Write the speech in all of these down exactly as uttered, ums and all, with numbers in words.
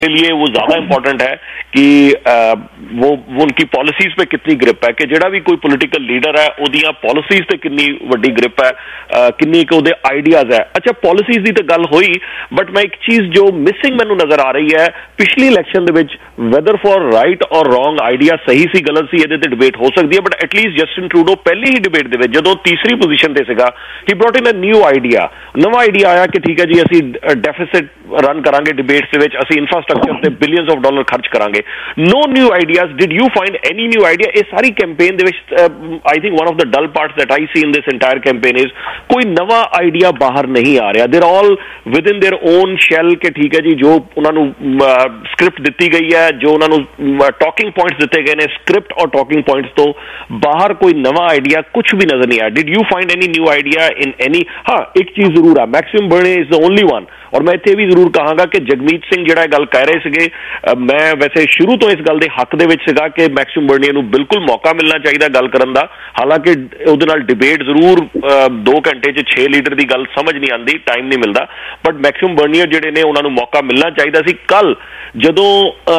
के लिए वो ज़्यादा इंपॉर्टेंट है कि वो वो उनकी पॉलिसीज़ पे कितनी ग्रिप है, कि जिहड़ा भी कोई पोलिटिकल लीडर है उहदियां पॉलिसीज़ ते कितनी वड्डी ग्रिप है, कितनी क उहदे आइडियाज़ है। अच्छा, पॉलिसीज़ दी तो गल होई, बट मैं एक चीज़ जो मिसिंग मैनूं नज़र आ रही है पिछली इलैक्शन दे विच, वैदर फॉर राइट और रॉन्ग आइडिया सही सी गलत सी, इहदे ते डिबेट हो सकती है, बट एटलीस्ट जस्टिन ट्रूडो पहली ही डिबेट दे विच जदों तीसरी पोजीशन ते सीगा, he brought in a new idea, नवा आइडिया आया कि ठीक है जी असीं डेफिसिट रन करांगे डिबेट्स दे विच, असीं इंफ्रास्ट्रक्चर ते बिलियंस ऑफ डॉलर खर्च करांगे। No new ideas, did you find any new idea? ये सारी कैंपेन दे विच I think one of the dull parts that I see in this entire campaign is कोई नवा आइडिया बाहर नहीं आ रहा। There all with in their own shell के ठीक है जी, जो उन्होंने स्क्रिप्ट दी गई है, जो उन्होंने टॉकिंग पॉइंट्स दिए गए ने, स्क्रिप्ट और टॉकिंग पॉइंट्स तो बाहर कोई नवा आइडिया कुछ भी नजर नहीं आया। Did you find any new idea in any? हाँ, एक चीज जरूर है, Maxime Bernier is the only one, और मैं इत्थे भी जरूर कहांगा कि जगमीत सिंह जिहड़ा गल कह रहे सीगे, मैं वैसे शुरू तो इस गल दे हक दे विच सीगा कि मैक्सिम बर्नियर नूं बिल्कुल मौका मिलना चाहिए गल करन दा। हालांकि उहदे नाल डिबेट जरूर दो घंटे च छे लीटर की गल समझ नहीं आती, टाइम नहीं मिलता, बट मैक्सिम बर्नियर जिहड़े ने उन्हां नूं मौका मिलना चाहिए सी। कल जदों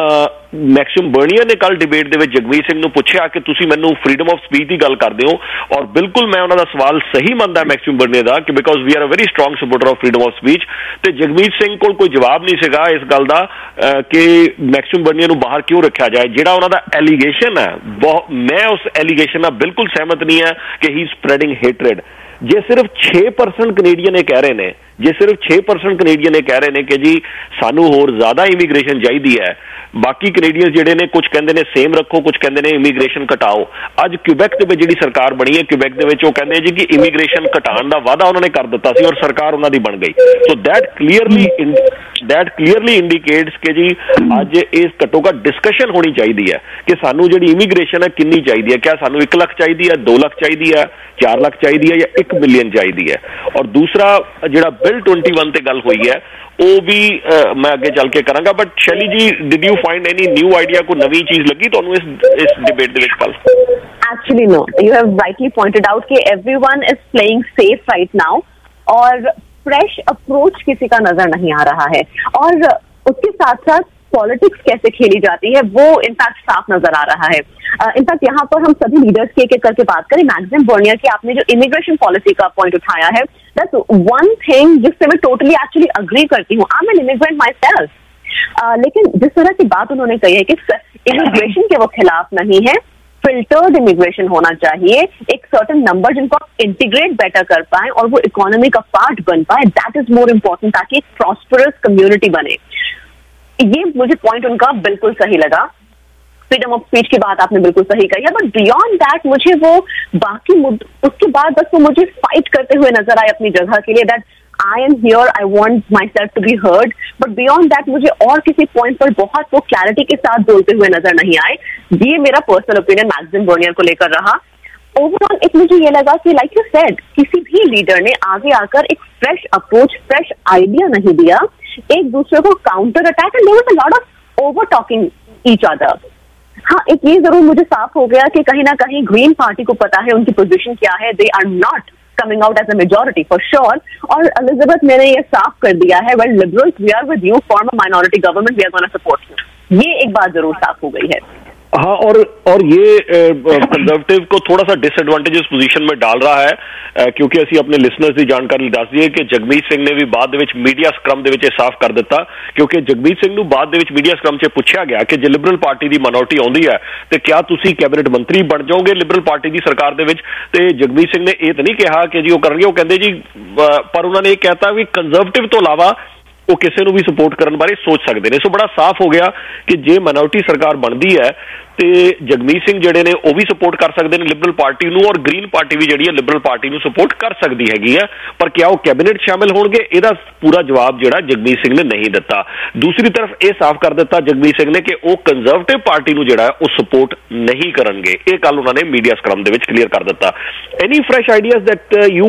मैक्सिम बर्नियर ने कल डिबेट दे विच जगमीत सिंह नूं पुछिया कि तुसीं मैनूं फ्रीडम ऑफ स्पीच की गल करदे हो, और बिल्कुल मैं उन्हां दा सवाल सही मनदा मैक्सिम बर्नियर दा कि because we are a very strong supporter of freedom of speech, ते जगमीत सिंह कोल कोई जवाब नहीं सीगा इस गल दा कि मैक्सिम बर्नियर नूं बाहर क्यों रखा जाए। जिहड़ा उन्हां दा एलीगेशन है, मैं उस एलीगेशन नाल बिल्कुल सहमत नहीं है कि ही स्प्रेडिंग हेटरेड। जे सिर्फ छे परसेंट कनेडियन कह रहे हैं, जे सिर्फ छे परसेंट कनेडियन कह रहे हैं कि जी सानू होर ज्यादा इमीग्रेशन चाहिए है, बाकी कनेडियन जिहड़े ने कुछ कहते हैं सेम रखो, कुछ कहते हैं इमीग्रेशन घटाओ। अज क्यूबैक दे विच जिहड़ी सरकार बनी है, क्यूबैक दे विच वो कहते हैं जी कि इमीग्रेशन घटाने का वादा उन्होंने कर दिता सी और सरकार उन्होंने बन गई। So that clearly that clearly indicates कि जी अज इस घट्टो घट डिस्कशन होनी चाहिए है कि सानू जिहड़ी इमीग्रेशन है कितनी चाहिए है, क्या सानू एक लाख चाहिए है, दो लाख चाहिए है, चार लाख चाहिए है, या एक मिलियन चाहिए है। और दूसरा जिहड़ा बिल ट्वेंटी वन ते गल हुई है वो भी आ, मैं आगे चल के करांगा। But Shelly ji, did you find any new idea, कोई नवी चीज लगी तुहानू इस इस डिबेट दे विच कल? Actually no, you have rightly pointed out कि everyone is playing safe right now, और फ्रेश अप्रोच किसी का नजर नहीं आ रहा है, और उसके साथ साथ पॉलिटिक्स कैसे खेली जाती है वो इनफैक्ट साफ नजर आ रहा है। इनफैक्ट uh, यहाँ पर हम सभी लीडर्स की एक एक करके बात करें। मैक्सिम बर्नियर की आपने जो इमिग्रेशन पॉलिसी का पॉइंट उठाया है, दैट्स वन थिंग जिससे मैं टोटली एक्चुअली अग्री करती हूँ। I am an immigrant myself, लेकिन जिस तरह की बात उन्होंने कही है कि इमिग्रेशन के वो खिलाफ नहीं है, फिल्टर्ड इमिग्रेशन होना चाहिए, एक सर्टेन नंबर जिनको आप इंटीग्रेट बेटर कर पाए और वो इकोनॉमी का पार्ट बन पाए, दैट इज मोर इम्पोर्टेंट, ताकि एक प्रॉस्परस कम्युनिटी बने। ये मुझे पॉइंट उनका बिल्कुल सही लगा। फ्रीडम ऑफ स्पीच की बात आपने बिल्कुल सही कही है, बट बियॉन्ड दैट मुझे वो बाकी उसके बाद बस वो मुझे फाइट करते हुए नजर आए अपनी जगह के लिए, that I am here, I want myself to be heard. But beyond that मुझे और किसी पॉइंट पर बहुत वो क्लैरिटी के साथ बोलते हुए नजर नहीं आए। ये मेरा पर्सनल ओपिनियन मैक्सिम बर्नियर को लेकर रहा। ओवरऑल एक मुझे ये लगा कि लाइक यू सेड, किसी भी लीडर ने आगे आकर एक फ्रेश अप्रोच, फ्रेश आइडिया नहीं दिया, एक दूसरे को counter attack, and there was a lot of over talking each other. हाँ, एक ये जरूर मुझे साफ हो गया कि कहीं ना कहीं ग्रीन पार्टी को पता है उनकी पोजीशन क्या है, they are not coming out as a majority for sure. और एलिजाबेथ मैंने ये साफ कर दिया है, well Liberals we are with you, form a minority government, we are gonna support you. ये एक बात जरूर साफ हो गई है। हाँ, और और ये कंजर्वेटिव को थोड़ा सा डिसएडवांटेजेस पोजीशन में डाल रहा है, आ, क्योंकि असी अपने लिसनर्स की जानकारी दस दईए कि जगमीत सिंह ने भी बाद दे विच मीडिया स्क्रम दे विच साफ कर दिता, क्योंकि जगमीत सिंह नूं बाद दे विच मीडिया स्क्रम च पूछा गया कि जे लिबरल पार्टी की माइनॉरिटी आउंदी है तो क्या तुसी कैबिनेट मंत्री बन जाओगे लिबरल पार्टी की सरकार दे विच? ते जगमीत सिंह ने यह तो नहीं कहा कि जी वो करनगे, वो कहते जी, पर उन्होंने ये कहता भी कंजर्वेटिव तो इलावा वो किसी भी सपोर्ट करने बारे सोच सकते हैं। सो बड़ा साफ हो गया कि जे माइनॉरिटी सरकार बनती है तो जगमीत सिंह जिहड़े ने वो भी सपोर्ट कर सकते हैं लिबरल पार्टी नूं, और ग्रीन पार्टी भी जिहड़ी है लिबरल पार्टी नूं सपोर्ट कर सकती हैगी है, पर क्या वो कैबिनेट शामिल होणगे, इहदा पूरा जवाब जिहड़ा जगमीत सिंह ने नहीं दिता। दूसरी तरफ ये साफ कर दिता जगमीत सिंह ने कि वो कंजर्वेटिव पार्टी नूं जिहड़ा है वो सपोर्ट नहीं करनगे। ये कल उन्होंने मीडिया स्क्रम दे विच क्लीयर कर दिता। Any fresh ideas that you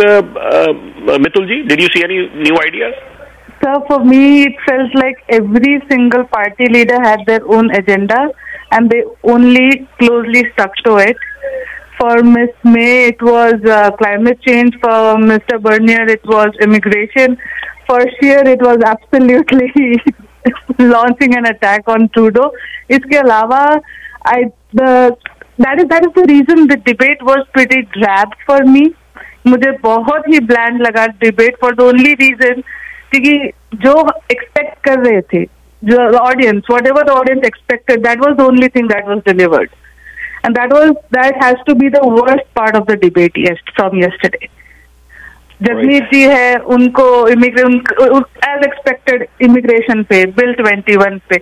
witnessed, Mitul ji? Did you see any new ideas? Sir, for me, it felt like every single party leader had their own agenda and they only closely stuck to it. For Miss May, it was uh, climate change. For Mister Bernier, it was immigration. For Scheer, it was absolutely launching an attack on Trudeau. इसके अलावा I the that is that is the reason the debate was pretty drab for me. मुझे बहुत ही bland लगा debate for the only reason क्योंकि जो expect कर रहे थे, जो audience, whatever the audience expected, that was the only thing that was delivered, and that was that has to be the worst part of the debate yes from yesterday. Jagmeet ji है, उनको immigration as expected immigration पे, bill twenty one पे,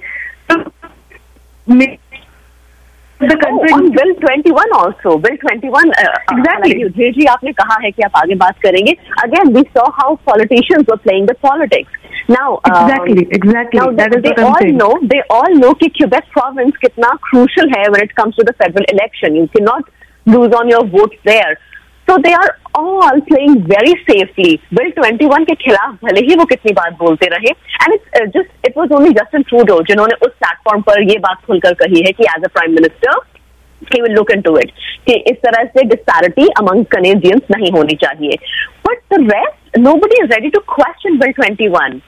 The country oh, on bill twenty-one also bill twenty-one uh, exactly uh, जी आपने कहा है कि आप आगे बात करेंगे. Again we saw how politicians were playing the politics. Now exactly um, exactly now that they, is they all saying. know they all know कि Quebec province कितना crucial है when it comes to the federal election. You cannot lose on your votes there. So they are all playing very safely. Bill twenty-one के खिलाफ भले ही वो कितनी बात बोलते रहे, and it's uh, just it was only Justin Trudeau जिन्होंने उस प्लेटफॉर्म पर ये बात खुलकर कही है कि as a prime minister he will look into it कि इस तरह से disparity among Canadians नहीं होनी चाहिए. But the rest nobody is ready to question Bill twenty-one.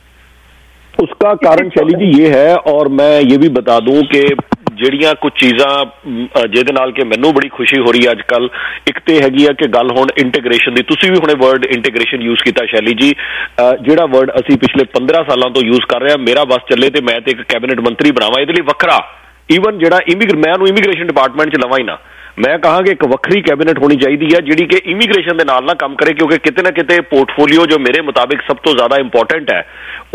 उसका कारण शैली जी ये है, और मैं ये भी बता दूं कि ਜਿਹੜੀਆਂ ਕੁਝ ਚੀਜ਼ਾਂ ਜਿਹਦੇ ਨਾਲ ਕਿ ਮੈਨੂੰ ਬੜੀ ਖੁਸ਼ੀ ਹੋ ਰਹੀ ਹੈ ਅੱਜ ਕੱਲ, ਇੱਕ ਤੇ ਹੈਗੀ ਆ ਕਿ ਗੱਲ ਹੁਣ ਇੰਟੀਗ੍ਰੇਸ਼ਨ ਦੀ. ਤੁਸੀਂ ਵੀ ਹੁਣੇ ਵਰਡ ਇੰਟੀਗ੍ਰੇਸ਼ਨ ਯੂਜ਼ ਕੀਤਾ ਸ਼ੈਲੀ ਜੀ, ਜਿਹੜਾ ਵਰਡ ਅਸੀਂ ਪਿਛਲੇ ਪੰਦਰਾਂ ਸਾਲਾਂ ਤੋਂ ਯੂਜ਼ ਕਰ ਰਹੇ ਹਾਂ. ਮੇਰਾ ਬਸ ਚੱਲੇ ਤੇ ਮੈਂ ਤੇ ਇੱਕ ਕੈਬਨਿਟ ਮੰਤਰੀ ਬਣਾਵਾਂ, ਇਹਦੇ ਲਈ ਵੱਖਰਾ ਈਵਨ ਜਿਹੜਾ ਇਮੀਗ੍ਰੇ ਮੈਂ ਉਹਨੂੰ ਇਮੀਗ੍ਰੇਸ਼ਨ ਡਿਪਾਰਟਮੈਂਟ 'ਚ ਲਵਾਂ ਹੀ ਨਾ, ਮੈਂ ਕਹਾਂ ਕਿ ਇੱਕ ਵੱਖਰੀ ਕੈਬਨਿਟ ਹੋਣੀ ਚਾਹੀਦੀ ਹੈ ਜਿਹੜੀ ਕਿ ਇਮੀਗ੍ਰੇਸ਼ਨ ਦੇ ਨਾਲ ਨਾ ਕੰਮ ਕਰੇ, ਕਿਉਂਕਿ ਕਿਤੇ ਨਾ ਕਿਤੇ ਪੋਰਟਫੋਲੀਓ ਜੋ ਮੇਰੇ ਮੁਤਾਬਿਕ ਸਭ ਤੋਂ ਜ਼ਿਆਦਾ ਇੰਪੋਰਟੈਂਟ ਹੈ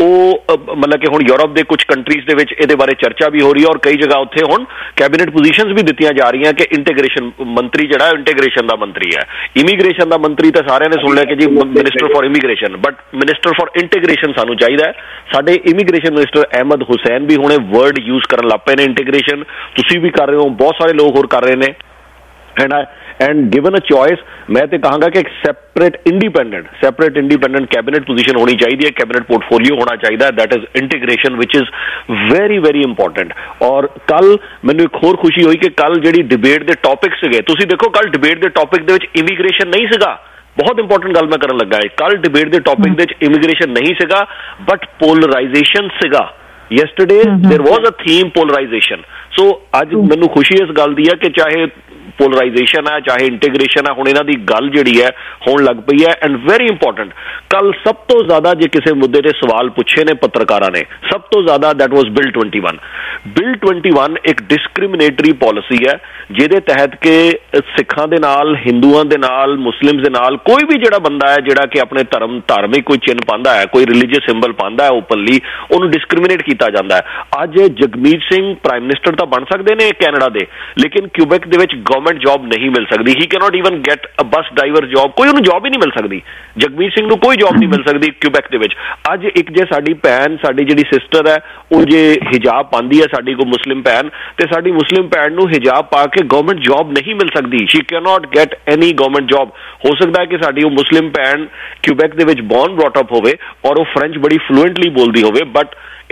ਉਹ ਮਤਲਬ ਕਿ ਹੁਣ ਯੂਰਪ ਦੇ ਕੁਝ ਕੰਟਰੀਜ਼ ਦੇ ਵਿੱਚ ਇਹਦੇ ਬਾਰੇ ਚਰਚਾ ਵੀ ਹੋ ਰਹੀ ਹੈ, ਔਰ ਕਈ ਜਗ੍ਹਾ ਉੱਥੇ ਹੁਣ ਕੈਬਨਿਟ ਪੋਜੀਸ਼ਨਸ ਵੀ ਦਿੱਤੀਆਂ ਜਾ ਰਹੀਆਂ ਕਿ ਇੰਟੀਗ੍ਰੇਸ਼ਨ ਮੰਤਰੀ ਜਿਹੜਾ ਇੰਟੀਗ੍ਰੇਸ਼ਨ ਦਾ ਮੰਤਰੀ ਹੈ. ਇਮੀਗ੍ਰੇਸ਼ਨ ਦਾ ਮੰਤਰੀ ਤਾਂ ਸਾਰਿਆਂ ਨੇ ਸੁਣ ਲਿਆ ਕਿ ਜੀ minister for immigration, but minister for integration ਸਾਨੂੰ ਚਾਹੀਦਾ ਹੈ. ਸਾਡੇ ਇਮੀਗ੍ਰੇਸ਼ਨ ਮਿਨਿਸਟਰ ਅਹਿਮਦ ਹੁਸੈਨ ਵੀ ਹੁਣੇ ਵਰਡ ਯੂਜ਼ ਕਰਨ ਲੱਗ ਪਏ ਨੇ ਇੰਟੀਗ੍ਰੇਸ਼ਨ, ਤੁਸੀਂ ਵੀ ਕਰ ਰਹੇ ਹੋ, ਬਹੁਤ ਸਾਰੇ ਲੋਕ ਹੋਰ ਕਰ ਰਹੇ ਨੇ. And I, and given a choice, मैं तो कहूँगा कि एक separate independent separate independent cabinet position होनी चाहिए, cabinet portfolio होना चाहिए, that is integration, which is very very important. और कल मैंने एक और खुशी हुई कि कल ਜਿਹੜੀ debate ਦੇ topics ਸੀਗੇ, ਤੁਸੀਂ ਦੇਖੋ ਕੱਲ debate ਦੇ topic ਦੇ ਵਿੱਚ immigration ਨਹੀਂ ਸੀਗਾ. ਬਹੁਤ ਇੰਪੋਰਟੈਂਟ ਗੱਲ ਮੈਂ ਕਰਨ ਲੱਗਾ ਹੈ, ਕੱਲ debate ਦੇ topic ਦੇ ਵਿੱਚ immigration ਨਹੀਂ ਸੀਗਾ, but polarization ਸੀਗਾ. Yesterday there was a theme polarization. So ਅੱਜ ਮੈਨੂੰ ਖੁਸ਼ੀ ਇਸ ਗੱਲ ਦੀ ਹੈ ਕਿ ਚਾਹੇ पोलराइजेशन है चाहे इंटीग्रेशन है, हुण इन्हां दी गल जिहड़ी है होण लग पई है. एंड वेरी इंपॉर्टेंट, कल सब तो ज्यादा जे किसी मुद्दे ते सवाल पूछे ने पत्रकारां ने, सब तो ज्यादा that was bill twenty one. Bill twenty one एक डिस्क्रिमिनेटरी पॉलिसी है जिहदे तहत के सिखां दे नाल, हिंदुआं दे नाल, मुस्लिम्स दे नाल कोई भी जिहड़ा बंदा है जिहड़ा कि अपने धर्म धार्मिक कोई चिन्ह पांदा है, कोई रिलीजियस सिंबल पांदा है ओपनली, उहनूं डिस्क्रिमिनेट कीता जांदा है. अज जगमीत सिंह प्राइम मिनिस्टर तां बन सकदे ने कैनेडा दे, लेकिन क्यूबेक दे विच जॉब नहीं मिल सकती. He can not even get a bus driver job, कोई उन्हें जॉब ही नहीं मिल सकती. जगमीत सिंह को कोई जॉब नहीं मिल सकती क्यूबेक दे विच. अज एक जे साडी भैन, साडी जिहड़ी सिस्टर है, वो जे हिजाब पांदी है, साडी को मुस्लिम भैन, ते साडी मुस्लिम भैन नूं हिजाब पा के गवर्नमेंट जॉब नहीं मिल सकती. She can not get any government job. हो सकता है कि साडी वो मुस्लिम भैन क्यूबेक दे विच बॉर्न ब्रॉट अप होवे और वो फ्रेंच बड़ी फ्लुएंटली बोलती होवे, बट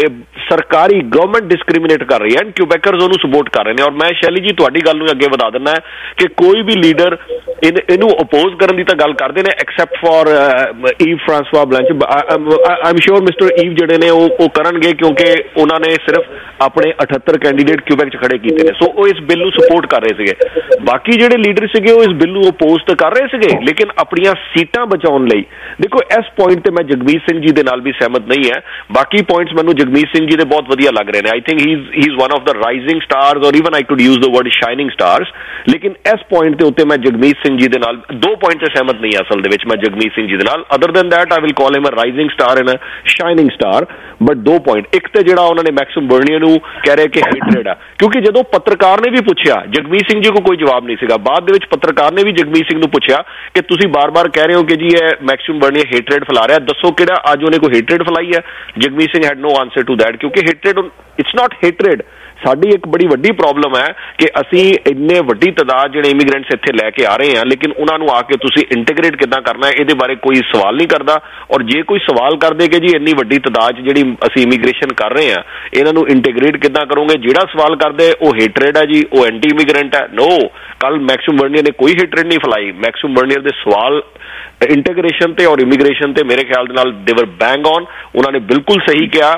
सरकारी गवर्नमेंट डिस्क्रिमिनेट कर रही है एंड क्यूबेकर्स उन्होंने सपोर्ट कर रहे हैं. और मैं शैली जी तुहाडी गल नूं अगे वधा दिंदा है कि कोई भी लीडर इन इनू अपोज करन दी तां गल करदे ने, except for Yves François Blanchet. I am sure mister Yves जिहड़े ने वो करनगे क्योंकि उन्होंने सिर्फ अपने अठहत्तर कैंडीडेट क्यूबेक च खड़े कीते ने, सो वो इस बिल नूं सपोर्ट कर रहे सीगे. बाकी जिहड़े लीडर सीगे वो इस बिल नूं अपोज तो कर रहे सीगे, लेकिन अपनियां सीटां बचाउण लई. देखो इस पॉइंट ते मैं जगमीत सिंह जी दे नाल भी सहमत नहीं है. बाकी पॉइंट्स मैनूं जगमीत सिंह जी दे बहुत वधिया लग रहे हैं. I think he is he is one of the rising stars, और even I could use the word shining stars. लेकिन इस पॉइंट के उत्ते मैं जगमीत सिंह जी दे नाल दो पॉइंट से सहमत नहीं है असल दे विच. मैं जगमीत सिंह जी दे नाल other than that I will call him a rising star and a shining star. But दो पॉइंट, एक तो जिहड़ा उन्होंने मैक्सिम बर्नियर नूं कह रहे कि हेटरेड है, क्योंकि जदों पत्रकार ने भी पूछा जगमीत सिंह जी को कोई जवाब नहीं सीगा. बाद दे विच पत्रकार ने भी जगमीत सिंह नूं पूछा कि तुसीं बार बार कह रहे हो कि जी ये मैक्सिम बर्नियर हेटरेड फैला रहा है, दसो किहड़ा अज उन्हें कोई हेटरेड फैलाई है. Jagmeet Singh had no answer to that, क्योंकि हेटरेड इट्स नॉट हेटरेड. साडी एक बड़ी वड्डी प्रॉब्लम है कि असी इन्ने वड्डी तादाद जिहड़े इमीग्रेंट्स इत्थे लैके आ रहे हैं, लेकिन उन्हां नूं आके तुसीं इंटीग्रेट किद्दां करना है इहदे बारे कोई सवाल नहीं करदा. और जे कोई सवाल कर दे कि जी इन्नी वड्डी तादाद जिहड़ी असी इमीग्रेशन कर रहे हैं इन्हां नूं इंटीग्रेट किद्दां करोगे, जिहड़ा सवाल करदे वो हेटरेड है जी, वो एंटी इमीग्रेंट है. नो, कल मैक्सिम बर्नियर ने कोई हेटरेड नहीं फैलाई. मैक्सिम बर्नियर दे सवाल इंटीग्रेशन ते और इमीग्रेशन ते मेरे ख्याल दे नाल दे वर बैंग ऑन. उन्होंने बिल्कुल सही कहा.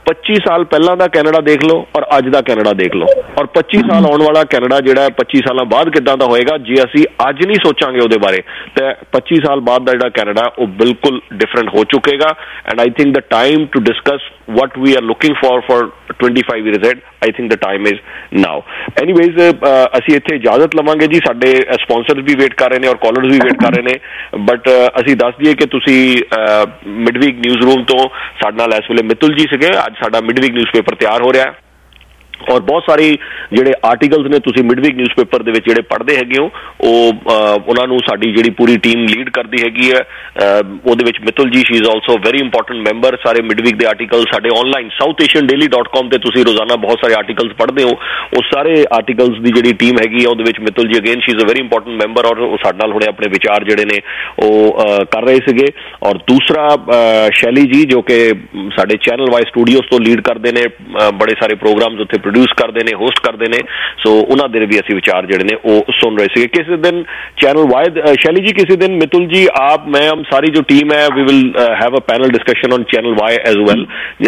ਪੱਚੀ ਸਾਲ ਪਹਿਲਾਂ ਦਾ ਕੈਨੇਡਾ ਦੇਖ ਲਓ ਔਰ ਅੱਜ ਦਾ ਕੈਨੇਡਾ ਦੇਖ ਲਓ, ਔਰ ਪੱਚੀ ਸਾਲ ਆਉਣ ਵਾਲਾ ਕੈਨੇਡਾ ਜਿਹੜਾ ਪੱਚੀ ਸਾਲਾਂ ਬਾਅਦ ਕਿੱਦਾਂ ਦਾ ਹੋਏਗਾ, ਜੇ ਅਸੀਂ ਅੱਜ ਨਹੀਂ ਸੋਚਾਂਗੇ ਉਹਦੇ ਬਾਰੇ ਤੇ ਪੱਚੀ ਸਾਲ ਬਾਅਦ ਦਾ ਜਿਹੜਾ ਕੈਨੇਡਾ ਉਹ ਬਿਲਕੁਲ ਡਿਫਰੈਂਟ ਹੋ ਚੁੱਕੇਗਾ। And I think the time to discuss what we are looking for for twenty-five years ahead, I think the time is now. Anyways, ਅਸੀਂ ਇੱਥੇ ਇਜਾਜ਼ਤ ਲਵਾਂਗੇ ਜੀ, ਸਾਡੇ ਸਪਾਂਸਰਸ ਵੀ ਵੇਟ ਕਰ ਰਹੇ ਨੇ ਔਰ ਕਾਲਰਸ ਵੀ ਵੇਟ ਕਰ ਰਹੇ ਨੇ, ਬਟ ਅਸੀਂ ਦੱਸ ਦਈਏ ਕਿ ਤੁਸੀਂ ਮਿਡਵੀਕ ਨਿਊਜ਼ ਰੂਮ ਤੋਂ ਸਾਡੇ ਨਾਲ ਇਸ ਵੇਲੇ ਮਿਤੁਲ ਜੀ ਸੀਗੇ। ਅੱਜ ਸਾਡਾ ਮਿਡਵੀਕ ਨਿਊਜ਼ਪੇਪਰ ਤਿਆਰ ਹੋ ਰਿਹਾ ਔਰ ਬਹੁਤ ਸਾਰੇ ਜਿਹੜੇ ਆਰਟੀਕਲਸ ਨੇ ਤੁਸੀਂ ਮਿਡਵੀਕ ਨਿਊਜ਼ਪੇਪਰ ਦੇ ਵਿੱਚ ਜਿਹੜੇ ਪੜ੍ਹਦੇ ਹੈਗੇ ਹੋ ਉਹ ਉਹਨਾਂ ਨੂੰ ਸਾਡੀ ਜਿਹੜੀ ਪੂਰੀ ਟੀਮ ਲੀਡ ਕਰਦੀ ਹੈਗੀ ਹੈ। ਉਹਦੇ ਵਿੱਚ Mitul ji, she is also very important member. ਸਾਰੇ ਮਿਡਵੀਕ ਦੇ ਆਰਟੀਕਲ ਸਾਡੇ online South Asian Daily dot com ਤੇ ਤੁਸੀਂ ਰੋਜ਼ਾਨਾ ਬਹੁਤ ਸਾਰੇ ਆਰਟੀਕਲਸ ਪੜ੍ਹਦੇ ਹੋ। ਉਹ ਸਾਰੇ ਆਰਟੀਕਲਸ ਦੀ ਜਿਹੜੀ ਟੀਮ ਹੈਗੀ ਆ ਉਹਦੇ ਵਿੱਚ Mitul ji again she is a very important member ਔਰ ਉਹ ਸਾਡੇ ਨਾਲ ਹੁਣੇ ਆਪਣੇ ਵਿਚਾਰ ਜਿਹੜੇ ਨੇ ਉਹ ਕਰ ਰਹੇ ਸੀਗੇ। ਔਰ ਦੂਸਰਾ ਸ਼ੈਲੀ ਜੀ ਜੋ ਕਿ ਸਾਡੇ ਚੈਨਲ ਵਾਈ ਸਟੂਡੀਓਜ਼ ਤੋਂ ਲੀਡ ਕਰਦੇ ਨੇ, ਬੜੇ ਸਾਰੇ ਪ੍ਰੋਗਰਾਮਸ ਉੱਥੇ ਪ੍ਰੋਡਿਊਸ ਕਰਦੇ ਨੇ, ਹੋਸਟ ਕਰਦੇ ਨੇ, ਸੋ ਉਹਨਾਂ ਦੇ ਵੀ ਅਸੀਂ ਵਿਚਾਰ ਜਿਹੜੇ ਨੇ ਉਹ ਸੁਣ ਰਹੇ ਸੀਗੇ। ਕਿਸੇ ਦਿਨ ਚੈਨਲ ਵਾਈ शैली जी किसी दिन मितुल जी आप मैं हम सारी जो टीम है we will have a panel discussion on channel Y as well,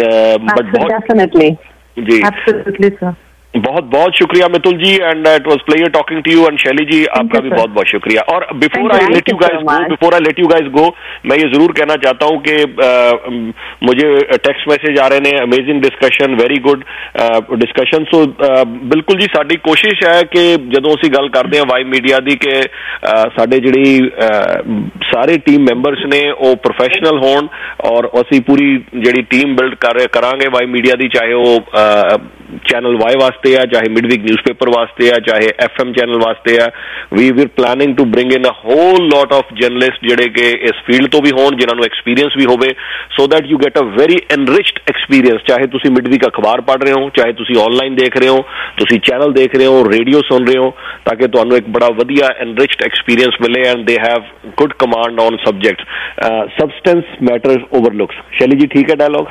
but बहुत डेफिनेटली जी एब्सोल्युटली सर, बहुत बहुत शुक्रिया Mitul ji and it was pleasure talking to you and Shelly ji आपका भी बहुत बहुत शुक्रिया। और before I let you guys go before I let you guys go मैं ये जरूर कहना चाहता हूँ कि मुझे टेक्स्ट मैसेज आ रहे हैं, amazing discussion, very good discussion. So बिल्कुल जी साडी कोशिश है कि ਜਦੋਂ ਅਸੀਂ ਗੱਲ ਕਰਦੇ ਹਾਂ ਵਾਈ ਮੀਡੀਆ ਦੀ ਕਿ ਸਾਡੇ ਜਿਹੜੀ ਸਾਰੇ ਟੀਮ ਮੈਂਬਰਸ ਨੇ ਉਹ ਪ੍ਰੋਫੈਸ਼ਨਲ ਹੋਣ ਔਰ ਅਸੀਂ ਪੂਰੀ ਜਿਹੜੀ ਟੀਮ ਬਿਲਡ ਕਰ ਕਰਾਂਗੇ ਵਾਈ ਮੀਡੀਆ ਦੀ, ਚਾਹੇ ਉਹ ਚੈਨਲ ਵਾਈ ਵਾਸਤੇ ਆ, ਚਾਹੇ ਮਿਡਵੀਕ ਨਿਊਜ਼ਪੇਪਰ ਵਾਸਤੇ ਆ, ਚਾਹੇ ਐਫ ਐਮ ਚੈਨਲ ਵਾਸਤੇ ਆ। We were planning to bring in a whole lot of journalist ਜਿਹੜੇ ਕਿ ਇਸ ਫੀਲਡ ਤੋਂ ਵੀ ਹੋਣ, ਜਿਨ੍ਹਾਂ ਨੂੰ ਐਕਸਪੀਰੀਅੰਸ ਵੀ ਹੋਵੇ, so that you get a very enriched experience. ਚਾਹੇ ਤੁਸੀਂ ਮਿਡਵੀਕ ਅਖਬਾਰ ਪੜ੍ਹ ਰਹੇ ਹੋ, ਚਾਹੇ ਤੁਸੀਂ ਆਨਲਾਈਨ ਦੇਖ ਰਹੇ ਹੋ, ਤੁਸੀਂ ਚੈਨਲ ਦੇਖ ਰਹੇ ਹੋ, ਰੇਡੀਓ ਸੁਣ ਰਹੇ ਹੋ, ਤਾਂ ਕਿ ਤੁਹਾਨੂੰ ਇੱਕ ਬੜਾ ਵਧੀਆ ਐਨਰਿਚਡ ਐਕਸਪੀਰੀਅੰਸ ਮਿਲੇ and they have good command on subject. Substance matters over looks. Shelly ji ठीक है डायलॉग?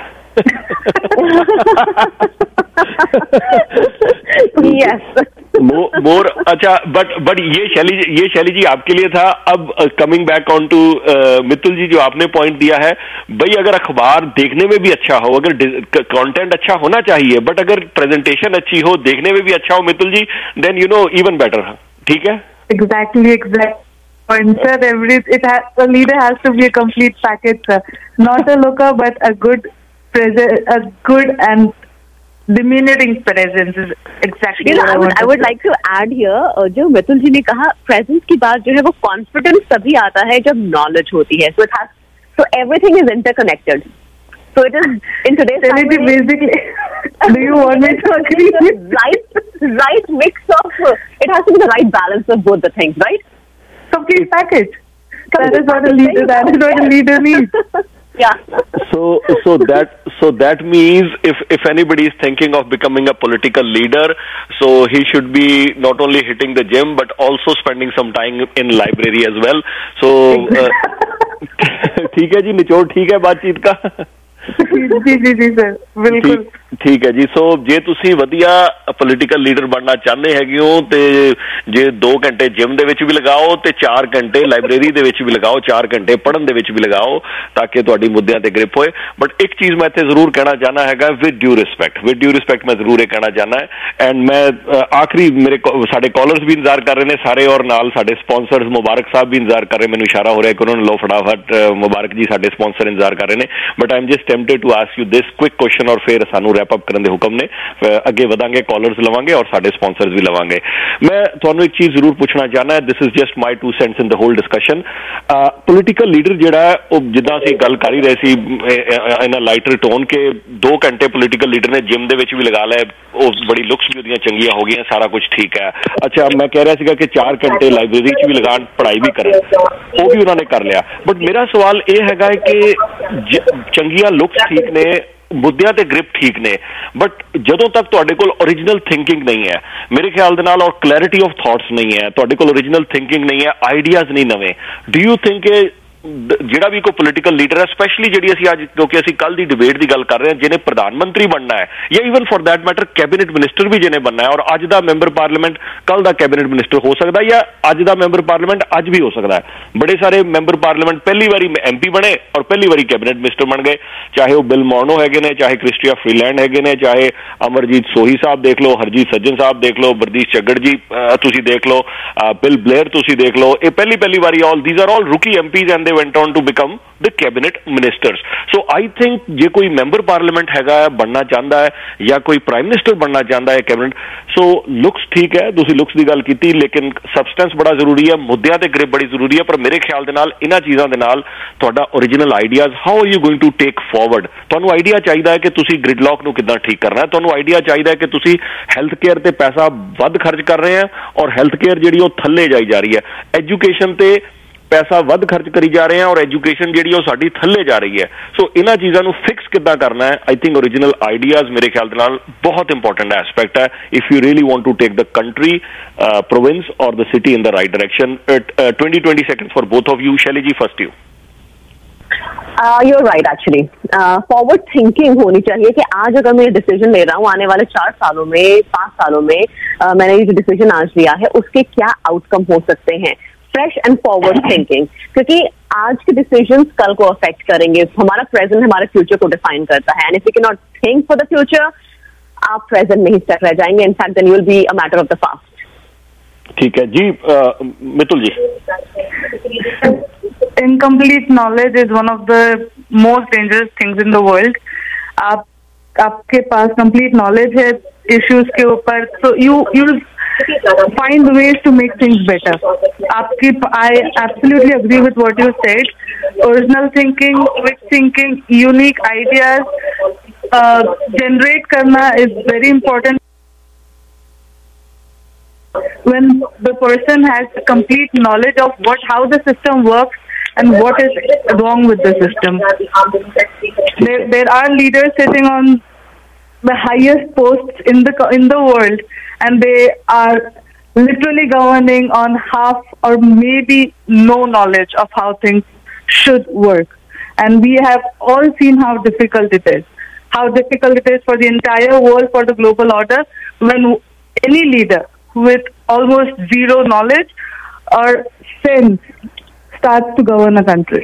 यस मोर अच्छा, बट बट ये शैली ये शैली जी आपके लिए था। अब coming back on to Mitul ji, जो आपने पॉइंट दिया है भाई, अगर अखबार देखने में भी अच्छा हो, अगर कंटेंट अच्छा होना चाहिए, बट अगर प्रेजेंटेशन अच्छी हो, देखने में भी अच्छा हो Mitul ji, then you know even better. ठीक है, exactly exact point sir, every it has, a leader has to be a complete package sir, not a looker but a good presence, a good and demeaning presence is exactly you know, what I, I would I would like to add here, जो मितुल जी ने कहा presence की बात जो है वो confidence तभी आता है जब नॉलेज होती है, so it has so everything is interconnected, so it is in today's time basically do you want me to agree right right mix of it has to be the right balance of both the things, right? Complete package. That is what a leader. That is what a leader needs. Yeah. So so that so that means if if anybody is thinking of becoming a political leader, so he should be not only hitting the gym but also spending some time in library as well. So ठीक है जी, निचोड़ ठीक है बातचीत का। जी जी जी sir, बिल्कुल ठीक है जी। सो जे तुसी वधिया पॉलिटिकल लीडर बनना चाहते हैगे हो ते जे दो घंटे जिम दे विच भी लगाओ ते चार घंटे लाइब्रेरी दे विच भी लगाओ, चार घंटे पढ़न दे विच भी लगाओ, ताकि तुहाडी मुद्दियां ते ग्रिप होए। बट एक चीज मैं इत्थे जरूर कहना चाहना हैगा, with due respect with due respect मैं जरूर ये कहना चाहना है। एंड मैं आखिरी मेरे साडे कॉलर्स भी इंतजार कर रहे हैं सारे, और नाल साडे स्पॉन्सर्स मुबारक साहब भी इंतजार कर रहे हैं। मैनूं इशारा हो रहा है कि उन्होंने लो फटाफट मुबारक जी साडे स्पॉन्सर इंतजार कर रहे हैं। But I am just tempted to ask you this quick question और फिर सानू रैप अप करन दे हुक्म ने, अगे वधांगे, कॉलर्स लवांगे और साडे स्पॉन्सर्स भी लवांगे। मैं तुहानू एक चीज जरूर पूछना चाहना है, this is just my two cents in the whole discussion. Political leader जिहड़ा है वो जिद्दां असीं गल कर ही रहे सी इन अ लाइटर टोन के दो घंटे पोलिटिकल लीडर ने जिम दे विच भी लगा लए, ਉਹ बड़ी लुक्स भी ਉਹਦੀਆਂ ਚੰਗੀਆਂ ਹੋ ਗਈਆਂ, ਸਾਰਾ ਕੁਝ ਠੀਕ ਹੈ। ਅੱਛਾ, ਮੈਂ ਕਹਿ ਰਿਹਾ ਸੀਗਾ ਕਿ ਚਾਰ ਘੰਟੇ ਲਾਇਬ੍ਰੇਰੀ 'ਚ ਵੀ ਲਗਾਉਣ, ਪੜ੍ਹਾਈ ਵੀ ਕਰਨ, ਉਹ ਵੀ ਉਹਨਾਂ ਨੇ ਕਰ ਲਿਆ। ਬਟ ਮੇਰਾ ਸਵਾਲ ਇਹ ਹੈਗਾ ਕਿ ਚੰਗੀਆਂ ਲੁੱਕਸ ਠੀਕ ਨੇ, ਮੁੱਦਿਆਂ ਤੇ ਗ੍ਰਿਪ ਠੀਕ ਨੇ, ਬਟ ਜਦੋਂ ਤੱਕ ਤੁਹਾਡੇ ਕੋਲ ਓਰੀਜਨਲ ਥਿੰਕਿੰਗ ਨਹੀਂ ਹੈ ਮੇਰੇ ਖਿਆਲ ਦੇ ਨਾਲ, ਔਰ ਕਲੈਰਿਟੀ ਆਫ ਥਾਟਸ ਨਹੀਂ ਹੈ, ਤੁਹਾਡੇ ਕੋਲ ਓਰੀਜਨਲ ਥਿੰਕਿੰਗ ਨਹੀਂ ਹੈ, ਆਈਡੀਆਜ਼ ਨਹੀਂ ਨਵੇਂ, ਡੂ ਯੂ ਥਿੰਕ ਜਿਹੜਾ ਵੀ ਕੋਈ ਪੋਲੀਟੀਕਲ ਲੀਡਰ ਹੈ, ਸਪੈਸ਼ਲੀ ਜਿਹੜੀ ਅਸੀਂ ਅੱਜ, ਕਿਉਂਕਿ ਅਸੀਂ ਕੱਲ ਦੀ ਡਿਬੇਟ ਦੀ ਗੱਲ ਕਰ ਰਹੇ ਹਾਂ, ਜਿਹਨੇ ਪ੍ਰਧਾਨ ਮੰਤਰੀ ਬਣਨਾ ਹੈ ਜਾਂ even for that matter cabinet minister भी ਜਿਹਨੇ बनना है, और ਅੱਜ ਦਾ ਮੈਂਬਰ ਪਾਰਲੀਮੈਂਟ ਕੱਲ ਦਾ कैबिनेट मिनिस्टर हो सकता है ਜਾਂ ਅੱਜ ਦਾ ਮੈਂਬਰ ਪਾਰਲੀਮੈਂਟ ਅੱਜ ਵੀ ਹੋ ਸਕਦਾ है। बड़े सारे ਮੈਂਬਰ ਪਾਰਲੀਮੈਂਟ ਪਹਿਲੀ ਵਾਰੀ ਐਮਪੀ ਬਣੇ ਔਰ ਪਹਿਲੀ ਵਾਰੀ कैबिनेट मिनिस्टर बन गए, चाहे वो बिल मॉर्नो हैगे ने, चाहे क्रिस्टिया फ्रीलैंड हैगे ने, चाहे अमरजीत सोही साहब देख लो, हरजीत सज्जन साहब देख लो, बरदीश झग्गड़ जी तुसी देख लो, बिल ब्लेयर तुसी देख लो, ये पहली पहली बारी all these are all rookie MPs and they went on to become the cabinet ministers. So I think जे कोई मैंबर पार्लीमेंट हैगा बनना चाहता है या कोई प्राइम मिनिस्टर बनना चाहता है कैबिनेट, सो लुक्स ठीक है, तुसी लुक्स की गल कीती, लेकिन सबसटेंस बड़ा जरूरी है, मुद्दों ते ग्रिप बड़ी जरूरी है। पर मेरे ख्याल दे नाल इन्हां चीज़ां दे नाल तुहाडा original ideas how are you going to take forward, तुहानूं आइडिया चाहिए है कि तुसी ग्रिडलॉक नूं किद्दां ठीक करना है, तुहानूं आइडिया चाहिए है कि तुसी हैल्थ केयर ते पैसा वध खर्च कर रहे हैं और हैल्थ केयर जिहड़ी वो थल्ले जाई जा रही है, एजुकेशन ते पैसा वध खर्च करी जा रहे हैं और एजुकेशन जिहड़ी वो साडी थल्ले जा रही है। सो इन्हां चीज़ां नूं फिक्स किद्दां करना है, आई थिंक ओरिजिनल आइडियाज़ मेरे ख्याल दे नाल बहुत इंपॉर्टेंट एस्पैक्ट है if you really want to take the country, province और the city in the right direction. Twenty twenty seconds for both of you. Shelly ji first you. You're right, actually forward thinking होनी चाहिए कि आज अगर मैं decision ले रहा हूँ आने वाले चार सालों में, पांच सालों में uh, मैंने ये जो डिसीजन आज लिया है उसके क्या आउटकम हो सकते हैं, फ्रेश एंड फॉरवर्ड थिंकिंग, क्योंकि आज के डिसीजंस कल को अफेक्ट करेंगे। हमारा प्रेजेंट हमारे फ्यूचर को डिफाइन करता है, and if you can not think for the future आप प्रेजेंट में ही स्टक रह जाएंगे, in fact then you will be a matter of the past. ठीक है जी। मितुल जी। Incomplete knowledge is one of the most dangerous things in the world. आप आपके पास complete knowledge है issues के ऊपर, so you you'll find ways to make things better. आपकी I absolutely agree with what you said. Original thinking, quick thinking, unique ideas uh, generate करना is very important. When the person has complete knowledge of what how the system works and what is wrong with the system. There, there are leaders sitting on the highest posts in the in the world, and they are literally governing on half or maybe no knowledge of how things should work. And we have all seen how difficult it is, how difficult it is for the entire world, for the global order, when any leader with almost zero knowledge or sense starts to govern a country.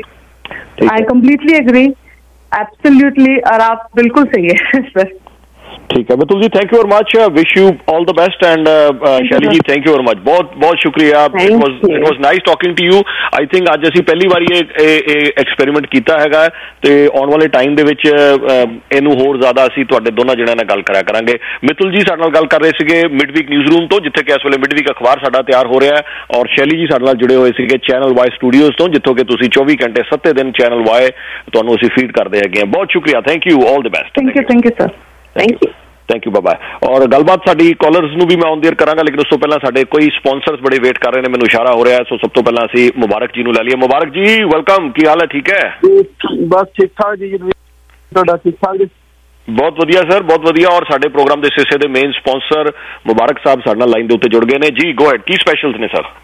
I completely agree, absolutely, और आप बिल्कुल सही है sir. ठीक है Mitul ji, thank you very much, wish you all the best, and Shelly ji thank you very much, बहुत बहुत शुक्रिया, it was it was nice talking to you. I think ਅੱਜ ਅਸੀਂ ਪਹਿਲੀ ਵਾਰੀ ਇਹ ਐਕਸਪੈਰੀਮੈਂਟ ਕੀਤਾ ਹੈਗਾ ਤੇ ਆਉਣ ਵਾਲੇ ਟਾਈਮ ਦੇ ਵਿੱਚ ਇਹਨੂੰ ਹੋਰ ਜ਼ਿਆਦਾ ਅਸੀਂ ਤੁਹਾਡੇ ਦੋਨਾਂ ਜਣਿਆਂ ਨਾਲ ਗੱਲ ਕਰਿਆ ਕਰਾਂਗੇ। ਮਿਤੁਲ ਜੀ ਸਾਡੇ ਨਾਲ ਗੱਲ ਕਰ ਰਹੇ ਸੀਗੇ ਮਿਡਵੀਕ ਨਿਊਜ਼ ਰੂਮ ਤੋਂ, ਜਿੱਥੇ ਕਿ ਇਸ ਵੇਲੇ ਮਿਡਵੀਕ ਅਖਬਾਰ ਸਾਡਾ ਤਿਆਰ ਹੋ ਰਿਹਾ ਹੈ, ਔਰ ਸ਼ੈਲੀ ਜੀ ਸਾਡੇ ਨਾਲ ਜੁੜੇ ਹੋਏ ਸੀਗੇ ਚੈਨਲ ਵਾਈ ਸਟੂਡੀਓਜ਼ ਤੋਂ, ਜਿੱਥੋਂ ਕਿ ਤੁਸੀਂ ਚੌਵੀ ਘੰਟੇ ਸੱਤੇ ਦਿਨ ਚੈਨਲ ਵਾਈ ਤੁਹਾਨੂੰ ਅਸੀਂ ਫੀਡ ਕਰਦੇ ਹੈਗੇ ਹਾਂ। ਬਹੁਤ ਸ਼ੁਕਰੀਆ, thank you, all the best. Thank you thank you sir, thank you thank you, bye bye. ਔਰ ਗੱਲਬਾਤ ਸਾਡੀ ਕਾਲਰਸ ਨੂੰ ਵੀ ਮੈਂ ਔਨ ਦੇਅਰ ਕਰਾਂਗਾ, ਲੇਕਿਨ ਉਸ ਤੋਂ ਪਹਿਲਾਂ ਸਾਡੇ ਕੋਈ ਸਪਾਂਸਰਸ ਬੜੇ ਵੇਟ ਕਰ ਰਹੇ ਨੇ, ਮੈਨੂੰ ਇਸ਼ਾਰਾ ਹੋ ਰਿਹਾ, ਸੋ ਸਭ ਤੋਂ ਪਹਿਲਾਂ ਅਸੀਂ ਮੁਬਾਰਕ ਜੀ ਨੂੰ ਲੈ ਲਈਏ। ਮੁਬਾਰਕ ਜੀ ਵੈਲਕਮ, ਕੀ ਹਾਲ ਹੈ? ਠੀਕ ਹੈ, ਬਸ ਠੀਕ ਠਾਕ ਜੀ, ਤੁਹਾਡਾ ਠੀਕ ਠਾਕ ਜੀ? ਬਹੁਤ ਵਧੀਆ ਸਰ, ਬਹੁਤ ਵਧੀਆ। ਔਰ ਸਾਡੇ ਪ੍ਰੋਗਰਾਮ ਦੇ ਹਿੱਸੇ ਦੇ ਮੇਨ ਸਪਾਂਸਰ ਮੁਬਾਰਕ ਸਾਹਿਬ ਸਾਡੇ ਨਾਲ ਲਾਈਨ ਦੇ ਉੱਤੇ ਜੁੜ ਗਏ ਨੇ ਜੀ। ਗੋ ਹੈਡ, ਕੀ ਸਪੈਸ਼ਲਸ ਨੇ ਸਰ?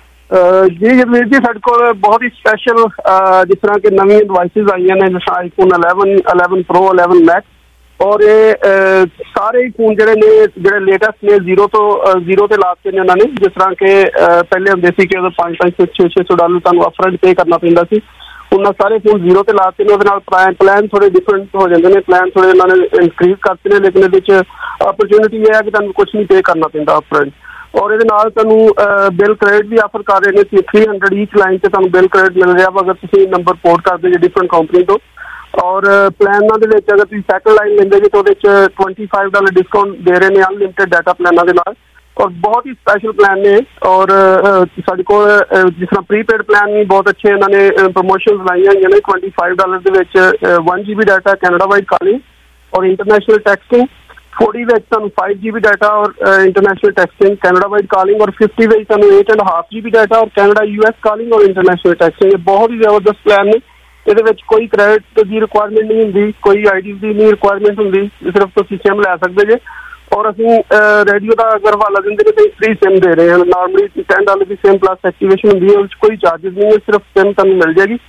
ਜੀ ਜਗਮੀਤ ਜੀ, ਸਾਡੇ ਕੋਲ ਬਹੁਤ ਹੀ ਸਪੈਸ਼ਲ ਜਿਸ ਤਰ੍ਹਾਂ ਕਿ ਨਵੀਆਂ ਡਿਵਾਈਸਿਸ ਆਈਆਂ ਨੇ, ਜਿਸ ਤਰ੍ਹਾਂ iPhone eleven, eleven pro, eleven max, ਔਰ ਇਹ ਸਾਰੇ ਹੀ ਫੋਨ ਜਿਹੜੇ ਨੇ ਜਿਹੜੇ ਲੇਟੈਸਟ ਨੇ ਜ਼ੀਰੋ ਤੋਂ ਜ਼ੀਰੋ ਤੇ ਲਾਤੇ ਨੇ ਉਹਨਾਂ ਨੇ। ਜਿਸ ਤਰ੍ਹਾਂ ਕਿ ਪਹਿਲੇ ਹੁੰਦੇ ਸੀ ਕਿ ਉਦੋਂ ਪੰਜ ਪੰਜ ਛੇ ਛੇ ਛੇ ਸੌ ਡਾਲਰ ਤੁਹਾਨੂੰ ਅਪਫਰੰਟ ਪੇ ਕਰਨਾ ਪੈਂਦਾ ਸੀ, ਉਹਨਾਂ ਸਾਰੇ ਫੋਨ ਜ਼ੀਰੋ ਤੇ ਲਾਤੇ ਨੇ। ਉਹਦੇ ਨਾਲ ਪਲਾਨ ਥੋੜੇ ਡਿਫਰੈਂਟ ਹੋ ਜਾਂਦੇ ਨੇ, ਪਲਾਨ ਥੋੜੇ ਉਹਨਾਂ ਨੇ ਇਨਕਰੀਜ਼ ਕਰਤੇ ਨੇ, ਲੇਕਿਨ ਇਹਦੇ ਵਿੱਚ ਅਪਰਚੁਨਿਟੀ ਇਹ ਹੈ ਕਿ ਤੁਹਾਨੂੰ ਕੁਛ ਨਹੀਂ ਪੇ ਕਰਨਾ ਪੈਂਦਾ ਅਪਫਰੰਟ। ਔਰ ਇਹਦੇ ਨਾਲ ਤੁਹਾਨੂੰ ਬਿਲ ਕ੍ਰੈਡਿਟ ਵੀ ਆਫਰ ਕਰ ਰਹੇ ਨੇ, ਥ੍ਰੀ ਹੰਡਰਡ ਈਚ ਲਾਈਨ ਤੇ ਤੁਹਾਨੂੰ ਬਿਲ ਕ੍ਰੈਡਿਟ ਮਿਲ ਰਿਹਾ ਵਾ ਅਗਰ ਤੁਸੀਂ ਨੰਬਰ ਪੋਰਟ ਕਰਦੇ ਜੇ ਡਿਫਰੈਂਟ ਕੰਪਨੀ ਤੋਂ। ਔਰ ਪਲਾਨਾਂ ਦੇ ਵਿੱਚ ਅਗਰ ਤੁਸੀਂ ਸੈਕੰਡ ਲਾਈਨ ਲੈਂਦੇ ਜੇ ਤਾਂ ਉਹਦੇ 'ਚ ਟਵੈਂਟੀ ਫਾਈਵ ਡਾਲਰ ਡਿਸਕਾਊਂਟ ਦੇ ਰਹੇ ਨੇ ਅਨਲਿਮਿਟਿਡ ਡਾਟਾ ਪਲਾਨਾਂ ਦੇ ਨਾਲ, ਔਰ ਬਹੁਤ ਹੀ ਸਪੈਸ਼ਲ ਪਲਾਨ ਨੇ। ਔਰ ਸਾਡੇ ਕੋਲ ਜਿਸ ਤਰ੍ਹਾਂ ਪ੍ਰੀਪੇਡ ਪਲਾਨ ਵੀ ਬਹੁਤ ਅੱਛੇ ਇਹਨਾਂ ਨੇ ਪ੍ਰਮੋਸ਼ਨਸ ਲਾਈਆਂ ਹੋਈਆਂ ਨੇ। ਟਵੈਂਟੀ ਫਾਈਵ ਡਾਲਰ ਦੇ ਵਿੱਚ one G B data, Canada wide calling ਔਰ ਇੰਟਰਨੈਸ਼ਨਲ ਟੈਕਸਟਿੰਗ। ਫੋਰਟੀ ਵਿੱਚ ਤੁਹਾਨੂੰ ਫਾਈਵ ਜੀ ਬੀ ਡਾਟਾ ਔਰ international texting, Canada wide calling, ਔਰ ਫਿਫਟੀ ਵਿੱਚ ਤੁਹਾਨੂੰ eight and half G B data ਔਰ ਕੈਨੇਡਾ ਯੂ ਐਸ ਕਾਲਿੰਗ ਔਰ ਇੰਟਰਨੈਸ਼ਨਲ ਟੈਕਸਟਿੰਗ। ਇਹ ਬਹੁਤ ਹੀ ਜ਼ਬਰਦਸਤ ਪਲਾਨ ਨੇ। ਇਹਦੇ ਵਿੱਚ ਕੋਈ ਕ੍ਰੈਡਿਟ ਦੀ ਰਿਕੁਆਇਰਮੈਂਟ ਨਹੀਂ ਹੁੰਦੀ, ਕੋਈ ਆਈ ਡੀ ਦੀ ਨਹੀਂ ਰਿਕੁਆਇਰਮੈਂਟ ਹੁੰਦੀ, ਸਿਰਫ ਤੁਸੀਂ ਸਿਮ ਲੈ ਸਕਦੇ ਜੇ। ਔਰ ਅਸੀਂ ਰੇਡੀਓ ਦਾ ਅਗਰ ਹਵਾਲਾ ਦਿੰਦੇ ਨੇ ਤਾਂ ਫ੍ਰੀ ਸਿਮ ਦੇ ਰਹੇ ਹਾਂ। ਨਾਰਮਲੀ ਟੈਨ ਡਾਲਰ ਦੀ ਸਿਮ ਪਲੱਸ ਐਕਟੀਵੇਸ਼ਨ ਹੁੰਦੀ ਹੈ, ਉਹਦੇ 'ਚ ਕੋਈ ਚਾਰਜਿਸ ਨਹੀਂ ਹੈ, ਸਿਰਫ ਸਿਮ ਤੁਹਾਨੂੰ ਮਿਲ ਜਾਏਗੀ,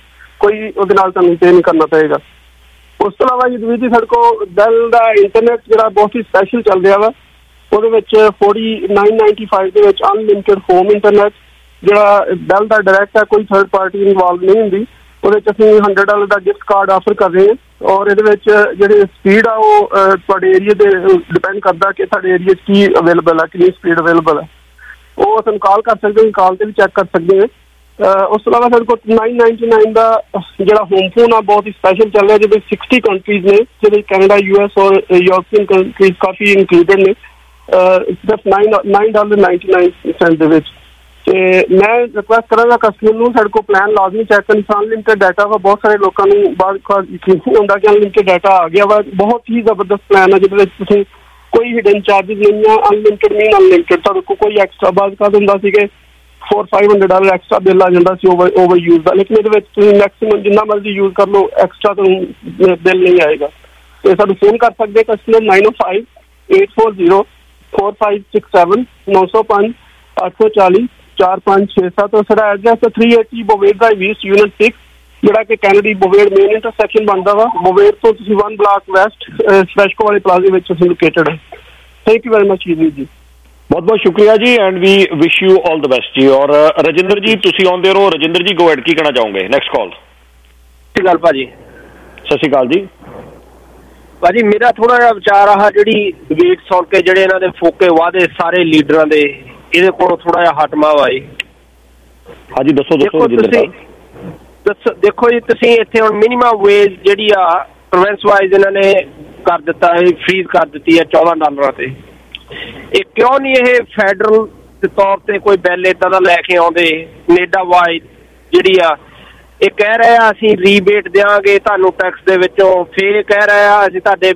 ਕੋਈ ਉਹਦੇ ਨਾਲ ਤੁਹਾਨੂੰ ਪੇ ਨਹੀਂ ਕਰਨਾ ਪਏਗਾ। ਉਸ ਤੋਂ ਇਲਾਵਾ ਜਦਵੀਰ ਜੀ ਸਾਡੇ ਕੋਲ ਡੈਲ ਦਾ ਇੰਟਰਨੈਟ ਜਿਹੜਾ ਬਹੁਤ ਹੀ ਸਪੈਸ਼ਲ ਚੱਲ ਰਿਹਾ ਵਾ, ਉਹਦੇ ਵਿੱਚ ਫੋਰਟੀ ਨਾਈਨ ਨਾਈਨਟੀ ਫਾਈਵ ਦੇ ਵਿੱਚ ਅਨਲਿਮਿਟਿਡ ਹੋਮ ਇੰਟਰਨੈਟ ਜਿਹੜਾ ਡੈਲ ਦਾ ਡਾਇਰੈਕਟ ਹੈ, ਕੋਈ ਥਰਡ ਪਾਰਟੀ ਇਨਵੋਲਵ ਨਹੀਂ ਹੁੰਦੀ। ਉਹਦੇ 'ਚ ਅਸੀਂ ਹੰਡਰਡ ਡਾਲਰ ਦਾ ਗਿਫਟ ਕਾਰਡ ਆਫਰ ਕਰ ਰਹੇ ਹਾਂ, ਔਰ ਇਹਦੇ ਵਿੱਚ ਜਿਹੜੀ ਸਪੀਡ ਆ ਉਹ ਤੁਹਾਡੇ ਏਰੀਏ 'ਤੇ ਡਿਪੈਂਡ ਕਰਦਾ ਕਿ ਤੁਹਾਡੇ ਏਰੀਏ 'ਚ ਕੀ ਅਵੇਲੇਬਲ ਹੈ, ਕਿੰਨੀ ਸਪੀਡ ਅਵੇਲੇਬਲ ਹੈ। ਉਹ ਅਸੀਂ ਕਾਲ ਕਰ ਸਕਦੇ ਹਾਂ, ਕਾਲ 'ਤੇ ਵੀ ਚੈੱਕ ਕਰ ਸਕਦੇ ਹਾਂ। ਉਸ ਤੋਂ ਇਲਾਵਾ ਸਾਡੇ ਕੋਲ ਨਾਈਨ ਨਾਈਨਟੀ ਨਾਈਨ ਦਾ ਜਿਹੜਾ ਹੋਮ ਫੋਨ ਆ ਬਹੁਤ ਹੀ ਸਪੈਸ਼ਲ ਚੱਲ ਰਿਹਾ, ਜਿਹਦੇ ਸਿਕਸਟੀ ਕੰਟਰੀਜ਼ ਨੇ, ਜਿਹਦੇ ਕੈਨੇਡਾ, ਯੂ ਐਸ ਔਰ ਯੂਰਪੀਅਨ ਕੰਟਰੀਜ਼ ਕਾਫੀ ਇਨਕਲੂਡਡ ਨੇ, ਸਿਰਫ nine nine dollar ninety nine cent ਦੇ ਵਿੱਚ। ਤੇ ਮੈਂ ਰਿਕੁਐਸਟ ਕਰਾਂਗਾ ਕਸਟਮਰ ਨੂੰ ਸਾਡੇ ਕੋਲ ਪਲਾਨ ਲਾਜ਼ਮੀ ਚੈੱਕ ਕਰਨ। ਅਨਲਿਮਿਟਡ ਡਾਟਾ ਵਾ, ਬਹੁਤ ਸਾਰੇ ਲੋਕਾਂ ਨੂੰ ਬਾਅਦ ਯਕੀਨ ਨਹੀਂ ਹੁੰਦਾ ਕਿ ਅਨਲਿਮਿਟਡ ਡਾਟਾ ਆ ਗਿਆ ਵਾ। ਬਹੁਤ ਹੀ ਜ਼ਬਰਦਸਤ ਪਲਾਨ ਹੈ ਜਿਹਦੇ ਵਿੱਚ ਤੁਸੀਂ ਕੋਈ ਹਿਡਨ ਚਾਰਜਿਸ ਨਹੀਂ ਆ। ਅਨਲਿਮਿਟਡ ਮੀਨ ਅਨਲਿਮਿਟਡ, ਤੁਹਾਡੇ ਕੋਲ ਕੋਈ ਐਕਸਟਰਾ ਬਾਅਦ ਕਦ ਹੁੰਦਾ ਸੀ ਕਿ four five hundred dollar extra bill ਆ ਜਾਂਦਾ ਸੀ ਓਵਰ ਓਵਰ ਯੂਜ਼ ਦਾ, ਲੇਕਿਨ ਇਹਦੇ ਵਿੱਚ ਤੁਸੀਂ ਮੈਕਸੀਮਮ ਜਿੰਨਾ ਮਰਜ਼ੀ ਯੂਜ਼ ਕਰ ਲਓ, ਐਕਸਟਰਾ ਤੁਹਾਨੂੰ ਬਿੱਲ ਨਹੀਂ ਆਏਗਾ। ਤੇ ਸਾਨੂੰ ਫੋਨ ਕਰ ਸਕਦੇ customer nine O five eight four zero four five six seven ਨੌ ਸੌ ਪੰਜ ਅੱਠ ਸੌ ਚਾਲੀ ਚਾਰ ਪੰਜ ਛੇ ਸੱਤ। ਸਾਡਾ address three eighty Bovaird drive east unit six, ਜਿਹੜਾ ਕਿ ਕੈਨੇਡੀ ਬੋਵੇਰ ਮੇਨ ਇੰਟਰਸੈਕਸ਼ਨ ਬਣਦਾ ਵਾ। ਬੋਵੇਰ ਤੋਂ ਤੁਸੀਂ ਵਨ ਬਲਾਕ ਵੈਸਟ ਸਵੈਸ਼ਕੋ ਵਾਲੇ ਪਲਾਜ਼ੇ ਵਿੱਚ ਅਸੀਂ ਲੋਕੇਟਡ ਹੈ। ਥੈਂਕ ਯੂ ਵੈਰੀ ਮਚ ਜੀ। ਜੀ ਬਹੁਤ ਬਹੁਤ ਸ਼ੁਕਰੀਆ ਜੀ, and we wish you all the best ਜੀ। ਔਰ ਰਜਿੰਦਰ ਜੀ ਤੁਸੀਂ ਆਉਂਦੇ ਰਹੋ। ਰਜਿੰਦਰ ਜੀ ਗੋ ਹੈਡ, ਕੀ ਕਹਿਣਾ ਚਾਹੋਗੇ? Next call. ਸਤਿ ਸ਼੍ਰੀ ਅਕਾਲ ਭਾਜੀ। ਸਤਿ ਸ਼੍ਰੀ ਅਕਾਲ ਜੀ। ਭਾਜੀ ਮੇਰਾ ਥੋੜਾ ਜਿਹਾ ਵਿਚਾਰ ਆ, ਜਿਹੜੀ ਡਿਬੇਟ ਸੁਣ ਕੇ ਜਿਹੜੇ ਇਹਨਾਂ ਦੇ ਫੋਕੇ ਵਾਅਦੇ ਸਾਰੇ ਲੀਡਰਾਂ ਦੇ, ਇਹਦੇ ਕੋਲੋਂ ਥੋੜਾ ਜਿਹਾ ਹਟਮਾ ਵਾ ਜੀ। ਹਾਂਜੀ ਦੱਸੋ ਦੱਸੋ ਰਜਿੰਦਰ ਸਾਹਿਬ। ਦੱਸੋ ਦੇਖੋ ਜੀ, ਤੁਸੀਂ ਇੱਥੇ ਹੁਣ ਮਿਨੀਮਮ ਵੇਜ ਜਿਹੜੀ ਆ ਪ੍ਰੋਵਿੰਸ ਵਾਈਜ਼ ਇਹਨਾਂ ਨੇ ਕਰ ਦਿੱਤਾ ਹੈ, ਫ੍ਰੀਜ਼ ਕਰ ਦਿੱਤੀ ਹੈ ਚੌਦਾਂ ਡਾਲਰਾਂ ਤੇ। ਇਹ ਕਿਉਂ ਨਹੀਂ ਇਹ ਫੈਡਰਲ ਦੇ ਤੌਰ ਤੇ ਕੋਈ ਬਿੱਲ ਏਦਾਂ ਦਾ ਲੈ ਕੇ ਆਉਂਦੇ? ਕੈਨੇਡਾ ਵਾਈਜ਼ ਜਿਹੜੀ ਆ ਇਹ ਕਹਿ ਰਹੇ ਆ ਅਸੀਂ ਰੀਬੇਟ ਦਿਆਂਗੇ ਤੁਹਾਨੂੰ ਟੈਕਸ ਦੇ ਵਿੱਚੋਂ, ਫੇਰ ਕਹਿ ਰਹੇ ਆ ਅਸੀਂ ਤੁਹਾਡੇ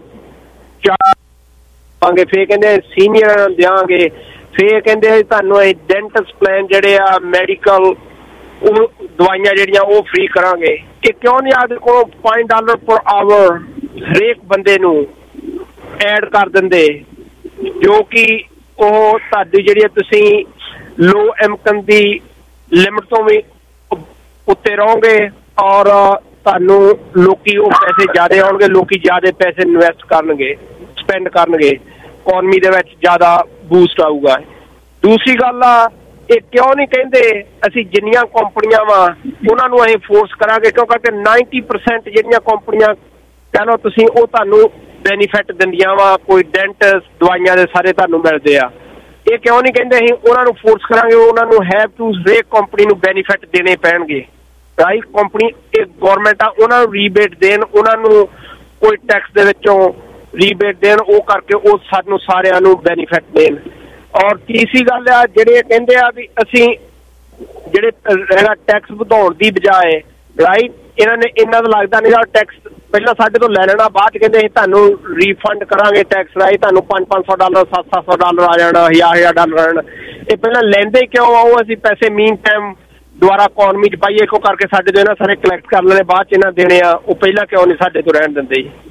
ਚਾਹਾਂਗੇ, ਫੇਰ ਕਹਿੰਦੇ ਸੀਨੀਅਰ ਦਿਆਂਗੇ, ਫੇਰ ਕਹਿੰਦੇ ਤੁਹਾਨੂੰ ਅਸੀਂ ਡੈਂਟਿਸਟ ਪਲਾਨ ਜਿਹੜੇ ਆ ਮੈਡੀਕਲ ਉਹ ਦਵਾਈਆਂ ਜਿਹੜੀਆਂ ਉਹ ਫ੍ਰੀ ਕਰਾਂਗੇ। ਇਹ ਕਿਉਂ ਨਹੀਂ ਆਪਦੇ ਕੋਲੋਂ ਪੰਜ ਡਾਲਰ ਪਰ ਆਵਰ ਹਰੇਕ ਬੰਦੇ ਨੂੰ ਐਡ ਕਰ ਦਿੰਦੇ, ਜੋ ਕਿ ਉਹ ਤੁਹਾਡੀ ਜਿਹੜੀ ਤੁਸੀਂ ਲੋ ਇਨਕਮ ਦੀ ਲਿਮਟ ਤੋਂ ਵੀ ਉੱਤੇ ਰਹੋਗੇ, ਔਰ ਤੁਹਾਨੂੰ ਲੋਕੀ ਉਹ ਪੈਸੇ ਜ਼ਿਆਦਾ ਆਉਣਗੇ, ਲੋਕੀ ਜ਼ਿਆਦਾ ਪੈਸੇ ਇਨਵੈਸਟ ਕਰਨਗੇ, ਸਪੈਂਡ ਕਰਨਗੇ, ਇਕੋਨਮੀ ਦੇ ਵਿੱਚ ਜ਼ਿਆਦਾ ਬੂਸਟ ਆਊਗਾ। ਦੂਸਰੀ ਗੱਲ ਆ, ਇਹ ਕਿਉਂ ਨਹੀਂ ਕਹਿੰਦੇ ਅਸੀਂ ਜਿੰਨੀਆਂ ਕੰਪਨੀਆਂ ਵਾ ਉਹਨਾਂ ਨੂੰ ਅਸੀਂ ਫੋਰਸ ਕਰਾਂਗੇ, ਕਿਉਂਕਿ ਨਾਈਨਟੀ ਪਰਸੈਂਟ ਜਿਹੜੀਆਂ ਕੰਪਨੀਆਂ ਕਹਿ ਲਓ ਤੁਸੀਂ ਉਹ ਤੁਹਾਨੂੰ ਬੈਨੀਫਿਟ ਦਿੰਦੀਆਂ ਵਾ, ਕੋਈ ਡੈਂਟਿਸਟ ਦਵਾਈਆਂ ਦੇ ਸਾਰੇ ਤੁਹਾਨੂੰ ਮਿਲਦੇ ਆ। ਇਹ ਕਿਉਂ ਨਹੀਂ ਕਹਿੰਦੇ ਅਸੀਂ ਉਹਨਾਂ ਨੂੰ ਫੋਰਸ ਕਰਾਂਗੇ, ਉਹਨਾਂ ਨੂੰ ਹੈਵ ਟੂ ਹਰੇਕ ਕੰਪਨੀ ਨੂੰ ਬੈਨੀਫਿਟ ਦੇਣੇ ਪੈਣਗੇ। ਰਾਈਟ ਕੰਪਨੀ ਇਹ ਗੌਰਮੈਂਟ ਆ, ਉਹਨਾਂ ਨੂੰ ਰੀਬੇਟ ਦੇਣ, ਉਹਨਾਂ ਨੂੰ ਕੋਈ ਟੈਕਸ ਦੇ ਵਿੱਚੋਂ ਰੀਬੇਟ ਦੇਣ, ਉਹ ਕਰਕੇ ਉਹ ਸਾਨੂੰ ਸਾਰਿਆਂ ਨੂੰ ਬੈਨੀਫਿਟ ਦੇਣ। ਔਰ ਤੀਸਰੀ ਗੱਲ ਆ, ਜਿਹੜੇ ਕਹਿੰਦੇ ਆ ਵੀ ਅਸੀਂ ਜਿਹੜੇ ਹੈਗਾ ਟੈਕਸ ਵਧਾਉਣ ਦੀ ਬਜਾਏ, ਰਾਈਟ ਇਹਨਾਂ ਨੇ ਇਹਨਾਂ ਦਾ ਲੱਗਦਾ ਨਹੀਂ ਟੈਕਸ ਪਹਿਲਾਂ ਸਾਡੇ ਤੋਂ ਲੈ ਲੈਣਾ, ਬਾਅਦ 'ਚ ਕਹਿੰਦੇ ਅਸੀਂ ਤੁਹਾਨੂੰ ਰੀਫੰਡ ਕਰਾਂਗੇ ਟੈਕਸ, ਰਾਈਟ ਤੁਹਾਨੂੰ ਪੰਜ ਪੰਜ ਸੌ ਡਾਲਰ ਸੱਤ ਸੱਤ ਸੌ ਡਾਲਰ ਆ ਜਾਣਾ, ਹਜ਼ਾਰ ਹਜ਼ਾਰ ਡਾਲਰ ਆ ਜਾਣਾ। ਇਹ ਪਹਿਲਾਂ ਲੈਂਦੇ ਕਿਉਂ ਆ? ਉਹ ਅਸੀਂ ਪੈਸੇ ਮੀਨ ਟਾਈਮ ਦੁਬਾਰਾ ਇਕੋਨਮੀ 'ਚ ਪਾਈਏ, ਇੱਕੋ ਕਰਕੇ ਸਾਡੇ ਤੋਂ ਇਹਨਾਂ ਸਾਰੇ ਕਲੈਕਟ ਕਰ ਲੈਣੇ, ਬਾਅਦ 'ਚ ਇਹਨਾਂ ਦੇਣੇ ਆ, ਉਹ ਪਹਿਲਾਂ ਕਿਉਂ ਨਹੀਂ ਸਾਡੇ ਤੋਂ ਰਹਿਣ ਦਿੰਦੇ ਜੀ?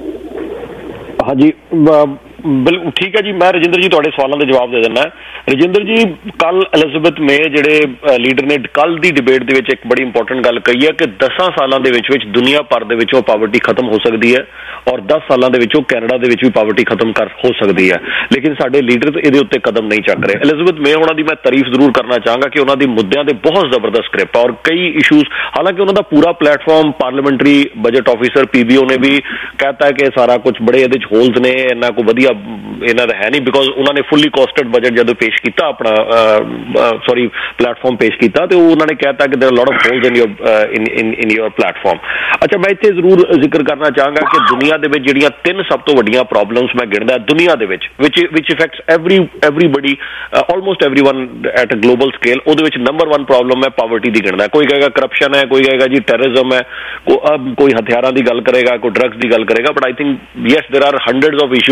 ਹਾਂਜੀ ਬਿਲਕੁਲ ਠੀਕ ਹੈ ਜੀ। ਮੈਂ ਰਜਿੰਦਰ ਜੀ ਤੁਹਾਡੇ ਸਵਾਲਾਂ ਦੇ ਜਵਾਬ ਦੇ ਦਿੰਦਾ। ਰਜਿੰਦਰ ਜੀ ਕੱਲ ਐਲਿਜ਼ਾਬੈਥ ਮੇ ਜਿਹੜੇ ਲੀਡਰ ਨੇ ਕੱਲ ਦੀ ਡਿਬੇਟ ਦੇ ਵਿੱਚ ਇੱਕ ਬੜੀ ਇੰਪੋਰਟੈਂਟ ਗੱਲ ਕਹੀ ਹੈ ਕਿ ਦਸਾਂ ਸਾਲਾਂ ਦੇ ਵਿੱਚ ਵਿੱਚ ਦੁਨੀਆ ਭਰ ਦੇ ਵਿੱਚੋਂ ਪਾਵਰਟੀ ਖਤਮ ਹੋ ਸਕਦੀ ਹੈ, ਔਰ ਦਸ ਸਾਲਾਂ ਦੇ ਵਿੱਚੋਂ ਕੈਨੇਡਾ ਦੇ ਵਿੱਚ ਵੀ ਪਾਵਰਟੀ ਖਤਮ ਕਰ ਹੋ ਸਕਦੀ ਹੈ, ਲੇਕਿਨ ਸਾਡੇ ਲੀਡਰ ਇਹਦੇ ਉੱਤੇ ਕਦਮ ਨਹੀਂ ਚੱਕ ਰਹੇ। ਐਲਿਜ਼ਾਬੈਥ ਮੇ ਉਹਨਾਂ ਦੀ ਮੈਂ ਤਾਰੀਫ ਜ਼ਰੂਰ ਕਰਨਾ ਚਾਹਾਂਗਾ ਕਿ ਉਹਨਾਂ ਦੀ ਮੁੱਦਿਆਂ ਦੇ ਬਹੁਤ ਜ਼ਬਰਦਸਤ ਸਕ੍ਰਿਪ ਔਰ ਕਈ ਇਸ਼ੂਜ਼, ਹਾਲਾਂਕਿ ਉਹਨਾਂ ਦਾ ਪੂਰਾ platform parliamentary budget officer PBO ਨੇ ਵੀ ਕਹਿਤਾ ਹੈ ਕਿ ਸਾਰਾ ਕੁਝ ਬੜੇ ਇਹਦੇ 'ਚ ਹੋਲਸ ਨੇ, ਇੰਨਾ ਕੋਈ ਵਧੀਆ ਇਹਨਾਂ ਦਾ ਹੈ ਨਹੀਂ, ਬਿਕੋਜ਼ ਉਹਨਾਂ ਨੇ ਫੁੱਲੀ ਕੋਸਟਡ ਬਜਟ ਜਦੋਂ ਪੇਸ਼ ਕੀਤਾ ਆਪਣਾ ਸੌਰੀ ਪਲੇਟਫਾਰਮ ਪੇਸ਼ ਕੀਤਾ ਤੇ ਉਹ ਉਹਨਾਂ ਨੇ ਕਹਿਤਾ ਕਿ there are lot of holes in your in in your platform. ਅੱਛਾ ਮੈਂ ਇੱਥੇ ਜ਼ਰੂਰ ਜ਼ਿਕਰ ਕਰਨਾ ਚਾਹਾਂਗਾ ਕਿ ਦੁਨੀਆ ਦੇ ਵਿੱਚ ਜਿਹੜੀਆਂ ਤਿੰਨ ਸਭ ਤੋਂ ਵੱਡੀਆਂ ਪ੍ਰੋਬਲਮਸ ਮੈਂ ਗਿਣਦਾ ਦੁਨੀਆ ਦੇ ਵਿੱਚ ਵਿਚ ਵਿਚ effects every everybody almost everyone at a global scale, ਉਹਦੇ ਵਿੱਚ ਨੰਬਰ ਵਨ ਪ੍ਰੋਬਲਮ ਹੈ ਪਾਵਰਟੀ ਦੀ ਗਿਣਦਾ। ਕੋਈ ਕਹੇਗਾ ਕਰਪਸ਼ਨ ਹੈ, ਕੋਈ ਕਹੇਗਾ ਜੀ ਟੈਰਰਿਜ਼ਮ ਹੈ, ਕੋਈ ਹਥਿਆਰਾਂ ਦੀ ਗੱਲ ਕਰੇਗਾ, ਕੋਈ ਡਰੱਗਸ ਦੀ ਗੱਲ ਕਰੇਗਾ, but I think yes there are hundreds of issues at a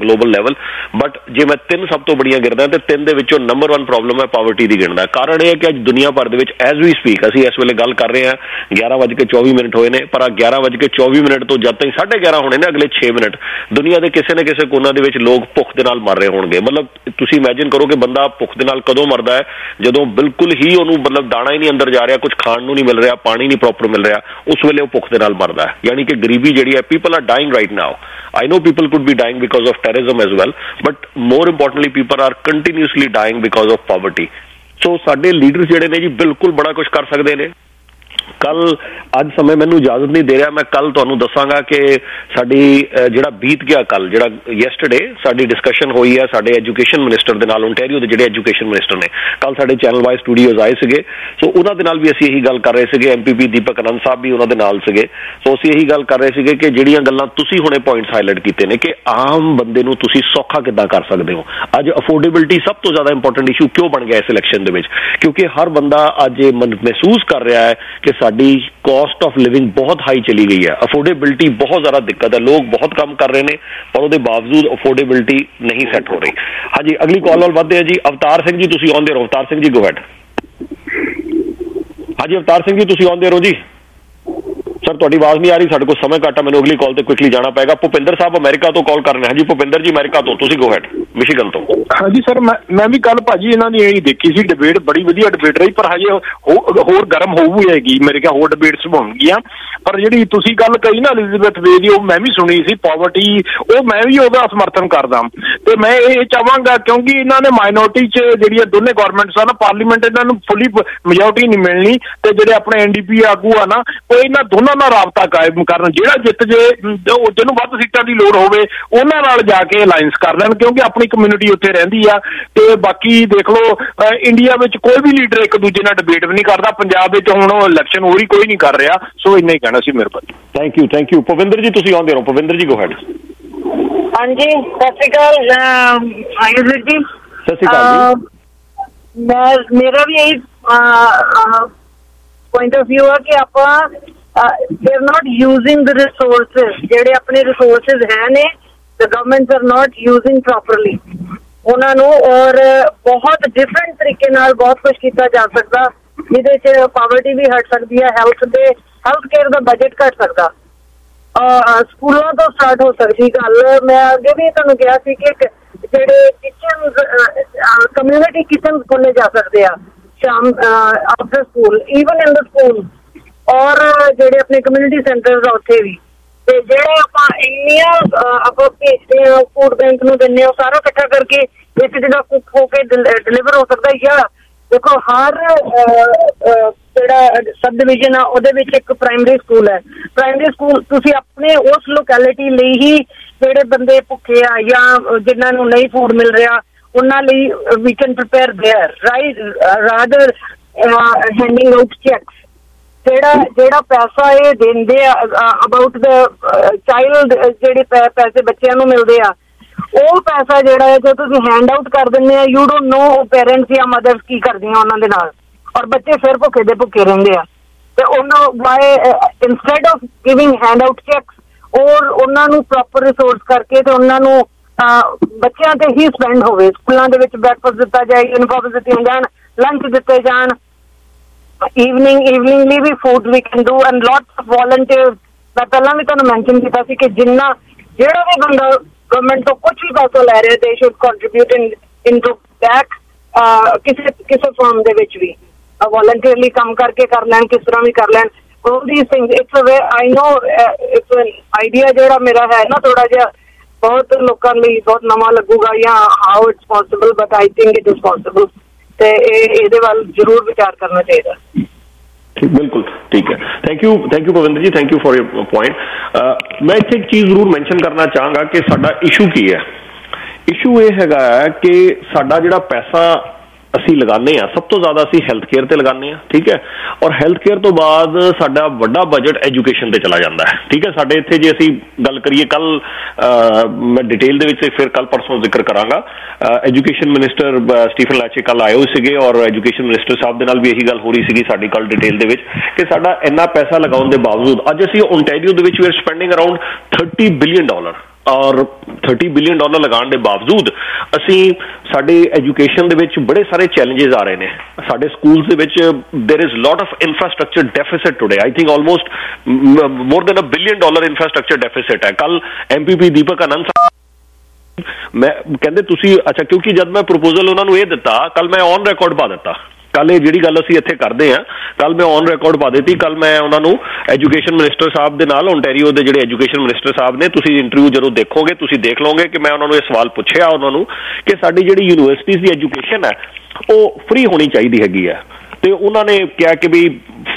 global level. But ਜੇ ਮੈਂ ਤਿੰਨ ਸਭ ਤੋਂ ਬੜੀਆਂ ਗਿਣਦਾ ਤੇ ਤਿੰਨ ਦੇ ਵਿੱਚੋਂ ਨੰਬਰ ਵਨ ਪ੍ਰੋਬਲਮ ਹੈ ਪਾਵਰਟੀ ਦੀ ਗਿਣਦਾ। ਕਾਰਨ ਇਹ ਹੈ ਕਿ ਅੱਜ ਦੁਨੀਆ ਭਰ ਦੇ ਵਿੱਚ ਐਜ਼ ਵੀ ਸਪੀਕ ਅਸੀਂ ਇਸ ਵੇਲੇ ਗੱਲ ਕਰ ਰਹੇ ਹਾਂ, ਗਿਆਰਾਂ ਵੱਜ ਕੇ ਚੌਵੀ ਮਿੰਟ ਹੋਏ ਨੇ, ਪਰ ਆ ਗਿਆਰਾਂ ਵੱਜ ਕੇ ਚੌਵੀ ਮਿੰਟ ਤੋਂ ਜਦ ਤੱਕ ਸਾਢੇ ਗਿਆਰਾਂ ਹੋਣੇ ਨੇ ਅਗਲੇ ਛੇ ਮਿੰਟ ਦੁਨੀਆ ਦੇ ਕਿਸੇ ਨਾ ਕਿਸੇ ਕੋਨਾ ਦੇ ਵਿੱਚ ਲੋਕ ਭੁੱਖ ਦੇ ਨਾਲ ਮਰ ਰਹੇ ਹੋਣਗੇ। ਮਤਲਬ ਤੁਸੀਂ ਇਮੈਜਿਨ ਕਰੋ ਕਿ ਬੰਦਾ ਭੁੱਖ ਦੇ ਨਾਲ ਕਦੋਂ ਮਰਦਾ ਹੈ, ਜਦੋਂ ਬਿਲਕੁਲ ਹੀ ਉਹਨੂੰ ਮਤਲਬ ਦਾਣਾ ਹੀ ਨਹੀਂ ਅੰਦਰ ਜਾ ਰਿਹਾ, ਕੁਝ ਖਾਣ ਨੂੰ ਨਹੀਂ ਮਿਲ ਰਿਹਾ, ਪਾਣੀ ਨਹੀਂ ਪ੍ਰੋਪਰ ਮਿਲ ਰਿਹਾ, ਉਸ ਵੇਲੇ ਉਹ ਭੁੱਖ ਦੇ ਨਾਲ ਮਰਦਾ ਹੈ। ਯਾਨੀ ਕਿ ਗਰੀਬੀ ਜਿਹੜੀ ਹੈ, people are dying right now. I know people could be dying because of terrorism as well, but more importantly people are continuously dying because of poverty. So ਸਾਡੇ ਲੀਡਰਸ ਜਿਹੜੇ ਨੇ ਜੀ ਬਿਲਕੁਲ ਬੜਾ ਕੁਝ ਕਰ ਸਕਦੇ ਨੇ। ਕੱਲ ਅੱਜ ਸਮੇਂ ਮੈਨੂੰ ਇਜਾਜ਼ਤ ਨਹੀਂ ਦੇ ਰਿਹਾ, ਮੈਂ ਕੱਲ ਤੁਹਾਨੂੰ ਦੱਸਾਂਗਾ ਕਿ ਸਾਡੀ ਜਿਹੜਾ ਬੀਤ ਗਿਆ ਕੱਲ ਜਿਹੜਾ ਯੈਸਟਰਡੇ ਸਾਡੀ ਡਿਸਕਸ਼ਨ ਹੋਈ ਹੈ ਸਾਡੇ ਐਜੂਕੇਸ਼ਨ ਮਿਨਿਸਟਰ ਦੇ ਨਾਲ, ਓਨਟਾਰੀਓ ਦੇ ਜਿਹੜੇ ਐਜੂਕੇਸ਼ਨ ਮਿਨਿਸਟਰ ਨੇ। ਕੱਲ ਸਾਡੇ ਚੈਨਲ ਵਾਈਜ਼ ਸਟੂਡੀਓਜ਼ ਆਏ ਸੀਗੇ, ਸੋ ਉਹਨਾਂ ਦੇ ਨਾਲ ਵੀ ਅਸੀਂ ਇਹੀ ਗੱਲ ਕਰ ਰਹੇ ਸੀਗੇ। ਐਮ ਪੀ ਪੀ ਦੀਪਕ ਆਨੰਦ ਸਾਹਿਬ ਵੀ ਉਹਨਾਂ ਦੇ ਨਾਲ ਸੀਗੇ। ਸੋ ਅਸੀਂ ਇਹੀ ਗੱਲ ਕਰ ਰਹੇ ਸੀਗੇ ਕਿ ਜਿਹੜੀਆਂ ਗੱਲਾਂ ਤੁਸੀਂ ਹੁਣੇ ਪੁਆਇੰਟਸ ਹਾਈਲਾਈਟ ਕੀਤੇ ਨੇ ਕਿ ਆਮ ਬੰਦੇ ਨੂੰ ਤੁਸੀਂ ਸੌਖਾ ਕਿੱਦਾਂ ਕਰ ਸਕਦੇ ਹੋ। ਅੱਜ ਅਫੋਰਡੇਬਿਲਟੀ ਸਭ ਤੋਂ ਜ਼ਿਆਦਾ ਇੰਪੋਰਟੈਂਟ ਇਸ਼ੂ ਕਿਉਂ ਬਣ ਗਿਆ ਇਸ ਇਲੈਕਸ਼ਨ ਦੇ ਵਿੱਚ, ਕਿਉਂਕਿ ਹਰ ਬੰਦਾ ਅੱਜ ਇਹ ਮਹਿਸੂਸ ਕਰ ਰਿਹਾ ਹੈ ਕਿ ਸਾਡੀ ਕਾਸਟ ਆਫ ਲਿਵਿੰਗ ਬਹੁਤ ਹਾਈ ਚਲੀ ਗਈ ਹੈ, ਅਫੋਰਡੇਬਿਲਟੀ ਬਹੁਤ ਜ਼ਿਆਦਾ ਦਿੱਕਤ ਹੈ। ਲੋਕ ਬਹੁਤ ਕੰਮ ਕਰ ਰਹੇ ਨੇ ਪਰ ਉਹਦੇ ਬਾਵਜੂਦ ਅਫੋਰਡੇਬਿਲਟੀ ਨਹੀਂ ਸੈੱਟ ਹੋ ਰਹੀ। ਹਾਂਜੀ, ਅਗਲੀ ਕਾਲ ਨਾਲ ਵੱਧਦੇ ਆ ਜੀ। ਅਵਤਾਰ ਸਿੰਘ ਜੀ ਤੁਸੀਂ ਆਉਂਦੇ ਰਹੋ। Avtar Singh ji go ahead. ਹਾਂਜੀ ਅਵਤਾਰ ਸਿੰਘ ਜੀ ਤੁਸੀਂ ਆਉਂਦੇ ਰਹੋ ਜੀ। ਸਰ ਤੁਹਾਡੀ ਆਵਾਜ਼ ਨਹੀਂ ਆ ਰਹੀ, ਸਾਡੇ ਕੋਲ ਸਮੇਂ ਘੱਟ ਹੈ, ਮੈਨੂੰ ਅਗਲੀ ਕਾਲ ਤੇ ਕੁਇਕਲੀ ਜਾਣਾ ਪਏਗਾ। ਭੁਪਿੰਦਰ ਸਾਹਿਬ ਅਮਰੀਕਾ ਤੋਂ ਕਾਲ ਕਰ ਰਹੇ। ਹਾਂਜੀ ਭੁਪਿੰਦਰ ਜੀ ਅਮਰੀਕਾ ਤੋਂ, ਤੁਸੀਂ ਗੋ ਹੈਡ, ਮਿਸ਼ੀਗਨ ਤੋਂ। ਹਾਂਜੀ ਸਰ, ਮੈਂ ਮੈਂ ਵੀ ਕੱਲ ਭਾਜੀ ਇਹਨਾਂ ਦੀ ਇਹੀ ਦੇਖੀ ਸੀ ਡਿਬੇਟ, ਬੜੀ ਵਧੀਆ ਡਿਬੇਟ ਰਹੀ, ਪਰ ਹਜੇ ਹੋਰ ਗਰਮ ਹੋਊਗੀ ਮੇਰੇ ਖਿਆਲ, ਹੋਰ ਡਿਬੇਟਸ ਹੋਣਗੀਆਂ। ਪਰ ਜਿਹੜੀ ਤੁਸੀਂ ਗੱਲ ਕਹੀ ਨਾ ਐਲਿਜ਼ਬeth ਵੇ ਦੀ, ਉਹ ਮੈਂ ਵੀ ਸੁਣੀ ਸੀ, ਪਾਵਰਟੀ, ਉਹ ਮੈਂ ਵੀ ਉਹਦਾ ਸਮਰਥਨ ਕਰਦਾ। ਤੇ ਮੈਂ ਇਹ ਚਾਹਾਂਗਾ ਕਿਉਂਕਿ ਇਹਨਾਂ ਨੇ ਮਾਈਨੋਰਿਟੀ 'ਚ ਜਿਹੜੀਆਂ ਦੋਨੇ ਗੌਰਮੈਂਟਸ ਆ ਨਾ, ਪਾਰਲੀਮੈਂਟ ਇਹਨਾਂ ਨੂੰ ਫੁੱਲੀ ਮੈਜੋਰਟੀ ਨਹੀਂ ਮਿਲਣੀ, ਤੇ ਜਿਹੜੇ ਆਪਣੇ ਐਨ ਡੀ ਪੀ ਆਗੂ ਆ ਨਾ, ਉਹ ਇਹਨਾਂ ਦੋਨਾਂ ਨਾਲ ਰਾਬਤਾ ਕਾਇਮ ਕਰਨ। ਜਿਹੜਾ ਜਿੱਤ ਜੇ ਜਿਹਨੂੰ ਵੱਧ ਸੀਟਾਂ ਦੀ ਲੋੜ ਹੋਵੇ ਉਹਨਾਂ ਨਾਲ ਜਾ ਕੇ ਅਲਾਇੰਸ ਕਰ ਲੈਣ, ਕਿਉਂਕਿ ਆਪਣੀ ਕਮਿਊਨਿਟੀ ਉੱਥੇ ਰਹਿੰਦੀ ਆ। ਤੇ ਬਾਕੀ ਦੇਖ ਲਓ ਇੰਡੀਆ ਵਿੱਚ ਕੋਈ ਵੀ ਲੀਡਰ ਇੱਕ ਦੂਜੇ ਨਾਲ ਡਿਬੇਟ ਵੀ ਨਹੀਂ ਕਰਦਾ। ਪੰਜਾਬ ਵਿੱਚ ਹੁਣ ਇਲੈਕਸ਼ਨ ਹੋਰ ਹੀ ਕੋਈ ਨਹੀਂ ਕਰ ਰਿਹਾ। ਸੋ ਇੰਨਾ ਹੀ ਕਹਿਣਾ ਸੀ ਮੇਰੇ ਕੋਲ। Thank you thank you Bhupinder ji ਤੁਸੀਂ ਆਉਂਦੇ ਰਹੋ। Bhupinder ji go ahead. ਹਾਂਜੀ ਸਤਿ ਸ਼੍ਰੀ ਅਕਾਲ ਆਯੁਸ਼ ਜੀ। ਸਤਿ ਸ਼੍ਰੀ ਅਕਾਲ ਜੀ। ਮੈਂ ਮੇਰਾ ਵੀ ਇਹੀ ਪੁਆਇੰਟ ਆਫ ਵਿਊ ਆ ਕਿ ਆਪਾਂ they are not using the resources, ਜਿਹੜੇ ਆਪਣੇ resources ਹੈ ਨੇ, the governments are not using properly ਉਹਨਾਂ ਨੂੰ, ਔਰ ਬਹੁਤ ਡਿਫਰੈਂਟ ਤਰੀਕੇ ਨਾਲ ਬਹੁਤ ਕੁਝ ਕੀਤਾ ਜਾ ਸਕਦਾ, ਜਿਹਦੇ 'ਚ ਪਾਵਰਟੀ ਵੀ ਹਟ ਸਕਦੀ ਹੈ, ਹੈਲਥ ਦੇ ਹੈਲਥ ਕੇਅਰ ਦਾ ਬਜਟ ਘੱਟ ਸਕਦਾ, ਸਕੂਲਾਂ ਤੋਂ ਸਟਾਰਟ ਹੋ ਸਕਦੀ ਗੱਲ। ਮੈਂ ਅੱਗੇ ਵੀ ਤੁਹਾਨੂੰ ਕਿਹਾ ਸੀ ਕਿ ਜਿਹੜੇ ਕਿਚਨ ਕਮਿਊਨਿਟੀ ਕਿਚਨ ਖੋਲੇ ਜਾ ਸਕਦੇ ਆ ਸ਼ਾਮ after school, even in the school, ਔਰ ਜਿਹੜੇ ਆਪਣੇ ਕਮਿਊਨਿਟੀ ਸੈਂਟਰਸ ਆ ਉੱਥੇ ਵੀ। ਤੇ ਜਿਹੜੇ ਆਪਾਂ ਇੰਨੀਆਂ ਆਪਾਂ ਭੇਜਦੇ ਹਾਂ ਫੂਡ ਬੈਂਕ ਨੂੰ ਦਿੰਦੇ ਹਾਂ, ਉਹ ਸਾਰਾ ਇਕੱਠਾ ਕਰਕੇ ਇੱਕ ਜਗ੍ਹਾ ਕੁੱਕ ਹੋ ਕੇ ਡਿਲੀਵਰ ਹੋ ਸਕਦਾ। ਜਾਂ ਦੇਖੋ ਹਰ ਜਿਹੜਾ ਸਬ ਡਿਵੀਜ਼ਨ ਆ ਉਹਦੇ ਵਿੱਚ ਇੱਕ ਪ੍ਰਾਇਮਰੀ ਸਕੂਲ ਹੈ। ਪ੍ਰਾਇਮਰੀ ਸਕੂਲ ਤੁਸੀਂ ਆਪਣੇ ਉਸ ਲੋਕੈਲਿਟੀ ਲਈ ਹੀ ਜਿਹੜੇ ਬੰਦੇ ਭੁੱਖੇ ਆ ਜਾਂ ਜਿਨ੍ਹਾਂ ਨੂੰ ਨਹੀਂ ਫੂਡ ਮਿਲ ਰਿਹਾ ਉਹਨਾਂ ਲਈ we can prepare their right rather handing out cheques. ਜਿਹੜਾ ਜਿਹੜਾ ਪੈਸਾ ਇਹ ਦਿੰਦੇ ਆ ਅਬਾਊਟ ਦ ਚਾਈਲਡ, ਜਿਹੜੇ ਪੈਸੇ ਬੱਚਿਆਂ ਨੂੰ ਮਿਲਦੇ ਆ, ਉਹ ਪੈਸਾ ਜਿਹੜਾ ਹੈ ਜੇ ਤੁਸੀਂ ਹੈਂਡ ਆਊਟ ਕਰ ਦਿੰਦੇ ਆ, ਯੂ ਡੋਂਟ ਨੋ ਉਹ ਪੇਰੈਂਟਸ ਜਾਂ ਮਦਰਸ ਕੀ ਕਰਦੀਆਂ ਉਹਨਾਂ ਦੇ ਨਾਲ, ਔਰ ਬੱਚੇ ਫਿਰ ਭੁੱਖੇ ਦੇ ਭੁੱਖੇ ਰਹਿੰਦੇ ਆ। ਤੇ ਉਹਨਾਂ why instead of giving hand out cheques ਔਰ ਉਹਨਾਂ ਨੂੰ ਪ੍ਰੋਪਰ ਰਿਸੋਰਸ ਕਰਕੇ ਤੇ ਉਹਨਾਂ ਨੂੰ ਬੱਚਿਆਂ ਤੇ ਹੀ ਸਪੈਂਡ ਹੋਵੇ। ਸਕੂਲਾਂ ਦੇ ਵਿੱਚ ਬ੍ਰੈਕਫਾਸਟ ਦਿੱਤਾ ਜਾਏ, ਯੂਨੀਫਾਰਮ ਦਿੱਤੀਆਂ ਜਾਣ, ਲੰਚ ਦਿੱਤੇ ਜਾਣ, ਈਵਨਿੰਗ ਈਵਨਿੰਗਲੀ ਵੀ food we can do, and lots of volunteers. ਮੈਂ ਪਹਿਲਾਂ ਵੀ ਤੁਹਾਨੂੰ ਮੈਂਸ਼ਨ ਕੀਤਾ ਸੀ ਕਿ ਜਿੰਨਾ ਜਿਹੜਾ ਵੀ ਬੰਦਾ ਗਵਰਨਮੈਂਟ ਤੋਂ ਕੁਛ ਵੀ ਪੈਸਾ ਲੈ ਰਿਹਾ, they should contribute in in to back ਕਿਸੇ ਕਿਸੇ ਫਾਰਮ ਦੇ ਵਿੱਚ ਵੀ ਵੋਲੰਟੀਅਰਲੀ ਕੰਮ ਕਰਕੇ ਕਰ ਲੈਣ, ਕਿਸ ਤਰ੍ਹਾਂ ਵੀ ਕਰ ਲੈਣ। all these things, it's a way, I know it's an idea ਜਿਹੜਾ ਮੇਰਾ ਹੈ ਨਾ ਥੋੜਾ ਜਿਹਾ ਬਹੁਤ ਲੋਕਾਂ ਲਈ ਬਹੁਤ ਨਵਾਂ ਲੱਗੂਗਾ ਜਾਂ how it's possible, but I think it is possible। ਤੇ ਇਹਦੇ ਵੱਲ ਜ਼ਰੂਰ ਵਿਚਾਰ ਕਰਨਾ ਚਾਹੀਦਾ। ਬਿਲਕੁਲ ਠੀਕ ਹੈ। Thank you thank you Bhavinder ji, thank you for your point. ਮੈਂ ਇੱਥੇ ਇੱਕ ਚੀਜ਼ ਜ਼ਰੂਰ ਮੈਂਸ਼ਨ ਕਰਨਾ ਚਾਹਾਂਗਾ ਕਿ ਸਾਡਾ ਇਸ਼ੂ ਕੀ ਹੈ। ਇਸ਼ੂ ਇਹ ਹੈਗਾ ਕਿ ਸਾਡਾ ਜਿਹੜਾ ਪੈਸਾ ਅਸੀਂ ਲਗਾਉਂਦੇ ਹਾਂ ਸਭ ਤੋਂ ਜ਼ਿਆਦਾ ਅਸੀਂ ਹੈਲਥ ਕੇਅਰ ਤੇ ਲਗਾਉਂਦੇ ਹਾਂ, ਠੀਕ ਹੈ, ਔਰ ਹੈਲਥ ਕੇਅਰ ਤੋਂ ਬਾਅਦ ਸਾਡਾ ਵੱਡਾ ਬਜਟ ਐਜੂਕੇਸ਼ਨ ਤੇ ਚਲਾ ਜਾਂਦਾ ਹੈ, ਠੀਕ ਹੈ। ਸਾਡੇ ਇੱਥੇ ਜੇ ਅਸੀਂ ਗੱਲ ਕਰੀਏ, ਕੱਲ ਮੈਂ ਡਿਟੇਲ ਦੇ ਵਿੱਚ ਫਿਰ ਕੱਲ ਪਰਸੋਂ ਜ਼ਿਕਰ ਕਰਾਂਗਾ, ਐਜੂਕੇਸ਼ਨ ਮਿਨਿਸਟਰ ਸਟੀਫਨ ਲੈਚੇ ਕੱਲ ਆਏ ਹੋਏ ਸੀਗੇ ਔਰ ਐਜੂਕੇਸ਼ਨ ਮਿਨਿਸਟਰ ਸਾਹਿਬ ਦੇ ਨਾਲ ਵੀ ਇਹੀ ਗੱਲ ਹੋ ਰਹੀ ਸੀਗੀ ਸਾਡੀ ਕੱਲ ਡਿਟੇਲ ਦੇ ਵਿੱਚ ਕਿ ਸਾਡਾ ਇੰਨਾ ਪੈਸਾ ਲਗਾਉਣ ਦੇ ਬਾਵਜੂਦ ਅੱਜ ਅਸੀਂ ਓਨਟਾਰੀਓ ਦੇ ਵਿੱਚ we are spending around thirty billion dollar ਔਰ thirty billion ਡਾਲਰ ਲਗਾਉਣ ਦੇ ਬਾਵਜੂਦ ਅਸੀਂ ਸਾਡੇ ਐਜੂਕੇਸ਼ਨ ਦੇ ਵਿੱਚ ਬੜੇ ਸਾਰੇ ਚੈਲੰਜਸ ਆ ਰਹੇ ਨੇ। ਸਾਡੇ ਸਕੂਲਸ ਦੇ ਵਿੱਚ there is lot of infrastructure deficit today. I think almost more than a billion dollar infrastructure deficit ਹੈ। ਕੱਲ ਐਮ ਪੀ ਪੀ ਦੀਪਕ ਆਨੰਦ ਮੈਂ ਕਹਿੰਦੇ ਤੁਸੀਂ ਅੱਛਾ, ਕਿਉਂਕਿ ਜਦ ਮੈਂ ਪ੍ਰਪੋਜ਼ਲ ਉਹਨਾਂ ਨੂੰ ਇਹ ਦਿੱਤਾ, ਕੱਲ ਮੈਂ ਔਨ ਰਿਕਾਰਡ ਪਾ ਦਿੱਤਾ। ਕੱਲ ਇਹ ਜਿਹੜੀ ਗੱਲ ਅਸੀਂ ਇੱਥੇ ਕਰਦੇ ਹਾਂ, ਕੱਲ ਮੈਂ ਔਨ ਰਿਕਾਰਡ ਪਾ ਦਿੱਤੀ। ਕੱਲ ਮੈਂ ਉਹਨਾਂ ਨੂੰ ਐਜੂਕੇਸ਼ਨ ਮਿਨਿਸਟਰ ਸਾਹਿਬ ਦੇ ਨਾਲ, ਓਨਟਾਰੀਓ ਦੇ ਜਿਹੜੇ ਐਜੂਕੇਸ਼ਨ ਮਿਨਿਸਟਰ ਸਾਹਿਬ ਨੇ, ਤੁਸੀਂ ਇੰਟਰਵਿਊ ਜਦੋਂ ਦੇਖੋਗੇ ਤੁਸੀਂ ਦੇਖ ਲਓਗੇ ਕਿ ਮੈਂ ਉਹਨਾਂ ਨੂੰ ਇਹ ਸਵਾਲ ਪੁੱਛਿਆ ਉਹਨਾਂ ਨੂੰ ਕਿ ਸਾਡੀ ਜਿਹੜੀ ਯੂਨੀਵਰਸਿਟੀਜ਼ ਦੀ ਐਜੂਕੇਸ਼ਨ ਹੈ ਉਹ ਫ੍ਰੀ ਹੋਣੀ ਚਾਹੀਦੀ ਹੈਗੀ ਹੈ। ਤੇ ਉਹਨਾਂ ਨੇ ਕਿਹਾ ਕਿ ਵੀ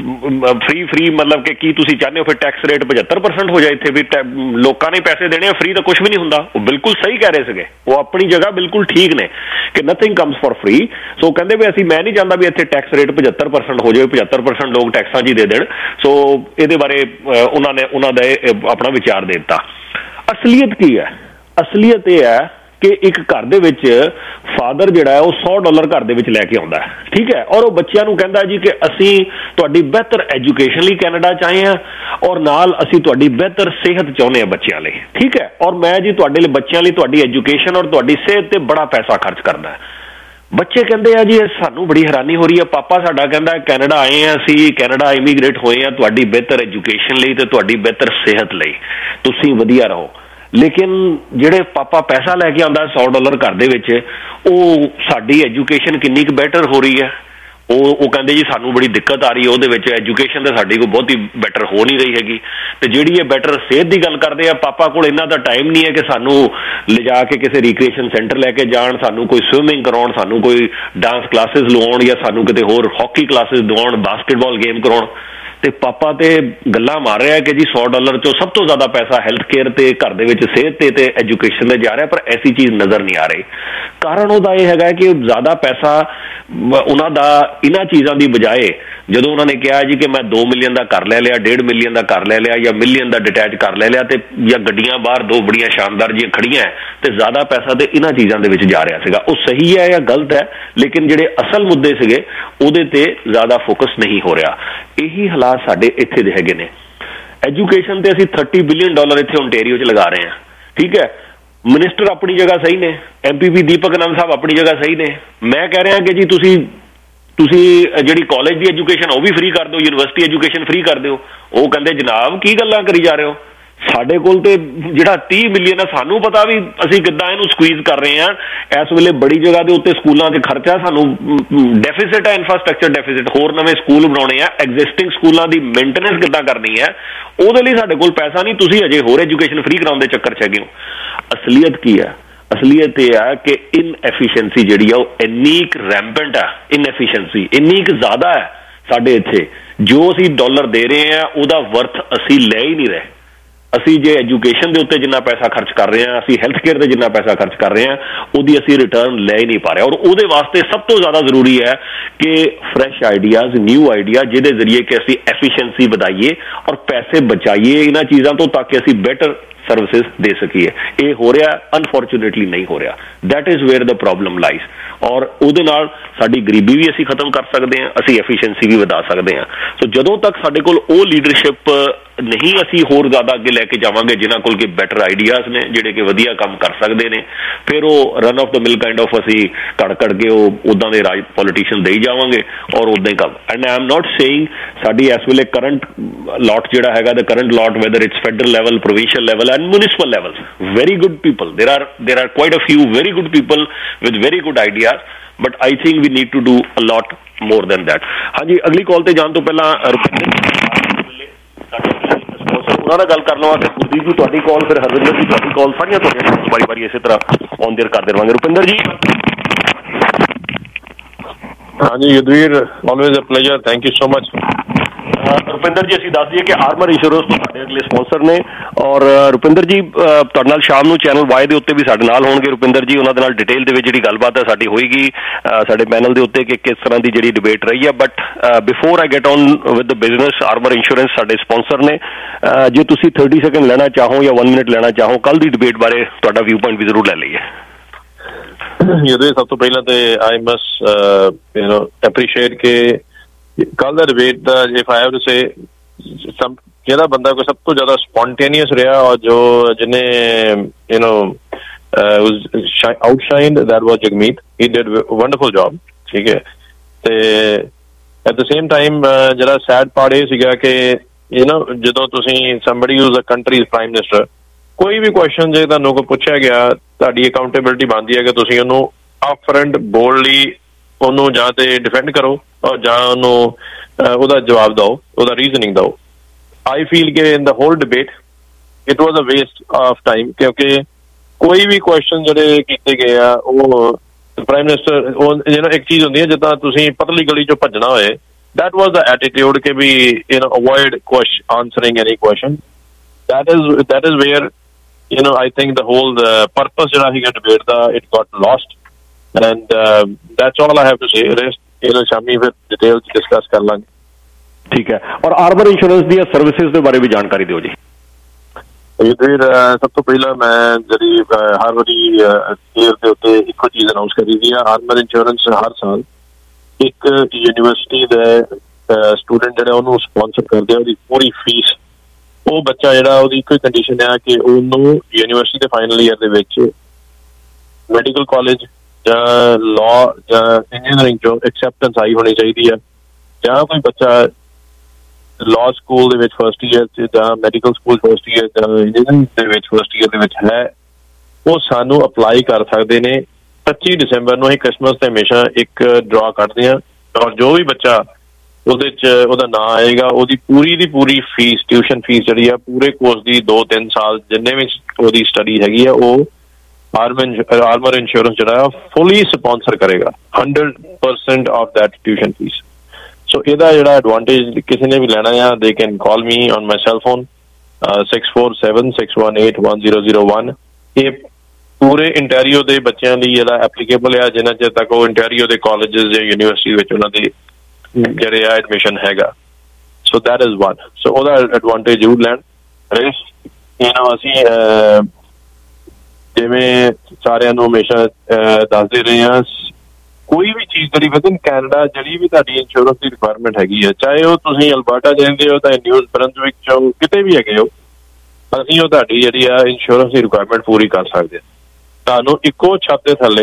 ਫ੍ਰੀ ਫ੍ਰੀ ਮਤਲਬ ਕਿ ਕੀ ਤੁਸੀਂ ਚਾਹੁੰਦੇ ਹੋ ਫਿਰ ਟੈਕਸ ਰੇਟ ਪਝੱਤਰ ਪਰਸੈਂਟ ਹੋ ਜਾਏ ਇੱਥੇ ਵੀ ਲੋਕਾਂ ਨੇ ਪੈਸੇ ਦੇਣੇ ਆ, ਫ੍ਰੀ ਤਾਂ ਕੁਛ ਵੀ ਨਹੀਂ ਹੁੰਦਾ। ਉਹ ਬਿਲਕੁਲ ਸਹੀ ਕਹਿ ਰਹੇ ਸੀਗੇ, ਉਹ ਆਪਣੀ ਜਗ੍ਹਾ ਬਿਲਕੁਲ ਠੀਕ ਨੇ ਕਿ nothing comes for free. So ਕਹਿੰਦੇ ਵੀ ਅਸੀਂ ਮੈਂ ਨਹੀਂ ਚਾਹੁੰਦਾ ਵੀ ਇੱਥੇ ਟੈਕਸ ਰੇਟ ਪਝੱਤਰ ਪਰਸੈਂਟ ਹੋ ਜਾਵੇ, ਪਝੱਤਰ ਪਰਸੈਂਟ ਲੋਕ ਟੈਕਸਾਂ 'ਚ ਹੀ ਦੇ ਦੇਣ। ਸੋ ਇਹਦੇ ਬਾਰੇ ਉਹਨਾਂ ਨੇ ਉਹਨਾਂ ਦਾ ਆਪਣਾ ਵਿਚਾਰ ਦੇ ਦਿੱਤਾ। ਅਸਲੀਅਤ ਕੀ ਹੈ? ਅਸਲੀਅਤ ਇਹ ਹੈ ਕਿ ਇੱਕ ਘਰ ਦੇ ਵਿੱਚ ਫਾਦਰ ਜਿਹੜਾ ਹੈ ਉਹ ਸੌ ਡਾਲਰ ਘਰ ਦੇ ਵਿੱਚ ਲੈ ਕੇ ਆਉਂਦਾ, ਠੀਕ ਹੈ, ਔਰ ਉਹ ਬੱਚਿਆਂ ਨੂੰ ਕਹਿੰਦਾ ਜੀ ਕਿ ਅਸੀਂ ਤੁਹਾਡੀ ਬਿਹਤਰ ਐਜੂਕੇਸ਼ਨ ਲਈ ਕੈਨੇਡਾ 'ਚ ਆਏ ਹਾਂ ਔਰ ਨਾਲ ਅਸੀਂ ਤੁਹਾਡੀ ਬਿਹਤਰ ਸਿਹਤ ਚਾਹੁੰਦੇ ਹਾਂ ਬੱਚਿਆਂ ਲਈ, ਠੀਕ ਹੈ, ਔਰ ਮੈਂ ਜੀ ਤੁਹਾਡੇ ਲਈ ਬੱਚਿਆਂ ਲਈ ਤੁਹਾਡੀ ਐਜੂਕੇਸ਼ਨ ਔਰ ਤੁਹਾਡੀ ਸਿਹਤ 'ਤੇ ਬੜਾ ਪੈਸਾ ਖਰਚ ਕਰਦਾ। ਬੱਚੇ ਕਹਿੰਦੇ ਆ ਜੀ ਸਾਨੂੰ ਬੜੀ ਹੈਰਾਨੀ ਹੋ ਰਹੀ ਹੈ, ਪਾਪਾ ਸਾਡਾ ਕਹਿੰਦਾ ਕੈਨੇਡਾ ਆਏ ਹਾਂ ਅਸੀਂ, ਕੈਨੇਡਾ ਇਮੀਗ੍ਰੇਟ ਹੋਏ ਹਾਂ ਤੁਹਾਡੀ ਬਿਹਤਰ ਐਜੂਕੇਸ਼ਨ ਲਈ ਅਤੇ ਤੁਹਾਡੀ ਬਿਹਤਰ ਸਿਹਤ ਲਈ, ਤੁਸੀਂ ਵਧੀਆ ਰਹੋ। ਲੇਕਿਨ ਜਿਹੜੇ ਪਾਪਾ ਪੈਸਾ ਲੈ ਕੇ ਆਉਂਦਾ ਸੌ ਡਾਲਰ ਘਰ ਦੇ ਵਿੱਚ, ਉਹ ਸਾਡੀ ਐਜੂਕੇਸ਼ਨ ਕਿੰਨੀ ਕੁ ਬੈਟਰ ਹੋ ਰਹੀ ਹੈ? ਉਹ ਉਹ ਕਹਿੰਦੇ ਜੀ ਸਾਨੂੰ ਬੜੀ ਦਿੱਕਤ ਆ ਰਹੀ ਹੈ ਉਹਦੇ ਵਿੱਚ, ਐਜੂਕੇਸ਼ਨ ਤਾਂ ਸਾਡੀ ਕੋਈ ਬਹੁਤੀ ਬੈਟਰ ਹੋ ਨਹੀਂ ਰਹੀ ਹੈਗੀ। ਅਤੇ ਜਿਹੜੀ ਇਹ ਬੈਟਰ ਸਿਹਤ ਦੀ ਗੱਲ ਕਰਦੇ ਆ, ਪਾਪਾ ਕੋਲ ਇੰਨਾ ਤਾਂ ਟਾਈਮ ਨਹੀਂ ਹੈ ਕਿ ਸਾਨੂੰ ਲਿਜਾ ਕੇ ਕਿਸੇ ਰੀਕ੍ਰੀਏਸ਼ਨ ਸੈਂਟਰ ਲੈ ਕੇ ਜਾਣ, ਸਾਨੂੰ ਕੋਈ ਸਵਿਮਿੰਗ ਕਰਾਉਣ, ਸਾਨੂੰ ਕੋਈ ਡਾਂਸ ਕਲਾਸਿਸ ਲਵਾਉਣ ਜਾਂ ਸਾਨੂੰ ਕਿਤੇ ਹੋਰ ਹਾਕੀ ਕਲਾਸਿਸ ਦਿਵਾਉਣ, ਬਾਸਕਿਟਬਾਲ ਗੇਮ ਕਰਾਉਣ। ਤੇ ਪਾਪਾ ਤੇ ਗੱਲਾਂ ਮਾਰ ਰਿਹਾ ਕਿ ਜੀ ਸੌ ਡਾਲਰ ਚੋਂ ਸਭ ਤੋਂ ਜ਼ਿਆਦਾ ਪੈਸਾ ਹੈਲਥ ਕੇਅਰ ਤੇ ਘਰ ਦੇ ਵਿੱਚ ਸਿਹਤ ਤੇ ਤੇ ਐਜੂਕੇਸ਼ਨ ਤੇ ਜਾ ਰਿਹਾ, ਪਰ ਐਸੀ ਚੀਜ਼ ਨਜ਼ਰ ਨਹੀਂ ਆ ਰਹੀ। ਕਾਰਨ ਉਹਦਾ ਇਹ ਹੈਗਾ ਕਿ ਜ਼ਿਆਦਾ ਪੈਸਾ ਉਹਨਾਂ ਦਾ ਇਹਨਾਂ ਚੀਜ਼ਾਂ ਦੀ ਬਜਾਏ ਜਦੋਂ ਉਹਨਾਂ ਨੇ ਕਿਹਾ ਜੀ ਕਿ ਮੈਂ ਦੋ ਮਿਲੀਅਨ ਦਾ ਘਰ ਲੈ ਲਿਆ, ਡੇਢ ਮਿਲੀਅਨ ਦਾ ਘਰ ਲੈ ਲਿਆ ਜਾਂ ਮਿਲੀਅਨ ਦਾ ਡਿਟੈਚ ਘਰ ਲੈ ਲਿਆ ਤੇ ਜਾਂ ਗੱਡੀਆਂ ਬਾਹਰ ਦੋ ਬੜੀਆਂ ਸ਼ਾਨਦਾਰ ਜਿਹੀਆਂ ਖੜੀਆਂ ਤੇ ਜ਼ਿਆਦਾ ਪੈਸਾ ਤੇ ਇਹਨਾਂ ਚੀਜ਼ਾਂ ਦੇ ਵਿੱਚ ਜਾ ਰਿਹਾ ਸੀਗਾ। ਉਹ ਸਹੀ ਹੈ ਜਾਂ ਗਲਤ ਹੈ, ਲੇਕਿਨ ਜਿਹੜੇ ਅਸਲ ਮੁੱਦੇ ਸੀਗੇ ਉਹਦੇ ਤੇ ਜ਼ਿਆਦਾ ਫੋਕਸ ਨਹੀਂ ਹੋ ਰਿਹਾ। ਇਹੀ ਹਾਲਾਤ ਸਾਡੇ ਇੱਥੇ ਦੇ ਹੈਗੇ ਨੇ। ਐਜੂਕੇਸ਼ਨ ਤੇ ਅਸੀਂ ਥਰਟੀ ਬਿਲੀਅਨ ਡਾਲਰ ਇੱਥੇ ਓਨਟਾਰੀਓ 'ਚ ਲਗਾ ਰਹੇ ਹਾਂ, ਠੀਕ ਹੈ। ਮਿਨਿਸਟਰ ਆਪਣੀ ਜਗ੍ਹਾ ਸਹੀ ਨੇ, ਐਮ ਪੀ ਪੀ ਦੀਪਕ ਆਨੰਦ ਸਾਹਿਬ ਆਪਣੀ ਜਗ੍ਹਾ ਸਹੀ ਨੇ। ਮੈਂ ਕਹਿ ਰਿਹਾ ਕਿ ਜੀ ਤੁਸੀਂ ਤੁਸੀਂ ਜਿਹੜੀ ਕਾਲਜ ਦੀ ਐਜੂਕੇਸ਼ਨ ਉਹ ਵੀ ਫ੍ਰੀ ਕਰ ਦਿਓ, ਯੂਨੀਵਰਸਿਟੀ ਐਜੂਕੇਸ਼ਨ ਫ੍ਰੀ ਕਰ ਦਿਓ। ਉਹ ਕਹਿੰਦੇ ਜਨਾਬ ਕੀ ਗੱਲਾਂ ਕਰੀ ਜਾ ਰਹੇ ਹੋ, ਸਾਡੇ ਕੋਲ ਤੇ ਜਿਹੜਾ ਤੀਹ ਮਿਲੀਅਨ ਹੈ ਸਾਨੂੰ ਪਤਾ ਵੀ ਅਸੀਂ ਕਿੱਦਾਂ ਇਹਨੂੰ ਸਕੁਈਜ਼ ਕਰ ਰਹੇ ਹਾਂ। ਇਸ ਵੇਲੇ ਬੜੀ ਜਗ੍ਹਾ ਦੇ ਉੱਤੇ ਸਕੂਲਾਂ 'ਚ ਖਰਚਾ, ਸਾਨੂੰ ਡੈਫੀਸਿਟ ਹੈ, ਇਨਫਰਾਸਟਰਕਚਰ ਡੈਫੀਸਿਟ, ਹੋਰ ਨਵੇਂ ਸਕੂਲ ਬਣਾਉਣੇ ਆ, ਐਗਜ਼ਿਸਟਿੰਗ ਸਕੂਲਾਂ ਦੀ ਮੇਨਟੇਨੈਂਸ ਕਿੱਦਾਂ ਕਰਨੀ ਹੈ, ਉਹਦੇ ਲਈ ਸਾਡੇ ਕੋਲ ਪੈਸਾ ਨਹੀਂ, ਤੁਸੀਂ ਅਜੇ ਹੋਰ ਐਜੂਕੇਸ਼ਨ ਫ੍ਰੀ ਕਰਾਉਣ ਦੇ ਚੱਕਰ 'ਚ ਹੈਗੇ ਹੋ। ਅਸਲੀਅਤ ਕੀ ਹੈ? ਅਸਲੀਅਤ ਇਹ ਆ ਕਿ ਇਨਐਫੀਸ਼ੀਐਂਸੀ ਜਿਹੜੀ ਆ ਉਹ ਇੰਨੀ ਕੁ ਰੈਂਪੈਂਟ ਆ, ਇਨਐਫੀਸ਼ੀਐਂਸੀ ਇੰਨੀ ਕੁ ਜ਼ਿਆਦਾ ਹੈ ਸਾਡੇ ਇੱਥੇ। ਜੋ ਅਸੀਂ ਡਾਲਰ ਦੇ ਰਹੇ ਹਾਂ ਉਹਦਾ ਵਰਥ ਅਸੀਂ ਲੈ ਹੀ ਨਹੀਂ ਰਹੇ। ਅਸੀਂ ਜੇ ਐਜੂਕੇਸ਼ਨ ਦੇ ਉੱਤੇ ਜਿੰਨਾ ਪੈਸਾ ਖਰਚ ਕਰ ਰਹੇ ਹਾਂ, ਅਸੀਂ ਹੈਲਥ ਕੇਅਰ 'ਤੇ ਜਿੰਨਾ ਪੈਸਾ ਖਰਚ ਕਰ ਰਹੇ ਹਾਂ, ਉਹਦੀ ਅਸੀਂ ਰਿਟਰਨ ਲੈ ਹੀ ਨਹੀਂ ਪਾ ਰਹੇ। ਔਰ ਉਹਦੇ ਵਾਸਤੇ ਸਭ ਤੋਂ ਜ਼ਿਆਦਾ ਜ਼ਰੂਰੀ ਹੈ ਕਿ ਫਰੈਸ਼ ਆਈਡੀਆਜ਼, ਨਿਊ ਆਈਡੀਆ, ਜਿਹਦੇ ਜ਼ਰੀਏ ਕਿ ਅਸੀਂ ਐਫੀਸ਼ੀਐਂਸੀ ਵਧਾਈਏ ਔਰ ਪੈਸੇ ਬਚਾਈਏ ਇਹਨਾਂ ਚੀਜ਼ਾਂ ਤੋਂ, ਤਾਂ ਕਿ ਅਸੀਂ ਬੈਟਰ ਸਰਵਿਸਿਜ਼ ਦੇ ਸਕੀਏ। ਇਹ ਹੋ ਰਿਹਾ, ਅਨਫੋਰਚੂਨੇਟਲੀ ਨਹੀਂ ਹੋ ਰਿਹਾ। That is where the problem lies. ਔਰ ਉਹਦੇ ਨਾਲ ਸਾਡੀ ਗਰੀਬੀ ਵੀ ਅਸੀਂ ਖਤਮ ਕਰ ਸਕਦੇ ਹਾਂ, ਅਸੀਂ ਐਫੀਸ਼ੀਐਂਸੀ ਵੀ ਵਧਾ ਸਕਦੇ ਹਾਂ। ਸੋ ਜਦੋਂ ਤੱਕ ਸਾਡੇ ਕੋਲ ਉਹ ਲੀਡਰਸ਼ਿਪ ਨਹੀਂ ਅਸੀਂ ਹੋਰ ਜ਼ਿਆਦਾ ਅੱਗੇ ਲੈ ਕੇ ਜਾਵਾਂਗੇ ਜਿਨ੍ਹਾਂ ਕੋਲ ਕਿ ਬੈਟਰ ਆਈਡੀਆਜ਼ ਨੇ, ਜਿਹੜੇ ਕਿ ਵਧੀਆ ਕੰਮ ਕਰ ਸਕਦੇ ਨੇ, ਫਿਰ ਉਹ run of the mill kind of ਅਸੀਂ ਕੜ ਕੜ ਕੇ ਉਹ ਉੱਦਾਂ ਦੇ ਰਾਜ ਪੋਲੀਟੀਸ਼ੀਅਨ ਦੇਈ ਜਾਵਾਂਗੇ ਔਰ ਉੱਦਾਂ ਹੀ ਕੰਮ। And I am not saying ਸਾਡੀ ਇਸ ਵੇਲੇ ਕਰੰਟ ਲੋਟ ਜਿਹੜਾ ਹੈਗਾ, the current lot whether it's federal level, provincial level and municipal level, very good people. There are there are quite a few very good people with very good ideas, but I think we need to do a lot more than that. ਹਾਂਜੀ, ਅਗਲੀ ਕਾਲ ਤੇ ਜਾਣ ਤੋਂ ਪਹਿਲਾਂ ਉਹਨਾਂ ਨਾਲ ਗੱਲ ਕਰ ਲਵਾਂ ਕਿ ਗੁਰਦੀਪ ਜੀ ਤੁਹਾਡੀ ਕਾਲ, ਫਿਰ ਹਰਵਿੰਦਰ ਜੀ ਤੁਹਾਡੀ ਕਾਲ, ਸਾਰੀਆਂ ਤੁਹਾਡੀਆਂ ਵਾਰੀ ਵਾਰੀ ਇਸੇ ਤਰ੍ਹਾਂ ਔਨ ਦੇਅਰ ਕਰਦੇ ਰਹਾਂਗੇ। ਰੁਪਿੰਦਰ ਜੀ। ਹਾਂਜੀ Yudhveer, always a pleasure, thank you so much. Rupinder ji, ਅਸੀਂ ਦੱਸ ਦਈਏ ਕਿ ਆਰਮਰ ਇੰਸ਼ੋਰੈਂਸ ਸਾਡੇ ਅਗਲੇ ਸਪਾਂਸਰ ਨੇ। ਔਰ ਰੁਪਿੰਦਰ ਜੀ ਤੁਹਾਡੇ ਨਾਲ ਸ਼ਾਮ ਨੂੰ ਚੈਨਲ ਵਾਈ ਦੇ ਉੱਤੇ ਵੀ ਸਾਡੇ ਨਾਲ ਹੋਣਗੇ ਰੁਪਿੰਦਰ ਜੀ, ਉਹਨਾਂ ਦੇ ਨਾਲ ਡਿਟੇਲ ਦੇ ਵਿੱਚ ਜਿਹੜੀ ਗੱਲਬਾਤ ਹੈ ਸਾਡੀ ਹੋਏਗੀ ਸਾਡੇ ਪੈਨਲ ਦੇ ਉੱਤੇ ਕਿ ਕਿਸ ਤਰ੍ਹਾਂ ਦੀ ਜਿਹੜੀ ਡਿਬੇਟ ਰਹੀ ਹੈ। But before I get on with the business, Armour insurance ਸਾਡੇ ਸਪਾਂਸਰ ਨੇ। ਜੇ ਤੁਸੀਂ ਥਰਟੀ ਸੈਕਿੰਡ ਲੈਣਾ ਚਾਹੋ ਜਾਂ ਵਨ ਮਿੰਟ ਲੈਣਾ ਚਾਹੋ, ਕੱਲ੍ਹ ਦੀ ਡਿਬੇਟ ਬਾਰੇ ਤੁਹਾਡਾ ਵਿਊ ਪੁਆਇੰਟ ਵੀ ਜ਼ਰੂਰ ਲੈ ਲਈਏ। ਇਹਦੇ ਸਭ ਤੋਂ ਪਹਿਲਾਂ ਤੇ I must you know appreciate ਕਿ ਕੱਲ ਦਾ ਡਿਬੇਟ ਦਾ, if I have to say some ਜਿਹੜਾ ਬੰਦਾ ਕੋਈ ਸਭ ਤੋਂ ਜ਼ਿਆਦਾ ਸਪੌਂਟੇਨੀਅਸ ਰਿਹਾ ਔਰ ਜੋ ਜਿਹਨੇ you know outshined that was Jagmeet. He did wonderful job, ਠੀਕ ਹੈ। ਤੇ ਐਟ ਦ ਸੇਮ ਟਾਈਮ ਜਿਹੜਾ ਸੈਡ ਪਾਰਟ ਇਹ ਸੀਗਾ ਕਿ ਯੂ ਨੋ ਜਦੋਂ ਤੁਸੀਂ somebody use a country's prime minister, ਕੋਈ ਵੀ ਕੁਐਸਚਨ ਜੇ ਤੁਹਾਨੂੰ ਕੋਈ ਪੁੱਛਿਆ ਗਿਆ, ਤੁਹਾਡੀ ਅਕਾਊਂਟੇਬਿਲਿਟੀ ਬਣਦੀ ਹੈ ਕਿ ਤੁਸੀਂ ਉਹਨੂੰ ਅਪਫਰੰਟ ਬੋਲਡਲੀ ਉਹਨੂੰ ਜਾਂ ਤੇ ਡਿਫੈਂਡ ਕਰੋ ਔਰ ਜਾਂ ਉਹਨੂੰ ਉਹਦਾ ਜਵਾਬ ਦਿਓ, ਉਹਦਾ ਰੀਜ਼ਨਿੰਗ ਦਿਓ। ਆਈ ਫੀਲ ਕਿ in the whole debate it was a waste of time, ਕਿਉਂਕਿ ਕੋਈ ਵੀ ਕੁਐਸਚਨ ਜਿਹੜੇ ਕੀਤੇ ਗਏ ਆ ਉਹ ਪ੍ਰਾਈਮ ਮਿਨਿਸਟਰ ਉਹ ਜਿਹੜਾ ਇੱਕ ਚੀਜ਼ ਹੁੰਦੀ ਹੈ ਜਿੱਦਾਂ ਤੁਸੀਂ ਪਤਲੀ ਗਲੀ ਚੋਂ ਭੱਜਣਾ ਹੋਏ, that was the attitude ਕਿ ਵੀ you know avoid question answering any question. That is that is where you know I think the whole the purpose ਜਿਹੜਾ ਸੀਗਾ debate the it got lost, and uh, that's all I have to say. Rest you know ਸ਼ਾਮੀ ਫਿਰ details discuss ਕਰ ਲਾਂਗੇ। ਠੀਕ ਹੈ। ਔਰ Armour insurance ਦੀਆਂ ਸਰਵਿਸਿਜ਼ ਦੇ ਬਾਰੇ ਵੀ ਜਾਣਕਾਰੀ ਦਿਓ ਜੀ। ਫਿਰ ਸਭ ਤੋਂ ਪਹਿਲਾਂ ਮੈਂ ਜਿਹੜੀ ਹਰ ਵਾਰੀ ਈਅਰ ਦੇ ਉੱਤੇ ਇੱਕੋ ਚੀਜ਼ ਅਨਾਊਂਸ ਕਰੀ ਦੀ ਆ, ਆਰਮਰ ਇੰਸ਼ੋਰੈਂਸ ਹਰ ਸਾਲ ਇੱਕ ਯੂਨੀਵਰਸਿਟੀ ਦੇ ਸਟੂਡੈਂਟ ਜਿਹੜਾ ਉਹਨੂੰ ਸਪੋਂਸਰ ਕਰਦੇ ਆ, ਉਹਦੀ ਪੂਰੀ ਫੀਸ ਉਹ ਬੱਚਾ ਜਿਹੜਾ ਉਹਦੀ ਇੱਕੋ ਹੀ ਕੰਡੀਸ਼ਨ ਆ ਕਿ ਉਹਨੂੰ ਯੂਨੀਵਰਸਿਟੀ ਦੇ ਫਾਈਨਲ ਈਅਰ ਦੇ ਵਿੱਚ ਮੈਡੀਕਲ ਕਾਲਜ ਜਾਂ ਲਾਅ ਜਾਂ ਇੰਜੀਨੀਅਰਿੰਗ ਚੋਂ ਐਕਸੈਪਟੈਂਸ ਆਈ ਹੋਣੀ ਚਾਹੀਦੀ ਆ, ਜਾਂ ਕੋਈ ਬੱਚਾ ਲਾਅ ਸਕੂਲ ਦੇ ਵਿੱਚ ਫਸਟ ਈਅਰ 'ਚ ਜਾਂ ਮੈਡੀਕਲ ਸਕੂਲ ਫਸਟ ਈਅਰ ਜਾਂ ਇੰਜੀਨੀਅਰਿੰਗ ਦੇ ਵਿੱਚ ਫਸਟ ਈਅਰ ਦੇ ਵਿੱਚ ਹੈ, ਉਹ ਸਾਨੂੰ ਅਪਲਾਈ ਕਰ ਸਕਦੇ ਨੇ। ਪੱਚੀ ਦਸੰਬਰ ਨੂੰ ਅਸੀਂ ਕ੍ਰਿਸਮਸ ਤੇ ਹਮੇਸ਼ਾ ਇੱਕ ਡਰਾ ਕੱਢਦੇ ਹਾਂ ਔਰ ਜੋ ਵੀ ਬੱਚਾ ਉਹਦੇ 'ਚ ਉਹਦਾ ਨਾਂ ਆਏਗਾ ਉਹਦੀ ਪੂਰੀ ਦੀ ਪੂਰੀ ਫੀਸ, ਟਿਊਸ਼ਨ ਫੀਸ ਜਿਹੜੀ ਆ ਪੂਰੇ ਕੋਰਸ ਦੀ ਦੋ ਤਿੰਨ ਸਾਲ ਜਿੰਨੇ ਵੀ ਉਹਦੀ ਸਟੱਡੀ ਹੈਗੀ ਆ ਉਹ ਆਰਮਰ ਆਰਮਰ ਇੰਸ਼ੋਰੈਂਸ ਜਿਹੜਾ ਫੁੱਲੀ ਸਪੋਂਸਰ ਕਰੇਗਾ, hundred percent of that tuition fees. So ਇਹਦਾ ਜਿਹੜਾ ਐਡਵਾਂਟੇਜ ਕਿਸੇ ਨੇ ਵੀ ਲੈਣਾ ਆ, they can call me on my cell phone six four seven six one eight one zero zero one. ਇਹ ਪੂਰੇ ਇੰਟੈਰੀਓ ਦੇ ਬੱਚਿਆਂ ਲਈ ਇਹਦਾ ਐਪਲੀਕੇਬਲ ਆ ਜਿੰਨਾ ਚਿਰ ਤੱਕ ਉਹ ਇੰਟੈਰੀਓ ਦੇ ਕਾਲਜਿਸ ਜਾਂ ਯੂਨੀਵਰਸਿਟੀ ਵਿੱਚ ਉਹਨਾਂ ਦੇ ਜਿਹੜੇ ਆ ਐਡਮਿਸ਼ਨ ਹੈਗਾ। So that is one. So ਉਹਦਾ ਐਡਵਾਂਟੇਜ ਜ਼ਰੂਰ ਲੈਣ। ਰੇਸ ਯੂ ਨੋ ਅਸੀਂ ਜਿਵੇਂ ਸਾਰਿਆਂ ਨੂੰ ਹਮੇਸ਼ਾ ਦੱਸਦੇ ਰਹੇ ਹਾਂ, ਕੋਈ ਵੀ ਚੀਜ਼ ਜਿਹੜੀ ਵਿਦਨ ਕੈਨੇਡਾ ਜਿਹੜੀ ਵੀ ਤੁਹਾਡੀ ਇੰਸ਼ੋਰੈਂਸ ਦੀ ਰਿਕੁਆਇਰਮੈਂਟ ਹੈਗੀ ਹੈ, ਚਾਹੇ ਉਹ ਤੁਸੀਂ ਅਲਬਰਟਾ ਜਾਂਦੇ ਹੋ ਤਾਂ ਨਿਊ ਬਰੰਜ਼ਵਿਕ ਚੋਂ ਕਿਤੇ ਵੀ ਹੈਗੇ ਹੋ, ਅਸੀਂ ਉਹ ਤੁਹਾਡੀ ਜਿਹੜੀ ਆ ਇੰਸ਼ੋਰੈਂਸ ਦੀ ਰਿਕੁਆਇਰਮੈਂਟ ਪੂਰੀ ਕਰ ਸਕਦੇ ਹਾਂ। ਤੁਹਾਨੂੰ ਇੱਕੋ ਛੱਤ ਦੇ ਥੱਲੇ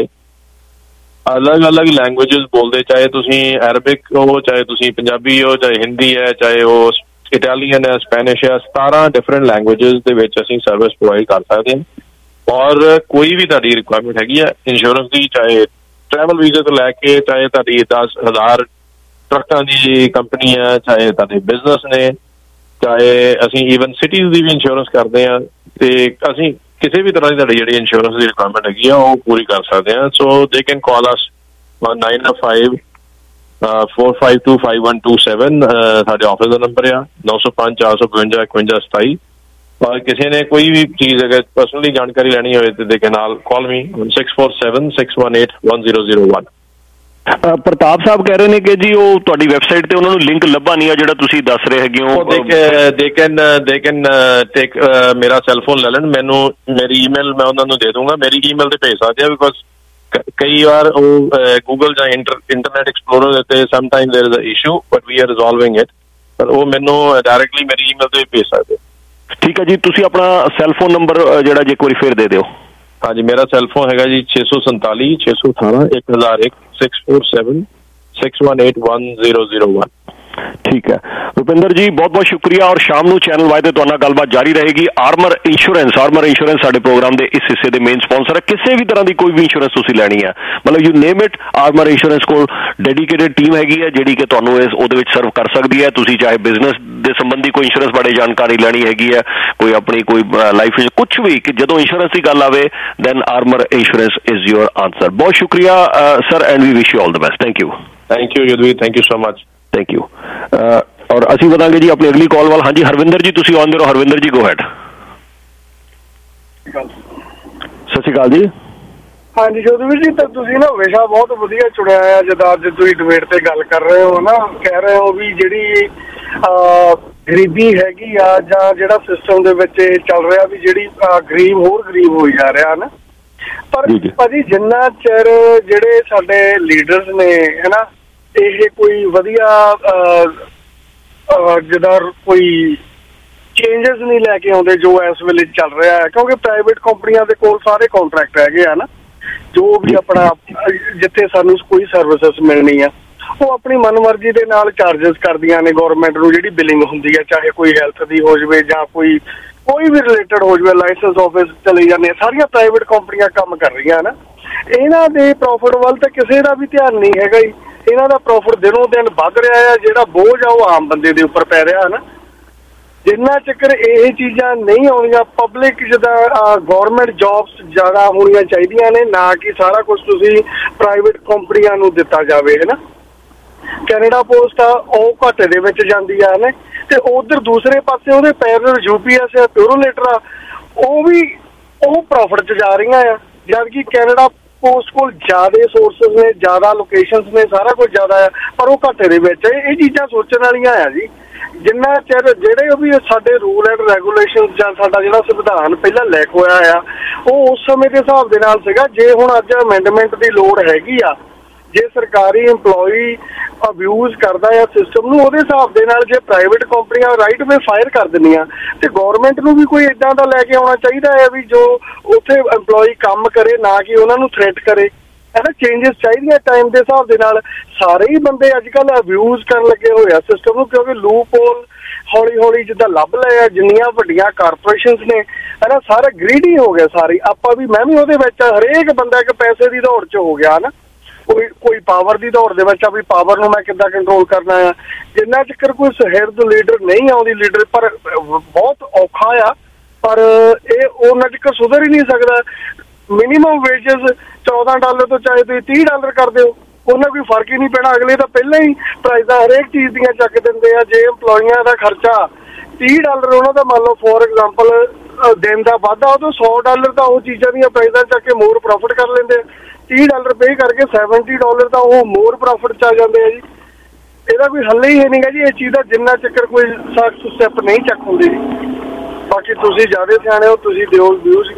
ਅਲੱਗ ਅਲੱਗ ਲੈਂਗੁਏਜਿਸ ਬੋਲਦੇ, ਚਾਹੇ ਤੁਸੀਂ ਅਰਬਿਕ ਹੋ, ਚਾਹੇ ਤੁਸੀਂ ਪੰਜਾਬੀ ਹੋ, ਚਾਹੇ ਹਿੰਦੀ ਹੈ, ਚਾਹੇ ਉਹ ਇਟਾਲੀਅਨ ਹੈ, ਸਪੈਨਿਸ਼ ਹੈ, ਸਤਾਰਾਂ ਡਿਫਰੈਂਟ ਲੈਂਗੁਏਜਿਸ ਦੇ ਵਿੱਚ ਅਸੀਂ ਸਰਵਿਸ ਪ੍ਰੋਵਾਈਡ ਕਰ ਸਕਦੇ ਹਾਂ। ਔਰ ਕੋਈ ਵੀ ਤੁਹਾਡੀ ਰਿਕੁਆਇਰਮੈਂਟ ਹੈਗੀ ਹੈ ਇੰਸ਼ੋਰੈਂਸ ਦੀ, ਚਾਹੇ ਟਰੈਵਲ ਵੀਜ਼ੇ ਤੋਂ ਲੈ ਕੇ ਚਾਹੇ ਤੁਹਾਡੀ ਦਸ ਹਜ਼ਾਰ ਟਰੱਕਾਂ ਦੀ ਕੰਪਨੀ ਹੈ, ਚਾਹੇ ਤੁਹਾਡੇ ਬਿਜ਼ਨਸ ਨੇ, ਚਾਹੇ ਅਸੀਂ ਈਵਨ ਸਿਟੀਜ਼ ਦੀ ਵੀ ਇੰਸ਼ੋਰੈਂਸ ਕਰਦੇ ਹਾਂ, ਤੇ ਅਸੀਂ ਕਿਸੇ ਵੀ ਤਰ੍ਹਾਂ ਦੀ ਤੁਹਾਡੀ ਜਿਹੜੀ ਇੰਸ਼ੋਰੈਂਸ ਦੀ ਰਿਕੁਆਇਰਮੈਂਟ ਹੈਗੀ ਆ ਉਹ ਪੂਰੀ ਕਰ ਸਕਦੇ ਹਾਂ। So they can call us nine five four five two five one two seven ਸਾਡੇ ਆਫਿਸ ਦਾ ਨੰਬਰ ਆ, ਨੌ ਸੌ ਪੰਜ ਚਾਰ ਸੌ ਬਵੰਜਾ ਇਕਵੰਜਾ ਸਤਾਈ। ਔਰ ਕਿਸੇ ਨੇ ਕੋਈ ਵੀ ਚੀਜ਼ ਅਗਰ ਪਰਸਨਲੀ ਜਾਣਕਾਰੀ ਲੈਣੀ ਹੋਵੇ ਤੇ ਦੇ ਨਾਲ call me six four seven six one eight one zero zero one. Pratap Sahib ਕਹਿ ਰਹੇ ਨੇ ਕਿ ਜੀ ਉਹ ਤੁਹਾਡੀ ਵੈਬਸਾਈਟ ਤੇ ਉਹਨਾਂ ਨੂੰ ਲਿੰਕ ਲੱਭਾ ਨਹੀਂ ਆ ਜਿਹੜਾ ਤੁਸੀਂ ਦੱਸ ਰਹੇ ਹੈਗੇ ਹੋ। They can they can take ਮੇਰਾ ਸੈਲ ਫੋਨ ਲੈ ਲੈਣ, ਮੈਨੂੰ ਮੇਰੀ ਈਮੇਲ ਮੈਂ ਉਹਨਾਂ ਨੂੰ ਦੇ ਦੂੰਗਾ, ਮੇਰੀ ਈਮੇਲ ਤੇ ਭੇਜ ਸਕਦੇ ਆ। ਬਿਕੋਜ਼ ਕਈ ਵਾਰ ਉਹ ਗੂਗਲ ਜਾਂ ਇੰਟਰਨੈਟ ਐਕਸਪਲੋਰਰ ਦੇ ਉੱਤੇ sometime there is a issue but we are resolving it, ਪਰ ਉਹ ਮੈਨੂੰ ਡਾਇਰੈਕਟਲੀ ਮੇਰੀ ਈਮੇਲ ਤੇ ਭੇਜ ਸਕਦੇ। ਠੀਕ ਹੈ ਜੀ, ਤੁਸੀਂ ਆਪਣਾ ਸੈਲ ਫੋਨ ਨੰਬਰ ਜਿਹੜਾ ਜੇ ਇੱਕ ਵਾਰੀ ਫਿਰ ਦੇ ਦਿਓ। ਹਾਂਜੀ, ਮੇਰਾ ਸੈਲ ਫੋਨ ਹੈਗਾ ਜੀ ਛੇ ਸੌ ਸੰਤਾਲੀ ਛੇ ਸੌ ਅਠਾਰਾਂ ਇੱਕ ਹਜ਼ਾਰ ਇੱਕ six four seven six one eight one zero zero one. ਠੀਕ ਹੈ ਰੁਪਿੰਦਰ ਜੀ, ਬਹੁਤ ਬਹੁਤ ਸ਼ੁਕਰੀਆ। ਔਰ ਸ਼ਾਮ ਨੂੰ ਚੈਨਲ ਵਾਈ ਤੇ ਤੁਹਾਡੇ ਨਾਲ ਗੱਲਬਾਤ ਜਾਰੀ ਰਹੇਗੀ। ਆਰਮਰ ਇੰਸ਼ੋਰੈਂਸ ਆਰਮਰ ਇੰਸ਼ੋਰੈਂਸ ਸਾਡੇ ਪ੍ਰੋਗਰਾਮ ਦੇ ਇਸ ਹਿੱਸੇ ਦੇ ਮੇਨ ਸਪਾਂਸਰ ਹੈ। ਕਿਸੇ ਵੀ ਤਰ੍ਹਾਂ ਦੀ ਕੋਈ ਵੀ ਇੰਸ਼ੋਰੈਂਸ ਤੁਸੀਂ ਲੈਣੀ ਹੈ, ਮਤਲਬ you name it, Armour insurance ਕੋਲ ਡੈਡੀਕੇਟਿਡ ਟੀਮ ਹੈਗੀ ਹੈ ਜਿਹੜੀ ਕਿ ਤੁਹਾਨੂੰ ਇਸ ਉਹਦੇ ਵਿੱਚ ਸਰਵ ਕਰ ਸਕਦੀ ਹੈ। ਤੁਸੀਂ ਚਾਹੇ ਬਿਜ਼ਨਸ ਦੇ ਸੰਬੰਧੀ ਕੋਈ ਇੰਸ਼ੋਰੈਂਸ ਬਾਰੇ ਜਾਣਕਾਰੀ ਲੈਣੀ ਹੈਗੀ ਹੈ, ਕੋਈ ਆਪਣੀ ਕੋਈ ਲਾਈਫ ਵਿੱਚ ਕੁਛ ਵੀ, ਕਿ ਜਦੋਂ ਇੰਸ਼ੋਰੈਂਸ ਦੀ ਗੱਲ ਆਵੇ then Armour insurance is your answer. ਬਹੁਤ ਸ਼ੁਕਰੀਆ sir and we wish you all the best. Thank you. Thank you Yadveer, thank you so much. Thank you. ਔਰ ਅਸੀਂ ਵਧਾਂਗੇ ਜੀ ਆਪਣੀ ਅਗਲੀ ਕਾਲ ਵੱਲ। ਹਾਂਜੀ ਹਰਵਿੰਦਰ ਜੀ, ਤੁਸੀਂ ਆਉਂਦੇ ਰਹੋ। ਹਰਵਿੰਦਰ ਜੀ, ਗੋ ਹੈਡ। ਸਤਿ ਸ਼੍ਰੀ ਅਕਾਲ ਜੀ। ਹਾਂਜੀ ਜੋਦਵੀਰ ਜੀ, ਤਾਂ ਤੁਸੀਂ ਨਾ ਵਿਸ਼ਾ ਬਹੁਤ ਵਧੀਆ ਚੁਣਿਆ ਆ। ਜਦੋਂ ਅੱਜ ਤੁਸੀਂ ਡਿਬੇਟ ਤੇ ਗੱਲ ਕਰ ਰਹੇ ਹੋ ਨਾ, ਕਹਿ ਰਹੇ ਹੋ ਵੀ ਜਿਹੜੀ ਗਰੀਬੀ ਹੈਗੀ ਆ ਜਾਂ ਜਿਹੜਾ ਸਿਸਟਮ ਦੇ ਵਿੱਚ ਚੱਲ ਰਿਹਾ ਵੀ ਜਿਹੜੀ ਗਰੀਬ ਹੋਰ ਗਰੀਬ ਹੋਈ ਜਾ ਰਿਹਾ ਨਾ, ਪਰ ਭਾਜੀ ਜਿੰਨਾ ਚਿਰ ਜਿਹੜੇ ਸਾਡੇ ਲੀਡਰਸ ਨੇ ਹਨਾ, ਇਹ ਕੋਈ ਵਧੀਆ ਜਿੱਦਾਂ ਕੋਈ ਚੇਂਜਸ ਨਹੀਂ ਲੈ ਕੇ ਆਉਂਦੇ ਜੋ ਇਸ ਵੇਲੇ ਚੱਲ ਰਿਹਾ ਹੈ, ਕਿਉਂਕਿ ਪ੍ਰਾਈਵੇਟ ਕੰਪਨੀਆਂ ਦੇ ਕੋਲ ਸਾਰੇ ਕੰਟਰੈਕਟ ਹੈਗੇ ਆ ਨਾ, ਜੋ ਵੀ ਆਪਣਾ ਜਿੱਥੇ ਸਾਨੂੰ ਕੋਈ ਸਰਵਿਸਿਜ਼ ਮਿਲਣੀ ਆ ਉਹ ਆਪਣੀ ਮਨਮਰਜ਼ੀ ਦੇ ਨਾਲ ਚਾਰਜਸ ਕਰਦੀਆਂ ਨੇ ਗੌਰਮੈਂਟ ਨੂੰ, ਜਿਹੜੀ ਬਿਲਿੰਗ ਹੁੰਦੀ ਹੈ, ਚਾਹੇ ਕੋਈ ਹੈਲਥ ਦੀ ਹੋ ਜਾਵੇ ਜਾਂ ਕੋਈ ਕੋਈ ਵੀ ਰਿਲੇਟਡ ਹੋ ਜਾਵੇ, ਲਾਇਸੈਂਸ ਆਫਿਸ ਚਲੇ ਜਾਂਦੇ, ਸਾਰੀਆਂ ਪ੍ਰਾਈਵੇਟ ਕੰਪਨੀਆਂ ਕੰਮ ਕਰ ਰਹੀਆਂ ਨਾ। ਇਹਨਾਂ ਦੇ ਪ੍ਰੋਫਿਟ ਵੱਲ ਤਾਂ ਕਿਸੇ ਦਾ ਵੀ ਧਿਆਨ ਨਹੀਂ ਹੈਗਾ ਜੀ। ਇਹਨਾਂ ਦਾ ਪ੍ਰੋਫਿਟ ਦਿਨੋਂ ਦਿਨ ਵੱਧ ਰਿਹਾ ਆ, ਜਿਹੜਾ ਬੋਝ ਆ ਉਹ ਆਮ ਬੰਦੇ ਦੇ ਉੱਪਰ ਪੈ ਰਿਹਾ ਨਾ। ਜਿੰਨਾ ਚੱਕਰ ਇਹ ਚੀਜ਼ਾਂ ਨਹੀਂ ਆਉਣੀਆਂ, ਪਬਲਿਕ ਜਿੱਦਾਂ ਗੌਰਮੈਂਟ ਜੌਬਸ ਜ਼ਿਆਦਾ ਹੋਣੀਆਂ ਚਾਹੀਦੀਆਂ ਨੇ, ਨਾ ਕਿ ਸਾਰਾ ਕੁਝ ਤੁਸੀਂ ਪ੍ਰਾਈਵੇਟ ਕੰਪਨੀਆਂ ਨੂੰ ਦਿੱਤਾ ਜਾਵੇ, ਹੈ ਨਾ। ਕੈਨੇਡਾ ਪੋਸਟ ਆ ਉਹ ਘਾਟੇ ਦੇ ਵਿੱਚ ਜਾਂਦੀ ਆ ਨੇ, ਤੇ ਉਧਰ ਦੂਸਰੇ ਪਾਸੇ ਉਹਦੇ ਪੈਰਲਲ ਯੂਪੀਐਸ ਆ, ਪਿਊਰੋਲੇਟਰ ਆ, ਉਹ ਵੀ ਉਹ ਪ੍ਰੋਫਿਟ 'ਚ ਜਾ ਰਹੀਆਂ ਆ, ਜਦ ਕਿ ਕੈਨੇਡਾ ਪੋਸਟ ਕੋਲ ਜ਼ਿਆਦਾ ਸੋਰਸਿਸ ਨੇ, ਜ਼ਿਆਦਾ ਲੋਕੇਸ਼ਨਸ ਨੇ, ਸਾਰਾ ਕੁਝ ਜ਼ਿਆਦਾ ਆ, ਪਰ ਉਹ ਘਾਟੇ ਦੇ ਵਿੱਚ। ਇਹ ਚੀਜ਼ਾਂ ਸੋਚਣ ਵਾਲੀਆਂ ਆ ਜੀ। ਜਿੰਨਾ ਚਿਰ ਜਿਹੜੇ ਵੀ ਸਾਡੇ ਰੂਲ ਐਂਡ ਰੈਗੂਲੇਸ਼ਨ ਜਾਂ ਸਾਡਾ ਜਿਹੜਾ ਸੰਵਿਧਾਨ ਪਹਿਲਾਂ ਲੈ ਕੇ ਹੋਇਆ ਆ, ਉਹ ਉਸ ਸਮੇਂ ਦੇ ਹਿਸਾਬ ਦੇ ਨਾਲ ਸੀਗਾ। ਜੇ ਹੁਣ ਅੱਜ ਅਮੈਂਡਮੈਂਟ ਦੀ ਲੋੜ ਹੈਗੀ ਆ, ਜੇ ਸਰਕਾਰੀ ਇੰਪਲੋਈ ਅਬਿਊਜ਼ ਕਰਦਾ ਆ ਸਿਸਟਮ ਨੂੰ, ਉਹਦੇ ਹਿਸਾਬ ਦੇ ਨਾਲ ਜੇ ਪ੍ਰਾਈਵੇਟ ਕੰਪਨੀਆਂ ਰਾਈਟ ਵੇ ਫਾਇਰ ਕਰ ਦਿੰਦੀਆਂ, ਤੇ ਗੌਰਮੈਂਟ ਨੂੰ ਵੀ ਕੋਈ ਏਦਾਂ ਦਾ ਲੈ ਕੇ ਆਉਣਾ ਚਾਹੀਦਾ ਹੈ ਵੀ ਜੋ ਉੱਥੇ ਇੰਪਲੋਈ ਕੰਮ ਕਰੇ, ਨਾ ਕਿ ਉਹਨਾਂ ਨੂੰ ਥ੍ਰੈਟ ਕਰੇ, ਹੈ ਨਾ। ਚੇਂਜਸ ਚਾਹੀਦੀਆਂ ਟਾਈਮ ਦੇ ਹਿਸਾਬ ਦੇ ਨਾਲ। ਸਾਰੇ ਹੀ ਬੰਦੇ ਅੱਜ ਕੱਲ੍ਹ ਅਬਿਊਜ਼ ਕਰਨ ਲੱਗੇ ਹੋਏ ਆ ਸਿਸਟਮ ਨੂੰ, ਕਿਉਂਕਿ ਲੂਪ ਹੋਲ ਹੌਲੀ ਹੌਲੀ ਜਿੱਦਾਂ ਲੱਭ ਲਏ ਆ, ਜਿੰਨੀਆਂ ਵੱਡੀਆਂ ਕਾਰਪੋਰੇਸ਼ਨਸ ਨੇ, ਹੈ ਨਾ, ਸਾਰੇ ਗ੍ਰੀਡੀ ਹੋ ਗਏ ਸਾਰੇ। ਆਪਾਂ ਵੀ, ਮੈਂ ਵੀ ਉਹਦੇ ਵਿੱਚ, ਹਰੇਕ ਬੰਦਾ ਇੱਕ ਪੈਸੇ ਦੀ ਦੌੜ 'ਚ ਹੋ ਗਿਆ ਨਾ, ਕੋਈ ਕੋਈ ਪਾਵਰ ਦੀ ਦੌੜ ਦੇ ਵਿੱਚ ਆ ਵੀ ਪਾਵਰ ਨੂੰ ਮੈਂ ਕਿੱਦਾਂ ਕੰਟਰੋਲ ਕਰਨਾ ਆ। ਜਿੰਨਾ ਚਿਰ ਕੋਈ ਸੁਹਿਰਦ ਲੀਡਰ ਨਹੀਂ ਆਉਂਦੀ, ਲੀਡਰ ਪਰ ਬਹੁਤ ਔਖਾ ਆ, ਪਰ ਇਹ ਉਹਨਾਂ ਚਿਰ ਸੁਧਰ ਹੀ ਨਹੀਂ ਸਕਦਾ। ਮਿਨੀਮਮ ਵੇਜਸ ਚੌਦਾਂ ਡਾਲਰ ਤੋਂ ਚਾਹੇ ਤੁਸੀਂ ਤੀਹ ਡਾਲਰ ਕਰ ਦਿਓ, ਉਹਨਾਂ ਕੋਈ ਫਰਕ ਹੀ ਨਹੀਂ ਪੈਣਾ। ਅਗਲੇ ਤਾਂ ਪਹਿਲਾਂ ਹੀ ਪ੍ਰਾਈਜ਼ਾਂ ਹਰੇਕ ਚੀਜ਼ ਦੀਆਂ ਚੱਕ ਦਿੰਦੇ ਆ। ਜੇ ਇੰਪਲੋਈਆਂ ਦਾ ਖਰਚਾ ਤੀਹ ਡਾਲਰ ਉਹਨਾਂ ਦਾ ਮੰਨ ਲਓ ਫੋਰ ਐਗਜ਼ਾਮਪਲ ਦਿਨ ਦਾ ਵਾਧਾ, ਉਹ ਤੋਂ ਸੌ ਡਾਲਰ ਤਾਂ ਉਹ ਚੀਜ਼ਾਂ ਦੀਆਂ ਪ੍ਰਾਈਜ਼ਾਂ ਚੱਕ ਕੇ ਮੋਰ ਪ੍ਰੋਫਿਟ ਕਰ ਲੈਂਦੇ। ਤੀਹ ਡਾਲਰ ਪੇ ਕਰਕੇ ਸੈਵਨਟੀ ਡਾਲਰ ਤਾਂ ਉਹ ਮੋਰ ਪ੍ਰੋਫਿਟ 'ਚ ਆ ਜਾਂਦੇ ਆ ਜੀ। ਇਹਦਾ ਕੋਈ ਹੱਲ ਹੀ ਹੈ ਨਹੀਂਗਾ ਜੀ ਇਸ ਚੀਜ਼ ਦਾ, ਜਿੰਨਾ ਚੱਕਰ ਕੋਈ ਸਖਤ ਸਟੈਪ ਨਹੀਂ ਚੱਕ ਹੁੰਦੇ ਜੀ। ਬਾਕੀ ਤੁਸੀਂ ਜ਼ਿਆਦਾ ਸਿਆਣੇ ਹੋ, ਤੁਸੀਂ ਦਿਓ ਵਿਊਜ਼।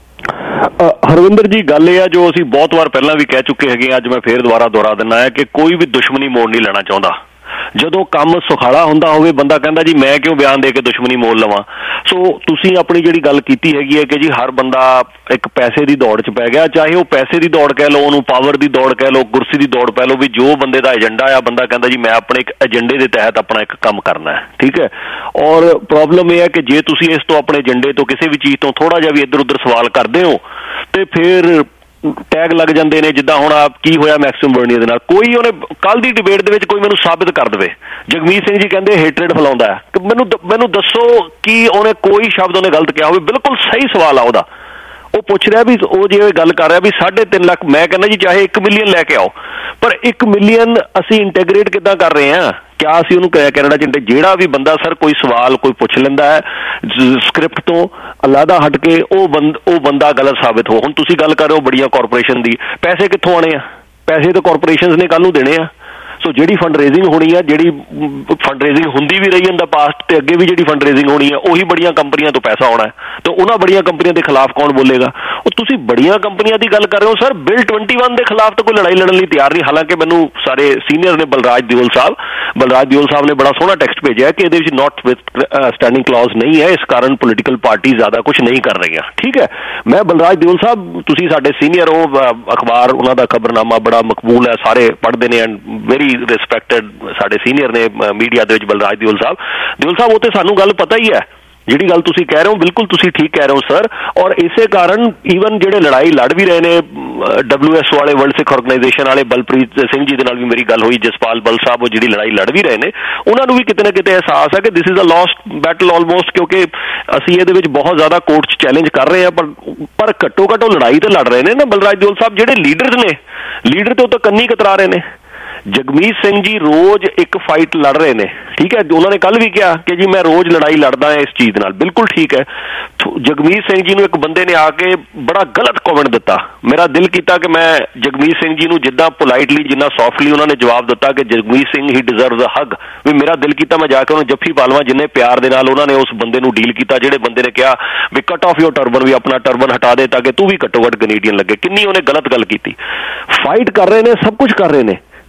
ਹਰਵਿੰਦਰ ਜੀ, ਗੱਲ ਇਹ ਆ ਜੋ ਅਸੀਂ ਬਹੁਤ ਵਾਰ ਪਹਿਲਾਂ ਵੀ ਕਹਿ ਚੁੱਕੇ ਹੈਗੇ, ਅੱਜ ਮੈਂ ਫੇਰ ਦੁਬਾਰਾ ਦੁਹਰਾ ਦਿੰਦਾ ਹੈ ਕਿ ਕੋਈ ਵੀ ਦੁਸ਼ਮਣੀ ਮੋੜ ਨਹੀਂ ਲੈਣਾ ਚਾਹੁੰਦਾ। ਜਦੋਂ ਕੰਮ ਸੁਖਾਲਾ ਹੁੰਦਾ ਹੋਵੇ, ਬੰਦਾ ਕਹਿੰਦਾ ਜੀ ਮੈਂ ਕਿਉਂ ਬਿਆਨ ਦੇ ਕੇ ਦੁਸ਼ਮਣੀ ਮੋਲ ਲਵਾਂ। ਸੋ ਤੁਸੀਂ ਆਪਣੀ ਜਿਹੜੀ ਗੱਲ ਕੀਤੀ ਹੈਗੀ ਹੈ ਕਿ ਜੀ ਹਰ ਬੰਦਾ ਇੱਕ ਪੈਸੇ ਦੀ ਦੌੜ 'ਚ ਪੈ ਗਿਆ, ਚਾਹੇ ਉਹ ਪੈਸੇ ਦੀ ਦੌੜ ਕਹਿ ਲਓ, ਉਹਨੂੰ ਪਾਵਰ ਦੀ ਦੌੜ ਕਹਿ ਲਓ, ਕੁਰਸੀ ਦੀ ਦੌੜ ਪੈ ਲਓ, ਵੀ ਜੋ ਬੰਦੇ ਦਾ ਏਜੰਡਾ ਆ, ਬੰਦਾ ਕਹਿੰਦਾ ਜੀ ਮੈਂ ਆਪਣੇ ਇੱਕ ਏਜੰਡੇ ਦੇ ਤਹਿਤ ਆਪਣਾ ਇੱਕ ਕੰਮ ਕਰਨਾ ਹੈ, ਠੀਕ ਹੈ। ਔਰ ਪ੍ਰੋਬਲਮ ਇਹ ਹੈ ਕਿ ਜੇ ਤੁਸੀਂ ਇਸ ਤੋਂ ਆਪਣੇ ਏਜੰਡੇ ਤੋਂ ਕਿਸੇ ਵੀ ਚੀਜ਼ ਤੋਂ ਥੋੜ੍ਹਾ ਜਿਹਾ ਵੀ ਇੱਧਰ ਉੱਧਰ ਸਵਾਲ ਕਰਦੇ ਹੋ, ਤੇ ਫਿਰ ਟੈਗ ਲੱਗ ਜਾਂਦੇ ਨੇ। ਜਿੱਦਾਂ ਹੁਣ ਆਪ ਕੀ ਹੋਇਆ ਮੈਕਸਿਮ ਬਰਨੀਅਰ ਦੇ ਨਾਲ, ਕੋਈ ਉਹਨੇ ਕੱਲ ਦੀ ਡਿਬੇਟ ਦੇ ਵਿੱਚ ਕੋਈ ਮੈਨੂੰ ਸਾਬਿਤ ਕਰ ਦੇਵੇ। ਜਗਮੀਤ ਸਿੰਘ ਜੀ ਕਹਿੰਦੇ ਹੇਟਰੇਡ ਫੈਲਾਉਂਦਾ ਹੈ, ਮੈਨੂੰ ਮੈਨੂੰ ਦੱਸੋ ਕਿ ਉਹਨੇ ਕੋਈ ਸ਼ਬਦ ਉਹਨੇ ਗਲਤ ਕਿਹਾ ਹੋਵੇ। ਬਿਲਕੁਲ ਸਹੀ ਸਵਾਲ ਆ ਉਹਦਾ। ਉਹ ਪੁੱਛ ਰਿਹਾ ਵੀ, ਉਹ ਜੇ ਗੱਲ ਕਰ ਰਿਹਾ ਵੀ ਸਾਢੇ ਤਿੰਨ ਲੱਖ, ਮੈਂ ਕਹਿੰਦਾ ਜੀ ਚਾਹੇ ਇੱਕ ਮਿਲੀਅਨ ਲੈ ਕੇ ਆਓ, ਪਰ ਇੱਕ ਮਿਲੀਅਨ ਅਸੀਂ ਇੰਟੈਗਰੇਟ ਕਿੱਦਾਂ ਕਰ ਰਹੇ ਹਾਂ? ਕਿਆ ਅਸੀਂ ਉਹਨੂੰ ਕੈਨੇਡਾ 'ਚ ਜਿਹੜਾ ਵੀ ਬੰਦਾ ਸਰ ਕੋਈ ਸਵਾਲ ਕੋਈ ਪੁੱਛ ਲੈਂਦਾ ਹੈ ਸਕ੍ਰਿਪਟ ਤੋਂ ਅਲਾਦਾ ਹਟ ਕੇ, ਉਹ ਬੰਦ ਉਹ ਬੰਦਾ ਗਲਤ ਸਾਬਿਤ ਹੋ। ਹੁਣ ਤੁਸੀਂ ਗੱਲ ਕਰ ਰਹੇ ਹੋ ਬੜੀਆਂ ਕਾਰਪੋਰੇਸ਼ਨ ਦੀ, ਪੈਸੇ ਕਿੱਥੋਂ ਆਉਣੇ ਆ? ਪੈਸੇ ਤਾਂ ਕਾਰਪੋਰੇਸ਼ਨਸ ਨੇ ਕੱਲ੍ਹ ਨੂੰ ਦੇਣੇ ਆ। ਸੋ ਜਿਹੜੀ ਫੰਡ ਰੇਜ਼ਿੰਗ ਹੋਣੀ ਆ, ਜਿਹੜੀ ਫੰਡ ਰੇਜ਼ਿੰਗ ਹੁੰਦੀ ਵੀ ਰਹੀ ਇਨ ਦਾ ਪਾਸਟ, ਤੇ ਅੱਗੇ ਵੀ ਜਿਹੜੀ ਫੰਡ ਰੇਜ਼ਿੰਗ ਹੋਣੀ ਆ, ਉਹੀ ਬੜੀਆਂ ਕੰਪਨੀਆਂ ਤੋਂ ਪੈਸਾ ਆਉਣਾ ਹੈ। ਤਾਂ ਉਹਨਾਂ ਬੜੀਆਂ ਕੰਪਨੀਆਂ ਦੇ ਖਿਲਾਫ ਕੌਣ ਬੋਲੇਗਾ? ਉਹ ਤੁਸੀਂ ਬੜੀਆਂ ਕੰਪਨੀਆਂ ਦੀ ਗੱਲ ਕਰ ਰਹੇ ਹੋ ਸਰ, ਬਿਲ ਟਵੈਂਟੀ ਵਨ ਦੇ ਖਿਲਾਫ ਤਾਂ ਕੋਈ ਲੜਾਈ ਲੜਨ ਲਈ ਤਿਆਰ ਨਹੀਂ। ਹਾਲਾਂਕਿ ਮੈਨੂੰ ਸਾਰੇ ਸੀਨੀਅਰ ਨੇ, ਬਲਰਾਜ ਦਿਓਲ ਸਾਹਿਬ ਬਲਰਾਜ ਦਿਓਲ ਸਾਹਿਬ ਨੇ ਬੜਾ ਸੋਹਣਾ ਟੈਕਸਟ ਭੇਜਿਆ ਕਿ ਇਹਦੇ ਵਿੱਚ ਨੋਟ ਵਿਦ ਸਟੈਂਡਿੰਗ ਕਲੌਜ਼ ਨਹੀਂ ਹੈ, ਇਸ ਕਾਰਨ ਪੋਲੀਟੀਕਲ ਪਾਰਟੀ ਜ਼ਿਆਦਾ ਕੁਝ ਨਹੀਂ ਕਰ ਰਹੀਆਂ, ਠੀਕ ਹੈ। ਮੈਂ ਬਲਰਾਜ ਦਿਓਲ ਸਾਹਿਬ, ਤੁਸੀਂ ਸਾਡੇ ਸੀਨੀਅਰ ਹੋ, ਅਖਬਾਰ ਉਹਨਾਂ ਦਾ ਖਬਰਨਾਮਾ ਬੜਾ ਮਕਬੂਲ ਹੈ, ਸਾਰੇ ਪੜ੍ਹਦੇ ਨੇ ਐਂਡ ਵੈਰੀ ਰਿਸਪੈਕਟਡ ਸਾਡੇ ਸੀਨੀਅਰ ਨੇ ਮੀਡੀਆ ਦੇ ਵਿੱਚ ਬਲਰਾਜ ਦਿਓਲ ਸਾਹਿਬ। ਦਿਓਲ ਸਾਹਿਬ, ਉਹ ਤੇ ਸਾਨੂੰ ਗੱਲ ਪਤਾ ਹੀ ਹੈ, ਜਿਹੜੀ ਗੱਲ ਤੁਸੀਂ ਕਹਿ ਰਹੇ ਹੋ ਬਿਲਕੁਲ ਤੁਸੀਂ ਠੀਕ ਕਹਿ ਰਹੇ ਹੋ ਸਰ। ਔਰ ਇਸੇ ਕਾਰਨ ਈਵਨ ਜਿਹੜੇ ਲੜਾਈ ਲੜ ਵੀ ਰਹੇ ਨੇ ਡਬਲਿਊ ਐਸ ਵਾਲੇ, ਵਰਲਡ ਸਿੱਖ ਆਰਗੇਨਾਈਜੇਸ਼ਨ ਵਾਲੇ, ਬਲਪ੍ਰੀਤ ਸਿੰਘ ਜੀ ਦੇ ਨਾਲ ਵੀ ਮੇਰੀ ਗੱਲ ਹੋਈ, ਜਸਪਾਲ ਬਲ ਸਾਹਿਬ, ਉਹ ਜਿਹੜੀ ਲੜਾਈ ਲੜ ਵੀ ਰਹੇ ਨੇ, ਉਹਨਾਂ ਨੂੰ ਵੀ ਕਿਤੇ ਨਾ ਕਿਤੇ ਅਹਿਸਾਸ ਹੈ ਕਿ this is a lost battle almost, ਕਿਉਂਕਿ ਅਸੀਂ ਇਹਦੇ ਵਿੱਚ ਬਹੁਤ ਜ਼ਿਆਦਾ ਕੋਰਟ 'ਚ ਚੈਲੰਜ ਕਰ ਰਹੇ ਹਾਂ, ਪਰ ਪਰ ਘੱਟੋ ਘੱਟ ਉਹ ਲੜਾਈ ਤਾਂ ਲੜ ਰਹੇ ਨੇ ਨਾ ਬਲਰਾਜ ਦਿਓਲ ਸਾਹਿਬ। ਜਿਹੜੇ ਲੀਡਰਸ ਨੇ, ਲੀਡਰ ਤੇ ਉਹ ਤਾਂ ਕੰਨੀ ਕਤਰਾ ਰਹੇ ਨੇ। ਜਗਮੀਤ ਸਿੰਘ ਜੀ ਰੋਜ਼ ਇੱਕ ਫਾਈਟ ਲੜ ਰਹੇ ਨੇ, ਠੀਕ ਹੈ। ਉਹਨਾਂ ਨੇ ਕੱਲ ਵੀ ਕਿਹਾ ਕਿ ਜੀ ਮੈਂ ਰੋਜ਼ ਲੜਾਈ ਲੜਦਾ ਹਾਂ ਇਸ ਚੀਜ਼ ਦੇ ਨਾਲ, ਬਿਲਕੁਲ ਠੀਕ ਹੈ। ਜਗਮੀਤ ਸਿੰਘ ਜੀ ਨੂੰ ਇੱਕ ਬੰਦੇ ਨੇ ਆ ਕੇ ਬੜਾ ਗਲਤ ਕਮੈਂਟ ਦਿੱਤਾ, ਮੇਰਾ ਦਿਲ ਕੀਤਾ ਕਿ ਮੈਂ ਜਗਮੀਤ ਸਿੰਘ ਜੀ ਨੂੰ ਜਿੱਦਾਂ ਪੋਲਾਈਟਲੀ, ਜਿੰਨਾ ਸੌਫਟਲੀ ਉਹਨਾਂ ਨੇ ਜਵਾਬ ਦਿੱਤਾ ਕਿ Jagmeet Singh he deserves a hug, ਵੀ ਮੇਰਾ ਦਿਲ ਕੀਤਾ ਮੈਂ ਜਾ ਕੇ ਉਹਨੂੰ ਜੱਫੀ ਪਾ ਲਵਾਂ, ਜਿੰਨੇ ਪਿਆਰ ਦੇ ਨਾਲ ਉਹਨਾਂ ਨੇ ਉਸ ਬੰਦੇ ਨੂੰ ਡੀਲ ਕੀਤਾ, ਜਿਹੜੇ ਬੰਦੇ ਨੇ ਕਿਹਾ ਵੀ ਕੱਟ ਆਫ ਯੋਰ ਟਰਬਨ, ਵੀ ਆਪਣਾ ਟਰਬਨ ਹਟਾ ਦੇ ਤਾਂ ਕਿ ਤੂੰ ਵੀ ਘੱਟੋ ਘੱਟ ਕੈਨੇਡੀਅਨ ਲੱਗੇ। ਕਿੰਨੀ ਉਹਨੇ ਗਲਤ ਗੱਲ ਕੀਤੀ। ਫਾਈਟ ਕਰ ਰਹੇ ਨੇ, ਸਭ ਕੁਝ ਕਰ ਰਹੇ ਨੇ,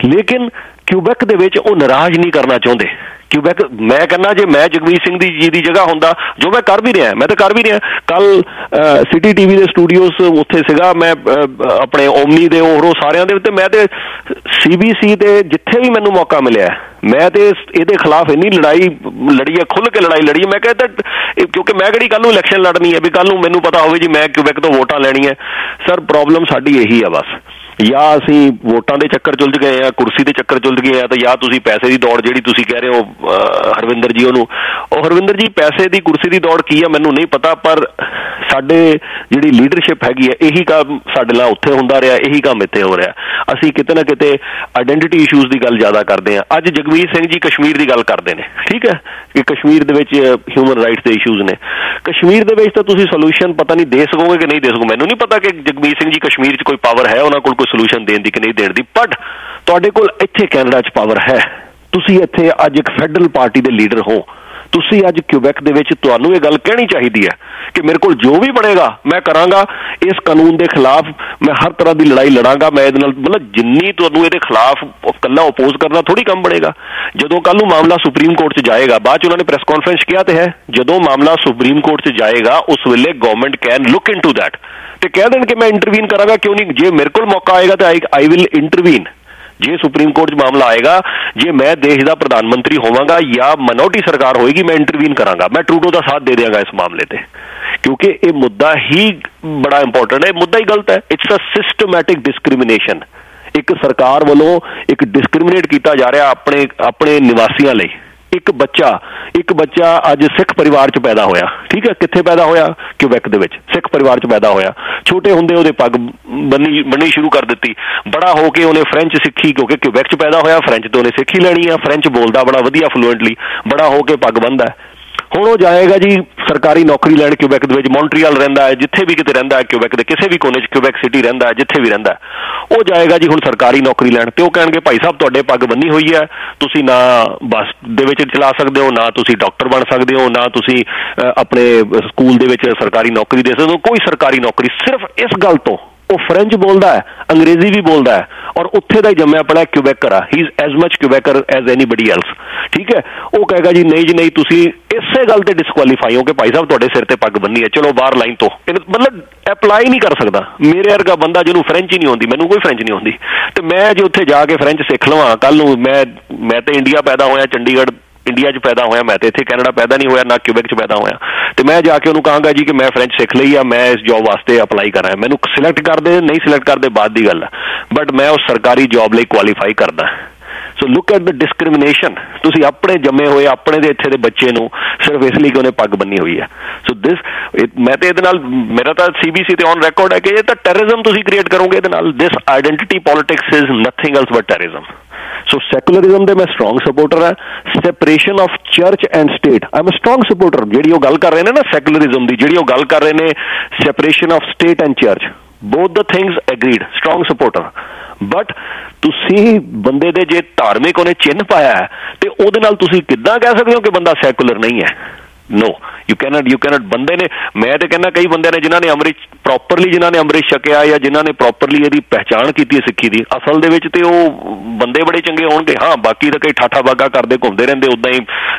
ਲੇਕਿਨ ਕਿਊਬੈਕ ਦੇ ਵਿੱਚ ਉਹ ਨਾਰਾਜ਼ ਨਹੀਂ ਕਰਨਾ ਚਾਹੁੰਦੇ। ਕਿਊਬੈਕ ਮੈਂ ਕਹਿੰਦਾ ਜੇ ਮੈਂ ਜਗਮੀਤ ਸਿੰਘ ਦੀ ਜੀ ਦੀ ਜਗ੍ਹਾ ਹੁੰਦਾ, ਜੋ ਮੈਂ ਕਰ ਵੀ ਰਿਹਾ, ਮੈਂ ਤਾਂ ਕਰ ਵੀ ਰਿਹਾ। ਕੱਲ ਸਿਟੀ ਟੀਵੀ ਦੇ ਸਟੂਡੀਓਜ਼ ਉੱਥੇ ਸੀਗਾ ਮੈਂ, ਆਪਣੇ ਓਮਨੀ ਦੇ ਹੋਰ ਸਾਰਿਆਂ ਦੇ ਉੱਤੇ, ਮੈਂ ਤੇ ਸੀ ਬੀ ਸੀ ਤੇ ਜਿੱਥੇ ਵੀ ਮੈਨੂੰ ਮੌਕਾ ਮਿਲਿਆ ਮੈਂ ਤੇ ਇਹਦੇ ਖਿਲਾਫ ਇੰਨੀ ਲੜਾਈ ਲੜੀ ਹੈ, ਖੁੱਲ੍ਹ ਕੇ ਲੜਾਈ ਲੜੀ ਹੈ। ਮੈਂ ਕਹਿੰਦਾ ਕਿਉਂਕਿ ਮੈਂ ਕਿਹੜੀ ਕੱਲ ਨੂੰ ਇਲੈਕਸ਼ਨ ਲੜਨੀ ਹੈ ਵੀ ਕੱਲ ਨੂੰ ਮੈਨੂੰ ਪਤਾ ਹੋਵੇ ਜੀ ਮੈਂ ਕਿਊਬੈਕ ਤੋਂ ਵੋਟਾਂ ਲੈਣੀਆਂ। ਸਰ ਪ੍ਰੋਬਲਮ ਸਾਡੀ ਇਹੀ ਆ ਬਸ, ਜਾਂ ਅਸੀਂ ਵੋਟਾਂ ਦੇ ਚੱਕਰ ਚੁਲਝ ਗਏ ਆ, ਕੁਰਸੀ ਦੇ ਚੱਕਰ ਚੁਲਝ ਗਏ ਆ, ਤਾਂ ਜਾਂ ਤੁਸੀਂ ਪੈਸੇ ਦੀ ਦੌੜ ਜਿਹੜੀ ਤੁਸੀਂ ਕਹਿ ਰਹੇ ਹੋ ਹਰਵਿੰਦਰ ਜੀ ਉਹਨੂੰ, ਉਹ ਹਰਵਿੰਦਰ ਜੀ ਪੈਸੇ ਦੀ ਕੁਰਸੀ ਦੀ ਦੌੜ ਕੀ ਆ ਮੈਨੂੰ ਨਹੀਂ ਪਤਾ, ਪਰ ਸਾਡੇ ਜਿਹੜੀ ਲੀਡਰਸ਼ਿਪ ਹੈਗੀ ਹੈ ਇਹੀ ਕੰਮ ਸਾਡੇ ਨਾਲ ਉੱਥੇ ਹੁੰਦਾ ਰਿਹਾ, ਇਹੀ ਕੰਮ ਇੱਥੇ ਹੋ ਰਿਹਾ। ਅਸੀਂ ਕਿਤੇ ਨਾ ਕਿਤੇ ਆਈਡੈਂਟੀਟੀ ਇਸ਼ੂਜ਼ ਦੀ ਗੱਲ ਜ਼ਿਆਦਾ ਕਰਦੇ ਹਾਂ। ਅੱਜ ਜਗਮੀਤ ਸਿੰਘ ਜੀ ਕਸ਼ਮੀਰ ਦੀ ਗੱਲ ਕਰਦੇ ਨੇ, ਠੀਕ ਹੈ, ਕਿ ਕਸ਼ਮੀਰ ਦੇ ਵਿੱਚ ਹਿਊਮਨ ਰਾਈਟਸ ਦੇ ਇਸ਼ੂਜ਼ ਨੇ। ਕਸ਼ਮੀਰ ਦੇ ਵਿੱਚ ਤਾਂ ਤੁਸੀਂ ਸੋਲੂਸ਼ਨ ਪਤਾ ਨਹੀਂ ਦੇ ਸਕੋਗੇ ਕਿ ਨਹੀਂ ਦੇ ਸਕੋਗੇ, ਮੈਨੂੰ ਨਹੀਂ ਪਤਾ ਕਿ ਜਗਮੀਤ ਸਿੰਘ ਜੀ ਕਸ਼ਮੀਰ 'ਚ ਕੋਈ ਪਾਵਰ ਹੈ ਉਹਨਾਂ ਕੋਲ ਕੋਈ ਸੋਲੂਸ਼ਨ ਦੇਣ ਦੀ ਕਿ ਨਹੀਂ ਦੇਣ ਦੀ, ਬਟ ਤੁਹਾਡੇ ਕੋਲ ਇੱਥੇ ਕੈਨੇਡਾ 'ਚ ਪਾਵਰ ਹੈ। ਤੁਸੀਂ ਇੱਥੇ ਅੱਜ ਇੱਕ ਫੈਡਰਲ ਪਾਰਟੀ ਦੇ ਲੀਡਰ ਹੋ, ਤੁਸੀਂ ਅੱਜ ਕਿਊਬੈਕ ਦੇ ਵਿੱਚ ਤੁਹਾਨੂੰ ਇਹ ਗੱਲ ਕਹਿਣੀ ਚਾਹੀਦੀ ਹੈ ਕਿ ਮੇਰੇ ਕੋਲ ਜੋ ਵੀ ਬਣੇਗਾ ਮੈਂ ਕਰਾਂਗਾ, ਇਸ ਕਾਨੂੰਨ ਦੇ ਖਿਲਾਫ ਮੈਂ ਹਰ ਤਰ੍ਹਾਂ ਦੀ ਲੜਾਈ ਲੜਾਂਗਾ। ਮੈਂ ਇਹਦੇ ਨਾਲ ਮਤਲਬ ਜਿੰਨੀ ਤੁਹਾਨੂੰ ਇਹਦੇ ਖਿਲਾਫ ਇਕੱਲਾ ਓਪੋਜ਼ ਕਰਨਾ ਥੋੜ੍ਹੀ ਕੰਮ ਬਣੇਗਾ। ਜਦੋਂ ਕੱਲ੍ਹ ਨੂੰ ਮਾਮਲਾ ਸੁਪਰੀਮ ਕੋਰਟ 'ਚ ਜਾਏਗਾ, ਬਾਅਦ 'ਚ ਉਹਨਾਂ ਨੇ ਪ੍ਰੈਸ ਕਾਨਫਰੰਸ ਕਿਹਾ ਤੇ ਹੈ, ਜਦੋਂ ਮਾਮਲਾ ਸੁਪਰੀਮ ਕੋਰਟ 'ਚ ਜਾਏਗਾ ਉਸ ਵੇਲੇ government can look into that ਤੇ ਕਹਿ ਦੇਣ ਕਿ ਮੈਂ ਇੰਟਰਵੀਨ ਕਰਾਂਗਾ, ਕਿਉਂ ਨਹੀਂ। ਜੇ ਮੇਰੇ ਕੋਲ ਮੌਕਾ ਆਏਗਾ ਤਾਂ ਆਈ ਵਿਲ ਇੰਟਰਵੀਨ। ਜੇ ਸੁਪਰੀਮ ਕੋਰਟ 'ਚ ਮਾਮਲਾ ਆਏਗਾ, ਜੇ ਮੈਂ ਦੇਸ਼ ਦਾ ਪ੍ਰਧਾਨ ਮੰਤਰੀ ਹੋਵਾਂਗਾ ਜਾਂ ਮਿਨੋਰਟੀ ਸਰਕਾਰ ਹੋਏਗੀ, ਮੈਂ ਇੰਟਰਵੀਨ ਕਰਾਂਗਾ, ਮੈਂ ਟਰੂਡੋ ਦਾ ਸਾਥ ਦੇ ਦਿਆਂਗਾ ਇਸ ਮਾਮਲੇ ਤੇ, ਕਿਉਂਕਿ ਇਹ ਮੁੱਦਾ ਹੀ ਬੜਾ ਇੰਪੋਰਟੈਂਟ ਹੈ। ਮੁੱਦਾ ਹੀ ਗਲਤ ਹੈ। It's a systematic discrimination. ਇੱਕ ਸਰਕਾਰ ਵੱਲੋਂ ਇੱਕ ਡਿਸਕ੍ਰਿਮੀਨੇਟ ਕੀਤਾ ਜਾ ਰਿਹਾ ਆਪਣੇ ਆਪਣੇ ਨਿਵਾਸੀਆਂ ਲਈ। ਇੱਕ ਬੱਚਾ ਇੱਕ ਬੱਚਾ ਅੱਜ ਸਿੱਖ ਪਰਿਵਾਰ 'ਚ ਪੈਦਾ ਹੋਇਆ, ਠੀਕ ਹੈ, ਕਿੱਥੇ ਪੈਦਾ ਹੋਇਆ? ਕਿਊਬੈਕ ਦੇ ਵਿੱਚ ਸਿੱਖ ਪਰਿਵਾਰ 'ਚ ਪੈਦਾ ਹੋਇਆ। ਛੋਟੇ ਹੁੰਦੇ ਉਹਦੇ ਪੱਗ ਬੰਨੀ ਬੰਨ੍ਹਣੀ ਸ਼ੁਰੂ ਕਰ ਦਿੱਤੀ। ਬੜਾ ਹੋ ਕੇ ਉਹਨੇ ਫਰੈਂਚ ਸਿੱਖੀ, ਕਿਉਂਕਿ ਕਿਊਬੈਕ 'ਚ ਪੈਦਾ ਹੋਇਆ, ਫਰੈਂਚ ਤੋਂ ਉਹਨੇ ਸਿੱਖੀ ਲੈਣੀ ਆ, ਫਰੈਂਚ ਬੋਲਦਾ ਬੜਾ ਵਧੀਆ ਫਲੂਐਂਟਲੀ, ਬੜਾ ਹੋ ਕੇ ਪੱਗ ਬੰਨ੍ਹਦਾ। ਹੁਣ ਉਹ ਜਾਏਗਾ ਜੀ ਸਰਕਾਰੀ ਨੌਕਰੀ ਲੈਣ ਕਿਊਬੈਕ ਦੇ ਵਿੱਚ, ਮੌਂਟਰੀਅਲ ਰਹਿੰਦਾ ਹੈ, ਜਿੱਥੇ ਵੀ ਕਿਤੇ ਰਹਿੰਦਾ ਹੈ, ਕਿਊਬੈਕ ਦੇ ਕਿਸੇ ਵੀ ਕੋਨੇ 'ਚ ਕਿਊਬੈਕ ਸਿਟੀ ਰਹਿੰਦਾ ਹੈ, ਜਿੱਥੇ ਵੀ ਰਹਿੰਦਾ ਉਹ ਜਾਏਗਾ ਜੀ ਹੁਣ ਸਰਕਾਰੀ ਨੌਕਰੀ ਲੈਣ, ਤੇ ਉਹ ਕਹਿਣਗੇ ਭਾਈ ਸਾਹਿਬ ਤੁਹਾਡੇ ਪੱਗ ਬੰਨੀ ਹੋਈ ਹੈ, ਤੁਸੀਂ ਨਾ ਬੱਸ ਦੇ ਵਿੱਚ ਚਲਾ ਸਕਦੇ ਹੋ, ਨਾ ਤੁਸੀਂ ਡਾਕਟਰ ਬਣ ਸਕਦੇ ਹੋ, ਨਾ ਤੁਸੀਂ ਆਪਣੇ ਸਕੂਲ ਦੇ ਵਿੱਚ ਸਰਕਾਰੀ ਨੌਕਰੀ ਦੇ ਸਕਦੇ ਹੋ, ਕੋਈ ਸਰਕਾਰੀ ਨੌਕਰੀ। ਸਿਰਫ ਇਸ ਗੱਲ ਤੋਂ ਉਹ ਫਰੈਂਚ ਬੋਲਦਾ ਹੈ, ਅੰਗਰੇਜ਼ੀ ਵੀ ਬੋਲਦਾ ਹੈ, ਔਰ ਉੱਥੇ ਦਾ ਹੀ ਜੰਮਿਆ ਪੜਿਆ ਕਿਊਬੈਕਰ ਆ, he is as much Quebecer as anybody else, ਠੀਕ ਹੈ। ਉਹ ਕਹੇਗਾ ਜੀ ਨਹੀਂ ਜੀ ਨਹੀਂ, ਤੁਸੀਂ ਇਸੇ ਗੱਲ ਤੇ ਡਿਸਕੁਆਲੀਫਾਈ ਹੋ ਕਿ ਭਾਈ ਸਾਹਿਬ ਤੁਹਾਡੇ ਸਿਰ ਤੇ ਪੱਗ ਬੰਨੀ ਹੈ, ਚਲੋ ਬਾਹਰ ਲਾਈਨ ਤੋਂ, ਮਤਲਬ ਅਪਲਾਈ ਨਹੀਂ ਕਰ ਸਕਦਾ। ਮੇਰੇ ਵਰਗਾ ਬੰਦਾ ਜਿਹਨੂੰ ਫਰੈਂਚ ਹੀ ਨਹੀਂ ਆਉਂਦੀ, ਮੈਨੂੰ ਕੋਈ ਫਰੈਂਚ ਨਹੀਂ ਆਉਂਦੀ, ਤੇ ਮੈਂ ਜੇ ਉੱਥੇ ਜਾ ਕੇ ਫਰੈਂਚ ਸਿੱਖ ਲਵਾਂ ਕੱਲ੍ਹ ਨੂੰ, ਮੈਂ ਮੈਂ ਤਾਂ ਇੰਡੀਆ ਪੈਦਾ ਹੋਇਆ, ਚੰਡੀਗੜ੍ਹ ਇੰਡੀਆ 'ਚ ਪੈਦਾ ਹੋਇਆ, ਮੈਂ ਤਾਂ ਇੱਥੇ ਕੈਨੇਡਾ ਪੈਦਾ ਨਹੀਂ ਹੋਇਆ, ਨਾ ਕਿਊਬੈਕ 'ਚ ਪੈਦਾ ਹੋਇਆ, ਤੇ ਮੈਂ ਜਾ ਕੇ ਉਹਨੂੰ ਕਹਾਂਗਾ ਜੀ ਕਿ ਮੈਂ ਫਰੈਂਚ ਸਿੱਖ ਲਈ ਆ, ਮੈਂ ਇਸ ਜੋਬ ਵਾਸਤੇ ਅਪਲਾਈ ਕਰਾਂ, ਮੈਨੂੰ ਸਿਲੈਕਟ ਕਰਦੇ ਨਹੀਂ ਸਿਲੈਕਟ ਕਰਦੇ ਬਾਅਦ ਦੀ ਗੱਲ ਹੈ, ਬਟ ਮੈਂ ਉਸ ਸਰਕਾਰੀ ਜੋਬ ਲਈ ਕੁਆਲੀਫਾਈ ਕਰਦਾ। So look at the discrimination. ਤੁਸੀਂ ਆਪਣੇ ਜੰਮੇ ਹੋਏ ਆਪਣੇ ਦੇ ਇੱਥੇ ਦੇ ਬੱਚੇ ਨੂੰ ਸਿਰਫ ਇਸ ਲਈ ਕਿ ਉਹਨੇ ਪੱਗ ਬੰਨੀ ਹੋਈ ਹੈ। ਸੋ ਦਿਸ ਮੈਂ ਤਾਂ ਇਹਦੇ ਨਾਲ, ਮੇਰਾ ਤਾਂ ਸੀ ਬੀ ਸੀ ਤੇ ਔਨ ਰਿਕਾਰਡ ਹੈ ਕਿ ਇਹ ਤਾਂ ਟੈਰਰਿਜ਼ਮ ਤੁਸੀਂ ਕ੍ਰੀਏਟ ਕਰੋਗੇ ਇਹਦੇ ਨਾਲ। This identity politics is nothing else but terrorism. So secularism ਦੇ ਮੈਂ ਸਟਰੋਂਗ ਸਪੋਰਟਰ ਹੈ। Separation of church and state I am a strong supporter. ਜਿਹੜੀ ਉਹ ਗੱਲ ਕਰ ਰਹੇ ਨੇ ਨਾ ਸੈਕੂਲਰਿਜ਼ਮ ਦੀ, ਜਿਹੜੀ ਉਹ ਗੱਲ ਕਰ ਰਹੇ ਨੇ separation of state and church, both the things agreed, strong supporter, but ਤੁਸੀਂ ਬੰਦੇ ਦੇ ਜੇ ਧਾਰਮਿਕ ਉਹਨੇ ਚਿੰਨ੍ਹ ਪਾਇਆ ਹੈ ਤੇ ਉਹਦੇ ਨਾਲ ਤੁਸੀਂ ਕਿੱਦਾਂ ਕਹਿ ਸਕਦੇ ਹੋ ਕਿ ਬੰਦਾ ਸੈਕੂਲਰ ਨਹੀਂ ਹੈ? No, you can't you can't ਬੰਦੇ ਨੇ, ਮੈਂ ਤਾਂ ਕਹਿੰਦਾ ਕਈ ਬੰਦਿਆਂ ਨੇ ਜਿਨ੍ਹਾਂ ਨੇ ਅੰਮ੍ਰਿਤ ਪ੍ਰੋਪਰਲੀ ਜਿਨ੍ਹਾਂ ਨੇ ਅੰਮ੍ਰਿਤ ਛਕਿਆ ਜਾਂ ਜਿਨ੍ਹਾਂ ਨੇ ਪ੍ਰੋਪਰਲੀ ਇਹਦੀ ਪਹਿਚਾਣ ਕੀਤੀ ਹੈ ਸਿੱਖੀ ਦੀ, ਅਸਲ ਦੇ ਵਿੱਚ ਤੇ ਉਹ ਬੰਦੇ ਬੜੇ ਚੰਗੇ ਹੋਣਗੇ। ਹਾਂ, ਬਾਕੀ ਤਾਂ ਕਈ ਠਾਠਾ ਬਾਗਾ ਕਰਦੇ ਘੁੰਮਦੇ ਰਹਿੰਦੇ, ਉੱਦਾਂ ਹੀ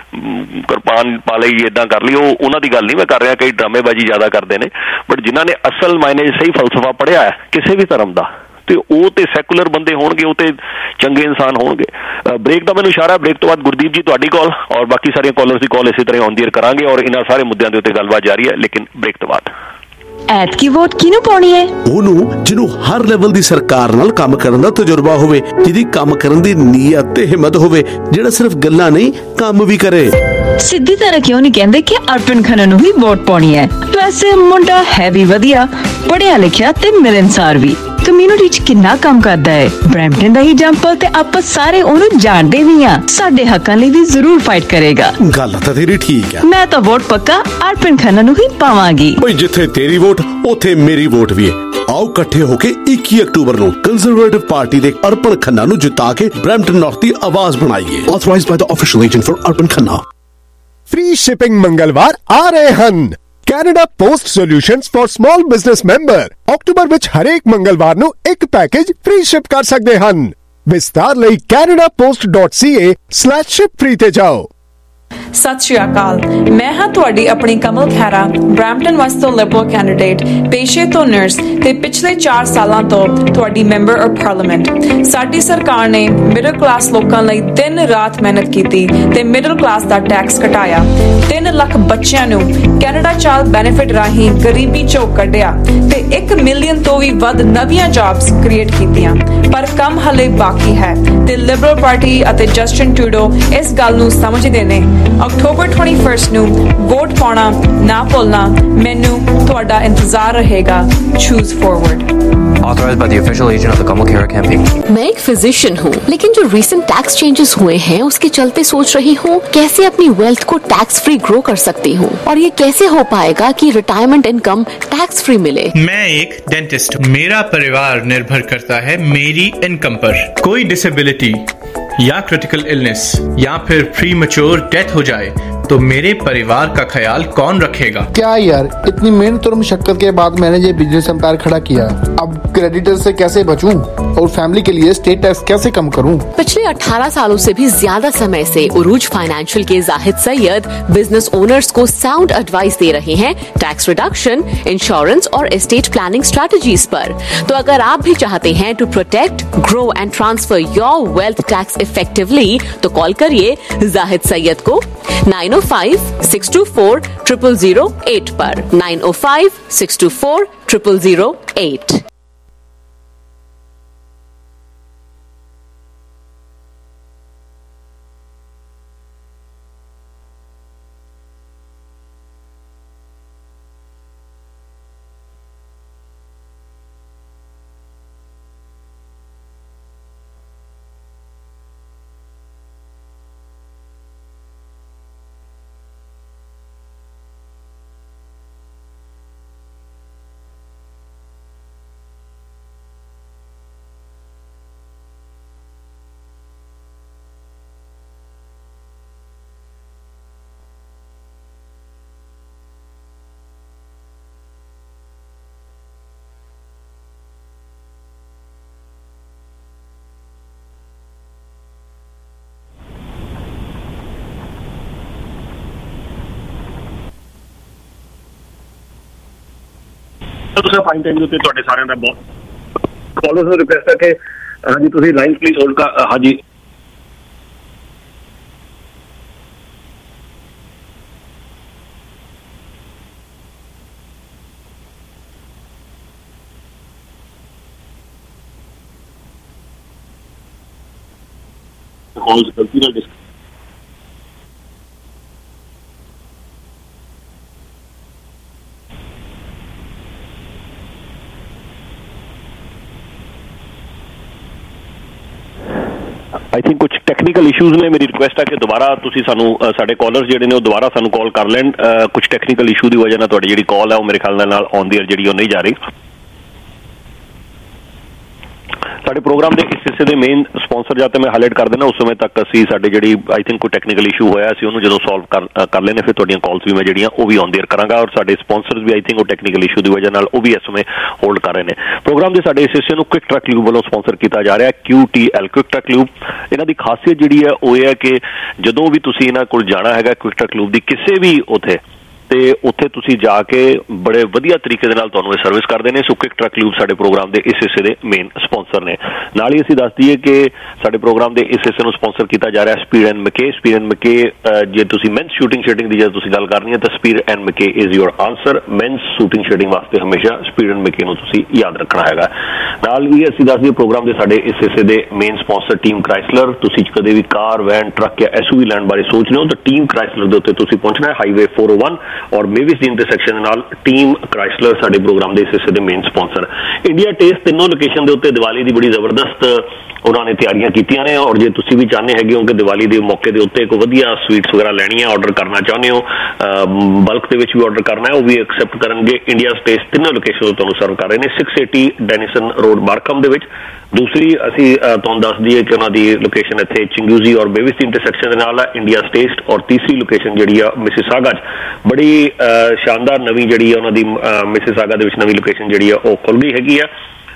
ਕਿਰਪਾਨ ਪਾ ਲਈ, ਇੱਦਾਂ ਕਰ ਲਈ, ਉਹ ਉਹਨਾਂ ਦੀ ਗੱਲ ਨਹੀਂ ਮੈਂ ਕਰ ਰਿਹਾ, ਕਈ ਡਰਾਮੇਬਾਜ਼ੀ ਜ਼ਿਆਦਾ ਕਰਦੇ ਨੇ, ਬਟ ਜਿਨ੍ਹਾਂ ਨੇ ਅਸਲ ਮਾਇਨੇ ਸਹੀ ਫਲਸਫਾ ਪੜ੍ਹਿਆ ਹੈ ਕਿਸੇ ਵੀ ਧਰਮ ਦਾ, ਤੇ ਉਹ ਤੇ ਸੈਕੂਲਰ ਬੰਦੇ ਹੋਣਗੇ, ਉਹ ਤੇ ਚੰਗੇ ਇਨਸਾਨ ਹੋਣਗੇ। ਬ੍ਰੇਕ ਦਾ ਮੈਨੂੰ ਇਸ਼ਾਰਾ, ਬ੍ਰੇਕ ਤੋਂ ਬਾਅਦ ਗੁਰਦੀਪ ਜੀ ਤੁਹਾਡੀ ਕਾਲ ਔਰ ਬਾਕੀ ਸਾਰੀਆਂ ਕਾਲਰਸ ਦੀ ਕਾਲ ਇਸੇ ਤਰ੍ਹਾਂ ਆਉਂਦੀ ਕਰਾਂਗੇ ਔਰ ਇਹਨਾਂ ਸਾਰੇ ਮੁੱਦਿਆਂ ਦੇ ਉੱਤੇ ਗੱਲਬਾਤ ਜਾਰੀ ਹੈ, ਲੇਕਿਨ ਬ੍ਰੇਕ ਤੋਂ ਬਾਅਦ। ਐਤਕੀ ਵੋਟ ਕਿਹਨੂੰ ਪਾਉਣੀ ਹੈ? ਉਹਨੂੰ ਜਿਹਨੂੰ ਹਰ ਲੈਵਲ ਦੀ ਸਰਕਾਰ ਨਾਲ ਕੰਮ ਕਰਨ ਦਾ ਤਜਰਬਾ ਹੋਵੇ, ਜਿਹਦੀ ਕੰਮ ਕਰਨ ਦੀ ਨੀਅਤ ਤੇ ਹਿੰਮਤ ਹੋਵੇ, ਜਿਹੜਾ ਸਿਰਫ ਗੱਲਾਂ ਨਹੀਂ ਕੰਮ ਵੀ ਕਰੇ। ਸਿੱਧੀ ਤਰ੍ਹਾਂ ਕਿਉਂ ਨਹੀਂ ਕਹਿੰਦੇ ਕਿ ਅਰਪਨ ਖੰਨਾ ਨੂੰ ਹੀ ਵੋਟ ਪਾਉਣੀ ਹੈ? ਵੈਸੇ ਮੁੰਡਾ ਹੈ ਵੀ ਵਧੀਆ, ਪੜ੍ਹਿਆ ਲਿਖਿਆ ਤੇ ਮਿਲਨਸਾਰ ਵੀ, ਕਮਿਊਨਿਟੀ 'ਚ ਕਿੰਨਾ ਕੰਮ ਕਰਦਾ ਹੈ। ਬਰੈਂਪਟਨ ਦਾ ਹੀ ਜੰਪਲ ਤੇ ਆਪਾਂ ਸਾਰੇ ਉਹਨੂੰ ਜਾਣਦੇ ਵੀ ਆ, ਸਾਡੇ ਹੱਕਾਂ ਲਈ ਵੀ ਜ਼ਰੂਰ ਫਾਈਟ ਕਰੇਗਾ। ਗੱਲ ਤਾਂ ਤੇਰੀ ਠੀਕ ਹੈ। ਮੈਂ ਤਾਂ ਵੋਟ ਪੱਕਾ ਅਰਪਨ ਖੰਨਾ ਨੂੰ ਹੀ ਪਾਵਾਂਗੀ। ਬਈ ਜਿੱਥੇ ਤੇਰੀ ਵੋਟ ਉੱਥੇ ਮੇਰੀ ਵੋਟ ਵੀ ਹੈ। ਆਓ ਇਕੱਠੇ ਹੋ ਕੇ ਇੱਕੀ ਅਕਤੂਬਰ ਨੂੰ ਕੰਜ਼ਰਵੇਟਿਵ ਪਾਰਟੀ ਦੇ ਅਰਪਨ ਖੰਨਾ ਨੂੰ ਜਿਤਾ ਕੇ ਬਰੈਂਪਟਨ ਨਾਰਥ ਦੀ ਆਵਾਜ਼ ਬਣਾਈਏ। Authorised by the official agent for Arpan Khanna. Free shipping मंगलवार आ रहे ਹਨ। Canada Post Solutions for Small Business member ਅਕਤੂਬਰ ਵਿੱਚ ਹਰੇਕ ਮੰਗਲਵਾਰ ਨੂੰ ਇੱਕ ਪੈਕੇਜ ਫ੍ਰੀ ਸ਼ਿਪ ਕਰ ਸਕਦੇ ਹਨ। विस्तार ਲਈ canada post dot c a slash ship free ਤੇ ਜਾਓ। ਸਤਿ ਸ਼੍ਰੀ ਅਕਾਲ, ਮੈਂ ਹਾਂ ਤੁਹਾਡੀ ਆਪਣੀ ਕਮਲ ਖਹਿਰਾ, ਬਰੈਂਪਟਨ ਵਾਸਤੇ ਲਿਬਰਲ ਕੈਂਡੀਡੇਟ, ਪੇਸ਼ੇ ਤੋਂ ਨਰਸ ਤੇ ਪਿਛਲੇ ਚਾਰ ਸਾਲਾਂ ਤੋਂ ਤੁਹਾਡੀ ਮੈਂਬਰ ਆਫ ਪਾਰਲੀਮੈਂਟ। ਸਾਡੀ ਸਰਕਾਰ ਨੇ ਮਿਡਲ ਕਲਾਸ ਲੋਕਾਂ ਲਈ ਦਿਨ ਰਾਤ ਮਿਹਨਤ ਕੀਤੀ ਤੇ ਮਿਡਲ ਕਲਾਸ ਦਾ ਟੈਕਸ ਘਟਾਇਆ। ਤਿੰਨ ਲੱਖ ਬੱਚਿਆਂ ਨੂੰ ਕੈਨੇਡਾ ਚਾਈਲਡ ਬੈਨੀਫਿਟ ਰਾਹੀਂ ਗਰੀਬੀ ਚੋਂ ਕੱਢਿਆ ਤੇ ਇੱਕ ਮਿਲੀਅਨ ਤੋਂ ਵੀ ਵੱਧ ਨਵੀਆਂ ਜੌਬਸ ਕ੍ਰੀਏਟ ਕੀਤੀਆਂ। ਪਰ ਕੰਮ ਹਲੇ ਬਾਕੀ ਹੈ ਤੇ ਲਿਬਰਲ ਪਾਰਟੀ ਅਤੇ ਜਸਟਿਨ ਟਰੂਡੋ ਇਸ ਗੱਲ ਨੂੰ ਸਮਝਦੇ ਨੇ। ਅਕਤੂਬਰ ਇਕੱਤੀ ਨੂੰ ਵੋਟ ਪਾਉਣਾ ਨਾ ਭੁੱਲਣਾ। ਮੈਨੂੰ ਤੁਹਾਡਾ ਇੰਤਜ਼ਾਰ ਰਹੇਗਾ। Choose forward. Authorized by the official agent of the Kamal Khera campaign. मैं एक फिजिशियन हूँ, लेकिन जो रिसेंट टैक्स चेंजेस हुए हैं उसके चलते सोच रही हूँ कैसे अपनी वेल्थ को टैक्स फ्री ग्रो कर सकती हूँ, और ये कैसे हो पाएगा कि रिटायरमेंट इनकम टैक्स फ्री मिले। मैं एक डेंटिस्ट, मेरा परिवार निर्भर करता है मेरी इनकम पर। कोई डिसेबिलिटी या क्रिटिकल इलनेस या फिर प्री मैच्योर डेथ हो जाए तो मेरे परिवार का ख्याल कौन रखेगा? क्या यार, इतनी मेहनत और मशक्कत के बाद मैंने ये बिजनेस एम्पायर खड़ा किया, अब क्रेडिटर से कैसे बचूं और फैमिली के लिए स्टेट टैक्स कैसे कम करूं? पिछले अठारह सालों से भी ज्यादा समय से उरूज फाइनेंशियल के जाहिद सैयद बिजनेस ओनर्स को साउंड एडवाइस दे रहे हैं टैक्स रिडक्शन, इंश्योरेंस और एस्टेट प्लानिंग स्ट्रेटजीज पर। तो अगर आप भी चाहते हैं to protect, grow and transfer your wealth tax effectively, तो कॉल करिए जाहिद सैयद को nine oh five six two four triple zero eight पर। Nine oh five six two four triple zero eight. ਤੁਸੀਂ ਫਾਈਨ ਟਾਈਮ ਦੇ ਉੱਤੇ ਤੁਹਾਡੇ ਸਾਰਿਆਂ ਦਾ ਬਹੁਤ ਕਾਲਰਸ ਨੂੰ ਰਿਕੁਐਸਟ ਹੈ ਕਿ ਹਾਂਜੀ ਤੁਸੀਂ ਲਾਈਨ ਪਲੀਜ਼ ਹੋਲਡ ਕਰ। ਹਾਂਜੀ ਕਾਲਸ ਗਲਤੀ ਨਾਲ ਡਿਸਕ आई थिंक कुछ टैक्नीकल इशूज़ ने। मेरी रिक्वेस्ट है कि दोबारा तुसी सानू साडे कॉलर्स जिहड़े ने दोबारा सानू कॉल कर लैन। कुछ टैक्नीकल इशू की वजह नाल तुहाडी जिहड़ी कॉल है वो मेरे ख्याल नाल ऑन द एयर जिहड़ी वो नहीं जा रही। साडे प्रोग्राम के इस हिस्से के मेन स्पॉन्सर जाते मैं हाईलाइट कर देना। उस समय तक असी साडे जिहड़ी आई थिंक कोई टैक्नीकल इशू होया सी उहनूं जदों सॉल्व कर कर लेने फिर तुहाडीआं कॉल्स भी मैं जिहड़ियां वो भी ऑन द एयर करांगा। और साडे स्पॉन्सर्स भी आई थिंक वो टैक्नीकल इशू की वजह नाल वो भी इस समय होल्ड कर रहे हैं। प्रोग्राम के साडे इस हिस्से नूं क्विक ट्रक ल्यूब वालों स्पॉन्सर किया जा रहा है। Q T L Quick Truck Lube. इन्हां दी खासियत जिहड़ी है वो ये है कि जदों भी तुसीं इन्हां कोल जाना हैगा क्विक ट्रक ल्यूब दी किसी भी उत्थे ਤੇ ਉੱਥੇ ਤੁਸੀਂ ਜਾ ਕੇ ਬੜੇ ਵਧੀਆ ਤਰੀਕੇ ਦੇ ਨਾਲ ਤੁਹਾਨੂੰ ਇਹ ਸਰਵਿਸ ਕਰਦੇ ਨੇ। ਸੋ ਕੁਇਕ ਟਰੱਕ ਲਿਊਬ ਸਾਡੇ ਪ੍ਰੋਗਰਾਮ ਦੇ ਇਸ ਹਿੱਸੇ ਦੇ ਮੇਨ ਸਪਾਂਸਰ ਨੇ। ਨਾਲ ਹੀ ਅਸੀਂ ਦੱਸ ਦਈਏ ਕਿ ਸਾਡੇ ਪ੍ਰੋਗਰਾਮ ਦੇ ਇਸ ਹਿੱਸੇ ਨੂੰ ਸਪਾਂਸਰ ਕੀਤਾ ਜਾ ਰਿਹਾ Speed and McKay. Speed and McKay ਜੇ ਤੁਸੀਂ ਮੈਨਸ ਸ਼ੂਟਿੰਗ ਸ਼ੇਡਿੰਗ ਦੀ ਜੇ ਤੁਸੀਂ ਗੱਲ ਕਰਨੀ ਹੈ ਤਾਂ Speed and McKay is your answer. ਮੈਨਸ ਸ਼ੂਟਿੰਗ ਸ਼ੇਡਿੰਗ ਵਾਸਤੇ ਹਮੇਸ਼ਾ ਸਪੀਡ ਐਂਡ ਮੈਕੇ ਨੂੰ ਤੁਸੀਂ ਯਾਦ ਰੱਖਣਾ ਹੈਗਾ। ਨਾਲ ਵੀ ਅਸੀਂ ਦੱਸ ਦਈਏ ਪ੍ਰੋਗਰਾਮ ਦੇ ਸਾਡੇ ਇਸ ਹਿੱਸੇ ਦੇ ਮੇਨ ਸਪਾਂਸਰ ਟੀਮ ਕ੍ਰਾਈਸਲਰ। ਤੁਸੀਂ ਕਦੇ ਵੀ ਕਾਰ, ਵੈਨ, ਟਰੱਕ ਜਾਂ ਐਸਯੂਵੀ ਲੈਣ ਬਾਰੇ ਸੋਚ ਰਹੇ ਹੋ ਤਾਂ ਟੀਮ ਕ੍ਰਾਈਸਲਰ ਦੇ ਉੱਤੇ ਤੁਸੀਂ ਪਹੁੰਚਣਾ ਹੈ। ਹਾਈਵੇ फोर ओ वन और मेविस ਦੀ ਇੰਟਰਸੈਕਸ਼ਨ ਨਾਲ ਟੀਮ ਕ੍ਰਾਈਸਲਰ ਸਾਡੇ ਪ੍ਰੋਗਰਾਮ ਦੇ ਇਸ ਹਿੱਸੇ ਦੇ ਮੇਨ ਸਪਾਂਸਰ। ਇੰਡੀਆ ਟੇਸਟ ਤਿੰਨੋਂ ਲੋਕੇਸ਼ਨ ਦੇ ਉੱਤੇ ਦੀਵਾਲੀ ਦੀ ਬੜੀ ਜ਼ਬਰਦਸਤ ਉਹਨਾਂ ਨੇ ਤਿਆਰੀਆਂ ਕੀਤੀਆਂ ਨੇ। ਔਰ ਜੇ ਤੁਸੀਂ ਵੀ ਚਾਹੁੰਦੇ ਹੈਗੇ ਹੋ ਕਿ ਦੀਵਾਲੀ ਦੇ ਮੌਕੇ ਦੇ ਉੱਤੇ ਕੋਈ ਵਧੀਆ ਸਵੀਟਸ ਵਗੈਰਾ ਲੈਣੀ ਹੈ, ਆਰਡਰ ਕਰਨਾ ਚਾਹੁੰਦੇ ਹੋ, ਬਲਕ ਦੇ ਵਿੱਚ ਵੀ ਆਰਡਰ ਕਰਨਾ ਹੈ, ਉਹ ਵੀ ਐਕਸੈਪਟ ਕਰਨਗੇ। ਇੰਡੀਆ ਟੇਸਟ ਤਿੰਨੋਂ ਲੋਕੇਸ਼ਨ ਤੋਂ ਤੁਹਾਨੂੰ ਸਰਵ ਕਰ ਰਹੇ ਨੇ six eighty Denison Road Markham ਦੇ ਵਿੱਚ। दूसरी ਅਸੀਂ ਤੁਹਾਨੂੰ ਦੱਸ ਦਈਏ ਕਿ ਉਹਨਾਂ ਦੀ ਲੋਕੇਸ਼ਨ ਇੱਥੇ ਚਿੰਗੂਜ਼ੀ ਔਰ ਬੇਵਿਸ ਦੀ ਇੰਟਰਸੈਕਸ਼ਨ ਦੇ ਨਾਲ ਹੈ ਇੰਡੀਆ ਟੇਸਟ। ਔਰ ਤੀਸਰੀ ਲੋਕੇਸ਼ਨ ਜਿਹੜੀ ਆ ਮਿਸਿਸਾਗਾ 'ਚ ਬੜੀ ਸ਼ਾਨਦਾਰ ਨਵੀਂ ਜਿਹੜੀ ਆ ਉਹਨਾਂ ਦੀ ਮਿਸਿਸਾਗਾ ਦੇ ਵਿੱਚ ਨਵੀਂ ਲੋਕੇਸ਼ਨ ਜਿਹੜੀ ਆ ਉਹ ਖੁੱਲ ਗਈ ਹੈਗੀ ਆ।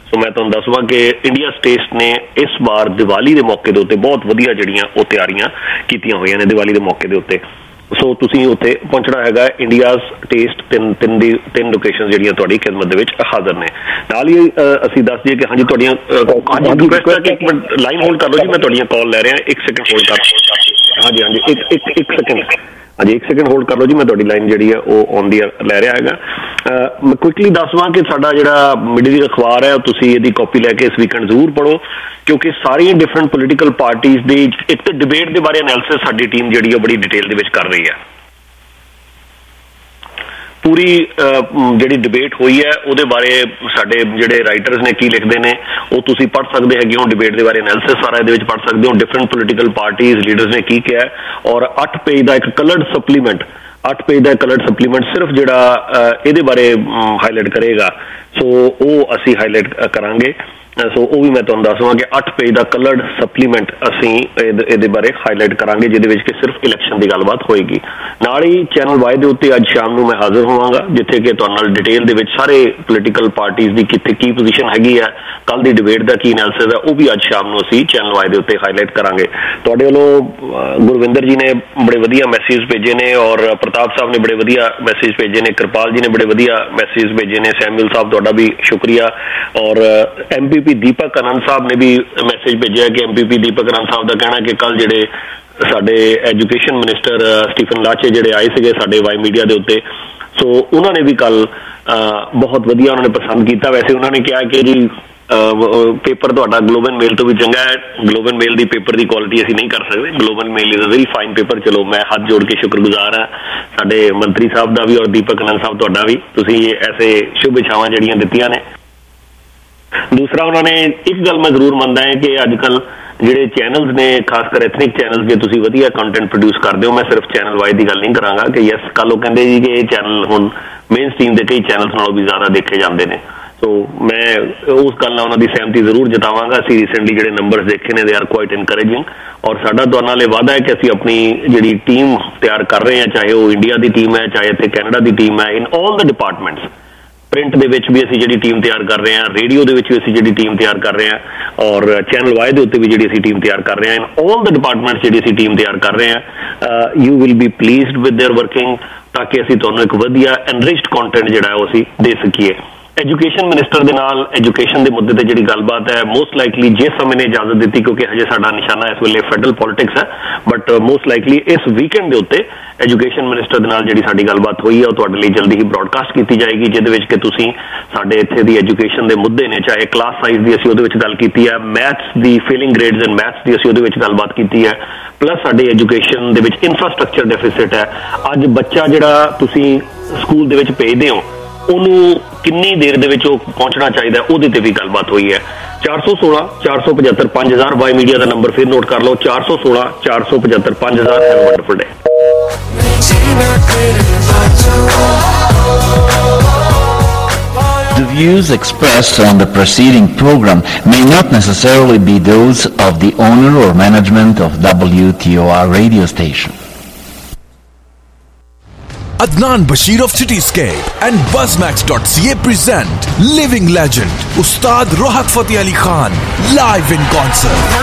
ਸੋ ਮੈਂ ਤੁਹਾਨੂੰ ਦੱਸਵਾਂ ਕਿ ਇੰਡੀਆ ਟੇਸਟ ਨੇ ਇਸ ਵਾਰ ਦੀਵਾਲੀ ਦੇ ਮੌਕੇ ਦੇ ਉੱਤੇ ਬਹੁਤ ਵਧੀਆ ਜਿਹੜੀਆਂ ਉਹ ਤਿਆਰੀਆਂ ਕੀਤੀਆਂ ਹੋਈਆਂ ਨੇ ਦੀਵਾਲੀ ਦੇ ਮੌਕੇ ਦੇ ਉੱਤੇ। ਸੋ ਤੁਸੀਂ ਉੱਥੇ ਪਹੁੰਚਣਾ ਹੈਗਾ। ਇੰਡੀਆਜ਼ ਟੇਸਟ ਤਿੰਨ ਤਿੰਨ ਦੀ ਤਿੰਨ ਲੋਕੇਸ਼ਨ ਜਿਹੜੀਆਂ ਤੁਹਾਡੀ ਖਿਦਮਤ ਦੇ ਵਿੱਚ ਹਾਜ਼ਰ ਨੇ। ਨਾਲ ਹੀ ਅਸੀਂ ਦੱਸ ਦਈਏ ਕਿ ਹਾਂਜੀ ਤੁਹਾਡੀਆਂ ਹਾਂਜੀ ਰਿਕੁਐਸਟ ਹੈ ਕਿ ਇੱਕ ਮਿੰਟ ਲਾਈਨ ਹੋਲਡ ਕਰ ਲਓ ਜੀ, ਮੈਂ ਤੁਹਾਡੀਆਂ ਕਾਲ ਲੈ ਰਿਹਾ, ਇੱਕ ਸੈਕਿੰਡ ਹੋਲਡ ਕਰ। ਹਾਂਜੀ ਹਾਂਜੀ ਇੱਕ ਇੱਕ ਇੱਕ ਸੈਕਿੰਡ ਹਾਂਜੀ ਇੱਕ ਸੈਕਿੰਡ ਹੋਲਡ ਕਰ ਲਓ ਜੀ, ਮੈਂ ਤੁਹਾਡੀ ਲਾਈਨ ਜਿਹੜੀ ਹੈ ਉਹ ਔਨ ਦੀ ਲੈ ਰਿਹਾ ਹੈਗਾ। ਮੈਂ ਕੁਇਕਲੀ ਦੱਸਵਾਂ ਕਿ ਸਾਡਾ ਜਿਹੜਾ ਮਿਡਲ ਅਖਬਾਰ ਹੈ ਤੁਸੀਂ ਇਹਦੀ ਕਾਪੀ ਲੈ ਕੇ ਇਸ ਵੀਕਐਂਡ ਜ਼ਰੂਰ ਪੜ੍ਹੋ, ਕਿਉਂਕਿ ਸਾਰੀਆਂ ਡਿਫਰੈਂਟ ਪੋਲੀਟੀਕਲ ਪਾਰਟੀਜ਼ ਦੀ ਇੱਕ ਤਾਂ ਡਿਬੇਟ ਦੇ ਬਾਰੇ ਐਨਾਲਿਸਿਸ ਸਾਡੀ ਟੀਮ ਜਿਹੜੀ ਹੈ ਬੜੀ ਡਿਟੇਲ ਦੇ ਵਿੱਚ ਕਰ ਰਹੀ ਹੈ। ਪੂਰੀ ਜਿਹੜੀ ਡਿਬੇਟ ਹੋਈ ਹੈ ਉਹਦੇ ਬਾਰੇ ਸਾਡੇ ਜਿਹੜੇ ਰਾਈਟਰਸ ਨੇ ਕੀ ਲਿਖਦੇ ਨੇ ਉਹ ਤੁਸੀਂ ਪੜ੍ਹ ਸਕਦੇ ਹੈਗੇ ਹੋ। ਡਿਬੇਟ ਦੇ ਬਾਰੇ ਐਨਾਲਿਸਿਸ ਸਾਰਾ ਇਹਦੇ ਵਿੱਚ ਪੜ੍ਹ ਸਕਦੇ ਹੋ। ਡਿਫਰੈਂਟ ਪੋਲੀਟੀਕਲ ਪਾਰਟੀਜ਼ ਲੀਡਰਸ ਨੇ ਕੀ ਕਿਹਾ, ਔਰ ਅੱਠ ਪੇਜ ਦਾ ਇੱਕ ਕਲਰਡ ਸਪਲੀਮੈਂਟ ਅੱਠ ਪੇਜ ਦਾ ਕਲਰਡ ਸਪਲੀਮੈਂਟ ਸਿਰਫ ਜਿਹੜਾ ਇਹਦੇ ਬਾਰੇ ਹਾਈਲਾਈਟ ਕਰੇਗਾ। ਸੋ ਉਹ ਅਸੀਂ ਹਾਈਲਾਈਟ ਕਰਾਂਗੇ। ਸੋ ਉਹ ਵੀ ਮੈਂ ਤੁਹਾਨੂੰ ਦੱਸਵਾਂ ਕਿ ਅੱਠ ਪੇਜ ਦਾ ਕਲਰਡ ਸਪਲੀਮੈਂਟ ਅਸੀਂ ਇਹਦੇ ਬਾਰੇ ਹਾਈਲਾਈਟ ਕਰਾਂਗੇ, ਜਿਹਦੇ ਵਿੱਚ ਕਿ ਸਿਰਫ ਇਲੈਕਸ਼ਨ ਦੀ ਗੱਲਬਾਤ ਹੋਏਗੀ। ਨਾਲ ਹੀ ਚੈਨਲ ਵਾਈ ਦੇ ਉੱਤੇ ਅੱਜ ਸ਼ਾਮ ਨੂੰ ਮੈਂ ਹਾਜ਼ਰ ਹੋਵਾਂਗਾ, ਜਿੱਥੇ ਕਿ ਤੁਹਾਨੂੰ ਨਾਲ ਡਿਟੇਲ ਦੇ ਵਿੱਚ ਸਾਰੇ ਪੋਲੀਟੀਕਲ ਪਾਰਟੀਜ਼ ਦੀ ਕਿੱਥੇ ਕੀ ਪੋਜੀਸ਼ਨ ਹੈਗੀ ਹੈ, ਕੱਲ ਦੀ ਡਿਬੇਟ ਦਾ ਕੀ ਐਨਾਲਿਸਿਸ ਹੈ, ਉਹ ਵੀ ਅੱਜ ਸ਼ਾਮ ਨੂੰ ਅਸੀਂ ਚੈਨਲ ਵਾਈ ਦੇ ਉੱਤੇ ਹਾਈਲਾਈਟ ਕਰਾਂਗੇ। ਤੁਹਾਡੇ ਵੱਲੋਂ ਗੁਰਵਿੰਦਰ ਜੀ ਨੇ ਬੜੇ ਵਧੀਆ ਮੈਸੇਜ ਭੇਜੇ ਨੇ, ਔਰ ਪ੍ਰਤਾਪ ਸਾਹਿਬ ਨੇ ਬੜੇ ਵਧੀਆ ਮੈਸੇਜ ਭੇਜੇ ਨੇ, ਕਿਰਪਾਲ ਜੀ ਨੇ ਬੜੇ ਵਧੀਆ ਮੈਸੇਜ ਭੇਜੇ ਨੇ, ਸੈਮੂਅਲ ਸਾਹਿਬ ਤੁਹਾਡਾ ਵੀ ਸ਼ੁਕਰੀਆ, ਔਰ ਐਮ ਪੀ ਦੀਪਕ ਆਨੰਦ ਸਾਹਿਬ ਨੇ ਵੀ ਮੈਸੇਜ ਭੇਜਿਆ ਕਿ ਐਮਪੀਪੀ ਦੀਪਕ ਆਨੰਦ ਸਾਹਿਬ ਦਾ ਕਹਿਣਾ ਕਿ ਕੱਲ ਜਿਹੜੇ ਸਾਡੇ ਐਜੂਕੇਸ਼ਨ ਮਿਨਿਸਟਰ ਸਟੀਫਨ ਲਾਚੇ ਜਿਹੜੇ ਆਏ ਸੀਗੇ ਸਾਡੇ ਵਾਈ ਮੀਡੀਆ ਦੇ ਉੱਤੇ, ਸੋ ਉਹਨਾਂ ਨੇ ਵੀ ਕੱਲ ਬਹੁਤ ਵਧੀਆ ਉਹਨਾਂ ਨੇ ਪਸੰਦ ਕੀਤਾ। ਵੈਸੇ ਉਹਨਾਂ ਨੇ ਕਿਹਾ ਕਿ ਜੀ ਪੇਪਰ ਤੁਹਾਡਾ ਗਲੋਬਲ ਮੇਲ ਤੋਂ ਵੀ ਚੰਗਾ ਹੈ। ਗਲੋਬਲ ਮੇਲ ਦੀ ਪੇਪਰ ਦੀ ਕੁਆਲਿਟੀ ਅਸੀਂ ਨਹੀਂ ਕਰ ਸਕਦੇ, Global Mail is a very fine paper. ਚਲੋ ਮੈਂ ਹੱਥ ਜੋੜ ਕੇ ਸ਼ੁਕਰਗੁਜ਼ਾਰ ਹਾਂ ਸਾਡੇ ਮੰਤਰੀ ਸਾਹਿਬ ਦਾ ਵੀ ਔਰ ਦੀਪਕ ਆਨੰਦ ਸਾਹਿਬ ਤੁਹਾਡਾ ਵੀ, ਤੁਸੀਂ ਐਸੇ ਸ਼ੁਭ ਇਛਾਵਾਂ ਜਿਹੜੀਆਂ ਦਿੱਤੀਆਂ ਨੇ। ਦੂਸਰਾ ਉਹਨਾਂ ਨੇ ਇੱਕ ਗੱਲ ਮੈਂ ਜ਼ਰੂਰ ਮੰਨਦਾ ਹੈ ਕਿ ਅੱਜ ਕੱਲ੍ਹ ਜਿਹੜੇ ਚੈਨਲਸ ਨੇ, ਖਾਸ ਕਰ ਐਥਨਿਕ ਚੈਨਲ, ਜੇ ਤੁਸੀਂ ਵਧੀਆ ਕੰਟੈਂਟ ਪ੍ਰੋਡਿਊਸ ਕਰਦੇ ਹੋ, ਮੈਂ ਸਿਰਫ ਚੈਨਲ ਵਾਈਜ਼ ਦੀ ਗੱਲ ਨਹੀਂ ਕਰਾਂਗਾ ਕਿ ਯੈਸ ਕੱਲ੍ਹ ਉਹ ਕਹਿੰਦੇ ਜੀ ਕਿ ਇਹ ਚੈਨਲ ਹੁਣ ਮੇਨ ਸਟ੍ਰੀਮ ਦੇ ਕਈ ਚੈਨਲਸ ਨਾਲੋਂ ਵੀ ਜ਼ਿਆਦਾ ਦੇਖੇ ਜਾਂਦੇ ਨੇ। ਸੋ ਮੈਂ ਉਸ ਗੱਲ ਨਾਲ ਉਹਨਾਂ ਦੀ ਸਹਿਮਤੀ ਜ਼ਰੂਰ ਜਤਾਵਾਂਗਾ। ਅਸੀਂ ਰੀਸੈਂਟਲੀ ਜਿਹੜੇ ਨੰਬਰਸ ਦੇਖੇ ਨੇ ਦੇ ਆਰ ਕੁਆਇਟ ਇਨਕਰੇਜਿੰਗ, ਔਰ ਸਾਡਾ ਤੁਹਾਡੇ ਨਾਲ ਇਹ ਵਾਅਦਾ ਹੈ ਕਿ ਅਸੀਂ ਆਪਣੀ ਜਿਹੜੀ ਟੀਮ ਤਿਆਰ ਕਰ ਰਹੇ ਹਾਂ, ਚਾਹੇ ਉਹ ਇੰਡੀਆ ਦੀ ਟੀਮ ਹੈ, ਚਾਹੇ ਇੱਥੇ ਕੈਨੇਡਾ ਦੀ ਟੀਮ ਹੈ, ਇਨ ਆਲ ਦ ਡਿਪਾਰਟਮੈਂਟਸ, ਪ੍ਰਿੰਟ ਦੇ ਵਿੱਚ ਵੀ ਅਸੀਂ ਜਿਹੜੀ ਟੀਮ ਤਿਆਰ ਕਰ ਰਹੇ ਹਾਂ, ਰੇਡੀਓ ਦੇ ਵਿੱਚ ਵੀ ਅਸੀਂ ਜਿਹੜੀ ਟੀਮ ਤਿਆਰ ਕਰ ਰਹੇ ਹਾਂ, ਔਰ ਚੈਨਲ ਵਾਈ ਦੇ ਉੱਤੇ ਵੀ ਜਿਹੜੀ ਅਸੀਂ ਟੀਮ ਤਿਆਰ ਕਰ ਰਹੇ ਹਾਂ, ਇਨ ਆਲ ਦ ਡਿਪਾਰਟਮੈਂਟਸ ਜਿਹੜੀ ਅਸੀਂ ਟੀਮ ਤਿਆਰ ਕਰ ਰਹੇ ਹਾਂ। You will be pleased with their working, ਤਾਂ ਕਿ ਅਸੀਂ ਤੁਹਾਨੂੰ ਇੱਕ ਵਧੀਆ ਐਨਰਿਚਡ ਕੰਟੈਂਟ ਜਿਹੜਾ ਉਹ ਅਸੀਂ ਦੇ ਸਕੀਏ। ਐਜੂਕੇਸ਼ਨ ਮਿਨਿਸਟਰ ਦੇ ਨਾਲ ਐਜੂਕੇਸ਼ਨ ਦੇ ਮੁੱਦੇ ਤੇ ਜਿਹੜੀ ਗੱਲਬਾਤ ਹੈ, ਮੋਸਟ ਲਾਈਕਲੀ ਜੇ ਸਮੇਂ ਨੇ ਇਜਾਜ਼ਤ ਦਿੱਤੀ, ਕਿਉਂਕਿ ਹਜੇ ਸਾਡਾ ਨਿਸ਼ਾਨਾ ਇਸ ਵੇਲੇ ਫੈਡਰਲ ਪੋਲਿਟਿਕਸ ਹੈ, ਬਟ ਮੋਸਟ ਲਾਈਕਲੀ ਇਸ ਵੀਕਐਂਡ ਦੇ ਉੱਤੇ ਐਜੂਕੇਸ਼ਨ ਮਿਨਿਸਟਰ ਦੇ ਨਾਲ ਜਿਹੜੀ ਸਾਡੀ ਗੱਲਬਾਤ ਹੋਈ ਹੈ ਉਹ ਤੁਹਾਡੇ ਲਈ ਜਲਦੀ ਹੀ ਬ੍ਰੌਡਕਾਸਟ ਕੀਤੀ ਜਾਏਗੀ, ਜਿਹਦੇ ਵਿੱਚ ਕਿ ਤੁਸੀਂ ਸਾਡੇ ਇੱਥੇ ਦੀ ਐਜੂਕੇਸ਼ਨ ਦੇ ਮੁੱਦੇ ਨੇ, ਚਾਹੇ ਕਲਾਸ ਸਾਈਜ਼ ਦੀ ਅਸੀਂ ਉਹਦੇ ਵਿੱਚ ਗੱਲ ਕੀਤੀ ਹੈ, ਮੈਥਸ ਦੀ ਫੇਲਿੰਗ ਗ੍ਰੇਡਸ ਐਂਡ ਮੈਥਸ ਦੀ ਅਸੀਂ ਉਹਦੇ ਵਿੱਚ ਗੱਲਬਾਤ ਕੀਤੀ ਹੈ, ਪਲੱਸ ਸਾਡੇ ਐਜੂਕੇਸ਼ਨ ਦੇ ਵਿੱਚ ਇਨਫਰਾਸਟ੍ਰਕਚਰ ਡੈਫਿਸਿਟ ਹੈ। ਅੱਜ ਬੱਚਾ ਜਿਹੜਾ ਤੁਸੀਂ ਸਕੂਲ ਦੇ ਵਿੱਚ ਭੇਜਦੇ ਹੋ ਉਹਨੂੰ ਕਿੰਨੀ ਦੇਰ ਦੇ ਵਿੱਚ ਉਹ ਪਹੁੰਚਣਾ ਚਾਹੀਦਾ, ਉਹਦੇ ਤੇ ਵੀ ਗੱਲਬਾਤ ਹੋਈ ਹੈ। ਚਾਰ ਸੌ ਸੋਲਾਂ ਚਾਰ ਸੌ ਪਝੱਤਰ ਪੰਜ ਹਜ਼ਾਰ ਵਾਈ ਮੀਡੀਆ ਦਾ ਨੰਬਰ ਫਿਰ ਨੋਟ ਕਰ ਲਓ, ਚਾਰ ਸੌ ਸੋਲਾਂ ਚਾਰ ਸੌ ਪਝੱਤਰ ਪੰਜ ਹਜ਼ਾਰ। Have a wonderful day. The views expressed on the preceding program may not necessarily be those of the owner or management of W T O R radio station. Adnan Bashir of Cityscape and Buzzmax dot C A present living legend Ustad Rohat Fateh Ali Khan live in concert.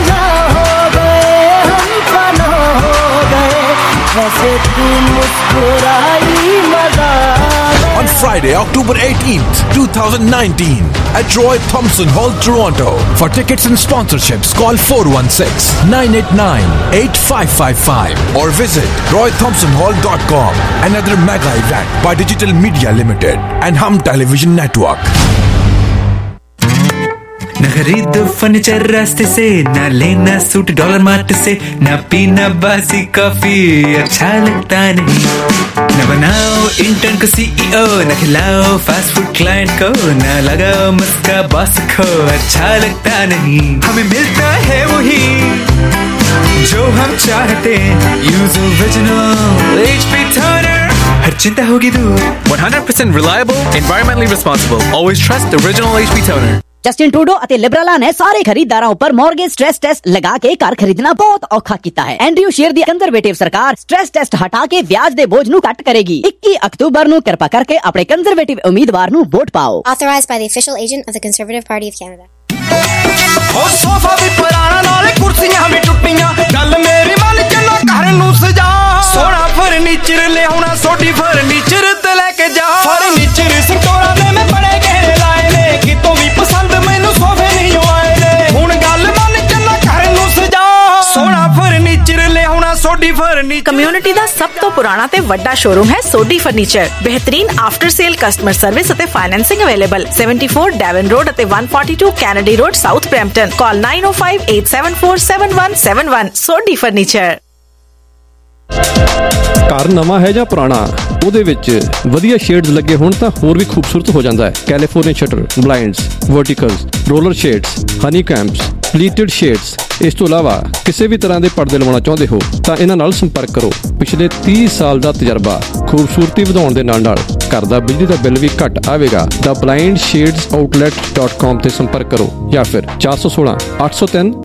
On Friday, October eighteenth, twenty nineteen at Roy Thompson Hall, Toronto. For tickets and sponsorships, call four one six, nine eight nine, eight five five five or visit roy thompson hall dot com. Another mega event by Digital Media Limited and Hum Television Network. न खरीदो furniture रास्ते से, न लेना suit dollar mart से, न पीना बासी कॉफी अच्छा लगता नहीं, न बनाओ इंटर्न को सीईओ, न खिलाओ फास्ट फूड क्लाइंट को, न लगाओ मस्का बॉस को अच्छा लगता नहीं। हमें मिलता है वही जो हम चाहते, यूज ओरिजिनल एचपी टोनर, हर चिंता होगी दूर। one hundred percent reliable, environmentally responsible. Always trust the original H P toner. Justin Trudeau ਅਤੇ ਲਿਬਰਲਾਂ ਨੇ ਸਾਰੇ ਖਰੀਦਦਾਰਾਂ ਉੱਪਰ ਮੌਰਗੇਜ ਸਟ੍ਰੈਸ ਟੈਸਟ ਲਗਾ ਕੇ ਘਰ ਖਰੀਦਣਾ ਬਹੁਤ ਔਖਾ ਕੀਤਾ ਹੈ। ਐਂਡਰਿਊ ਸ਼ੀਰ ਦੀ ਕੰਜ਼ਰਵੇਟਿਵ ਸਰਕਾਰ ਸਟ੍ਰੈਸ ਟੈਸਟ ਹਟਾ ਕੇ ਵਿਆਜ ਦੇ ਬੋਝ ਨੂੰ ਘੱਟ ਕਰੇਗੀ। ਇੱਕੀ ਅਕਤੂਬਰ ਨੂੰ ਕਿਰਪਾ ਕਰਕੇ ਆਪਣੇ ਕੰਜ਼ਰਵੇਟਿਵ ਉਮੀਦਵਾਰ ਨੂੰ ਵੋਟ ਪਾਓ। Authorized by the official agent of the Conservative Party of Canada. ਉਹ ਸੋਫਾ ਵੀ ਪੁਰਾਣਾ ਨਾਲੇ ਕੁਰਸੀਆਂ ਵੀ ਟੁੱਟੀਆਂ, ਗੱਲ ਮੇਰੀ ਮੰਨ ਕੇ ਨਾ ਘਰ ਨੂੰ ਸਜਾ। ਸੋਹਣਾ ਫਰਨੀਚਰ ਲਿਆਉਣਾ ਸੋਡੀ ਫਰਨੀਚਰ ਤੇ ਲੈ ਕੇ ਜਾ। ਫਰਨੀਚਰ ਸਟੋਰਾਂ ਦੇ ਮੈਂ ਬੜੇ ਗਹਿਣੇ ਲਾਏ ਨੇ, ਕਿਤੋਂ ਵੀ ਪਸੰਦ ਮੈਨੂੰ ਸੋਫੇ ਨਹੀਂ ਆਏ ਨੇ। ਹੁਣ ਗੱਲ ਮੰਨ ਕੇ ਨਾ ਘਰ ਨੂੰ ਸਜਾ। ਸੋਹਣਾ ਫਰਨੀਚਰ ਲਿਆਉਣਾ ਸੋਡੀ ਫਰਨੀਚਰ। ਕਮਿਊਨਿਟੀ ਦਾ ਸਭ ਤੋਂ ਪੁਰਾਣਾ ਤੇ ਵੱਡਾ ਸ਼ੋਰੂਮ ਹੈ ਸੋਡੀ ਫਰਨੀਚਰ। ਬਿਹਤਰੀਨ ਆਫਟਰ ਸੇਲ ਕਸਟਮਰ ਸਰਵਿਸ ਅਤੇ financing available. seventy-four Devon Road ਅਤੇ one forty-two Kennedy Road South Brampton. Call nine oh five eight seven four seven one seven one। Sodhi furniture. ਘਰ ਨਵਾਂ ਹੈ ਜਾਂ ਪੁਰਾਣਾ, ਉਹਦੇ ਵਿੱਚ ਵਧੀਆ ਸ਼ੇਡਸ ਲੱਗੇ ਹੋਣ ਤਾਂ ਹੋਰ ਵੀ ਖੂਬਸੂਰਤ ਹੋ ਜਾਂਦਾ ਹੈ। California shutter, blinds, verticals, roller shades, honeycombs, pleated shades. ਇਸ ਤੋਂ ਇਲਾਵਾ ਕਿਸੇ ਵੀ ਤਰ੍ਹਾਂ ਦੇ ਪਰਦੇ ਲਵਾਉਣਾ ਚਾਹੁੰਦੇ ਹੋ ਤਾਂ ਇਹਨਾਂ ਨਾਲ ਸੰਪਰਕ ਕਰੋ। ਪਿਛਲੇ ਤੀਹ ਸਾਲ ਦਾ ਤਜਰਬਾ, ਖੂਬਸੂਰਤੀ ਵਧਾਉਣ ਦੇ ਨਾਲ ਨਾਲ ਘਰ ਦਾ ਬਿਜਲੀ ਦਾ ਬਿੱਲ ਵੀ ਘੱਟ ਆਵੇਗਾ। ਦਾ blind shades outlet dot com ਤੇ ਸੰਪਰਕ ਕਰੋ ਜਾਂ ਫਿਰ ਚਾਰ ਸੌ ਸੋਲਾਂ ਅੱਠ ਸੌ ਤਿੰਨ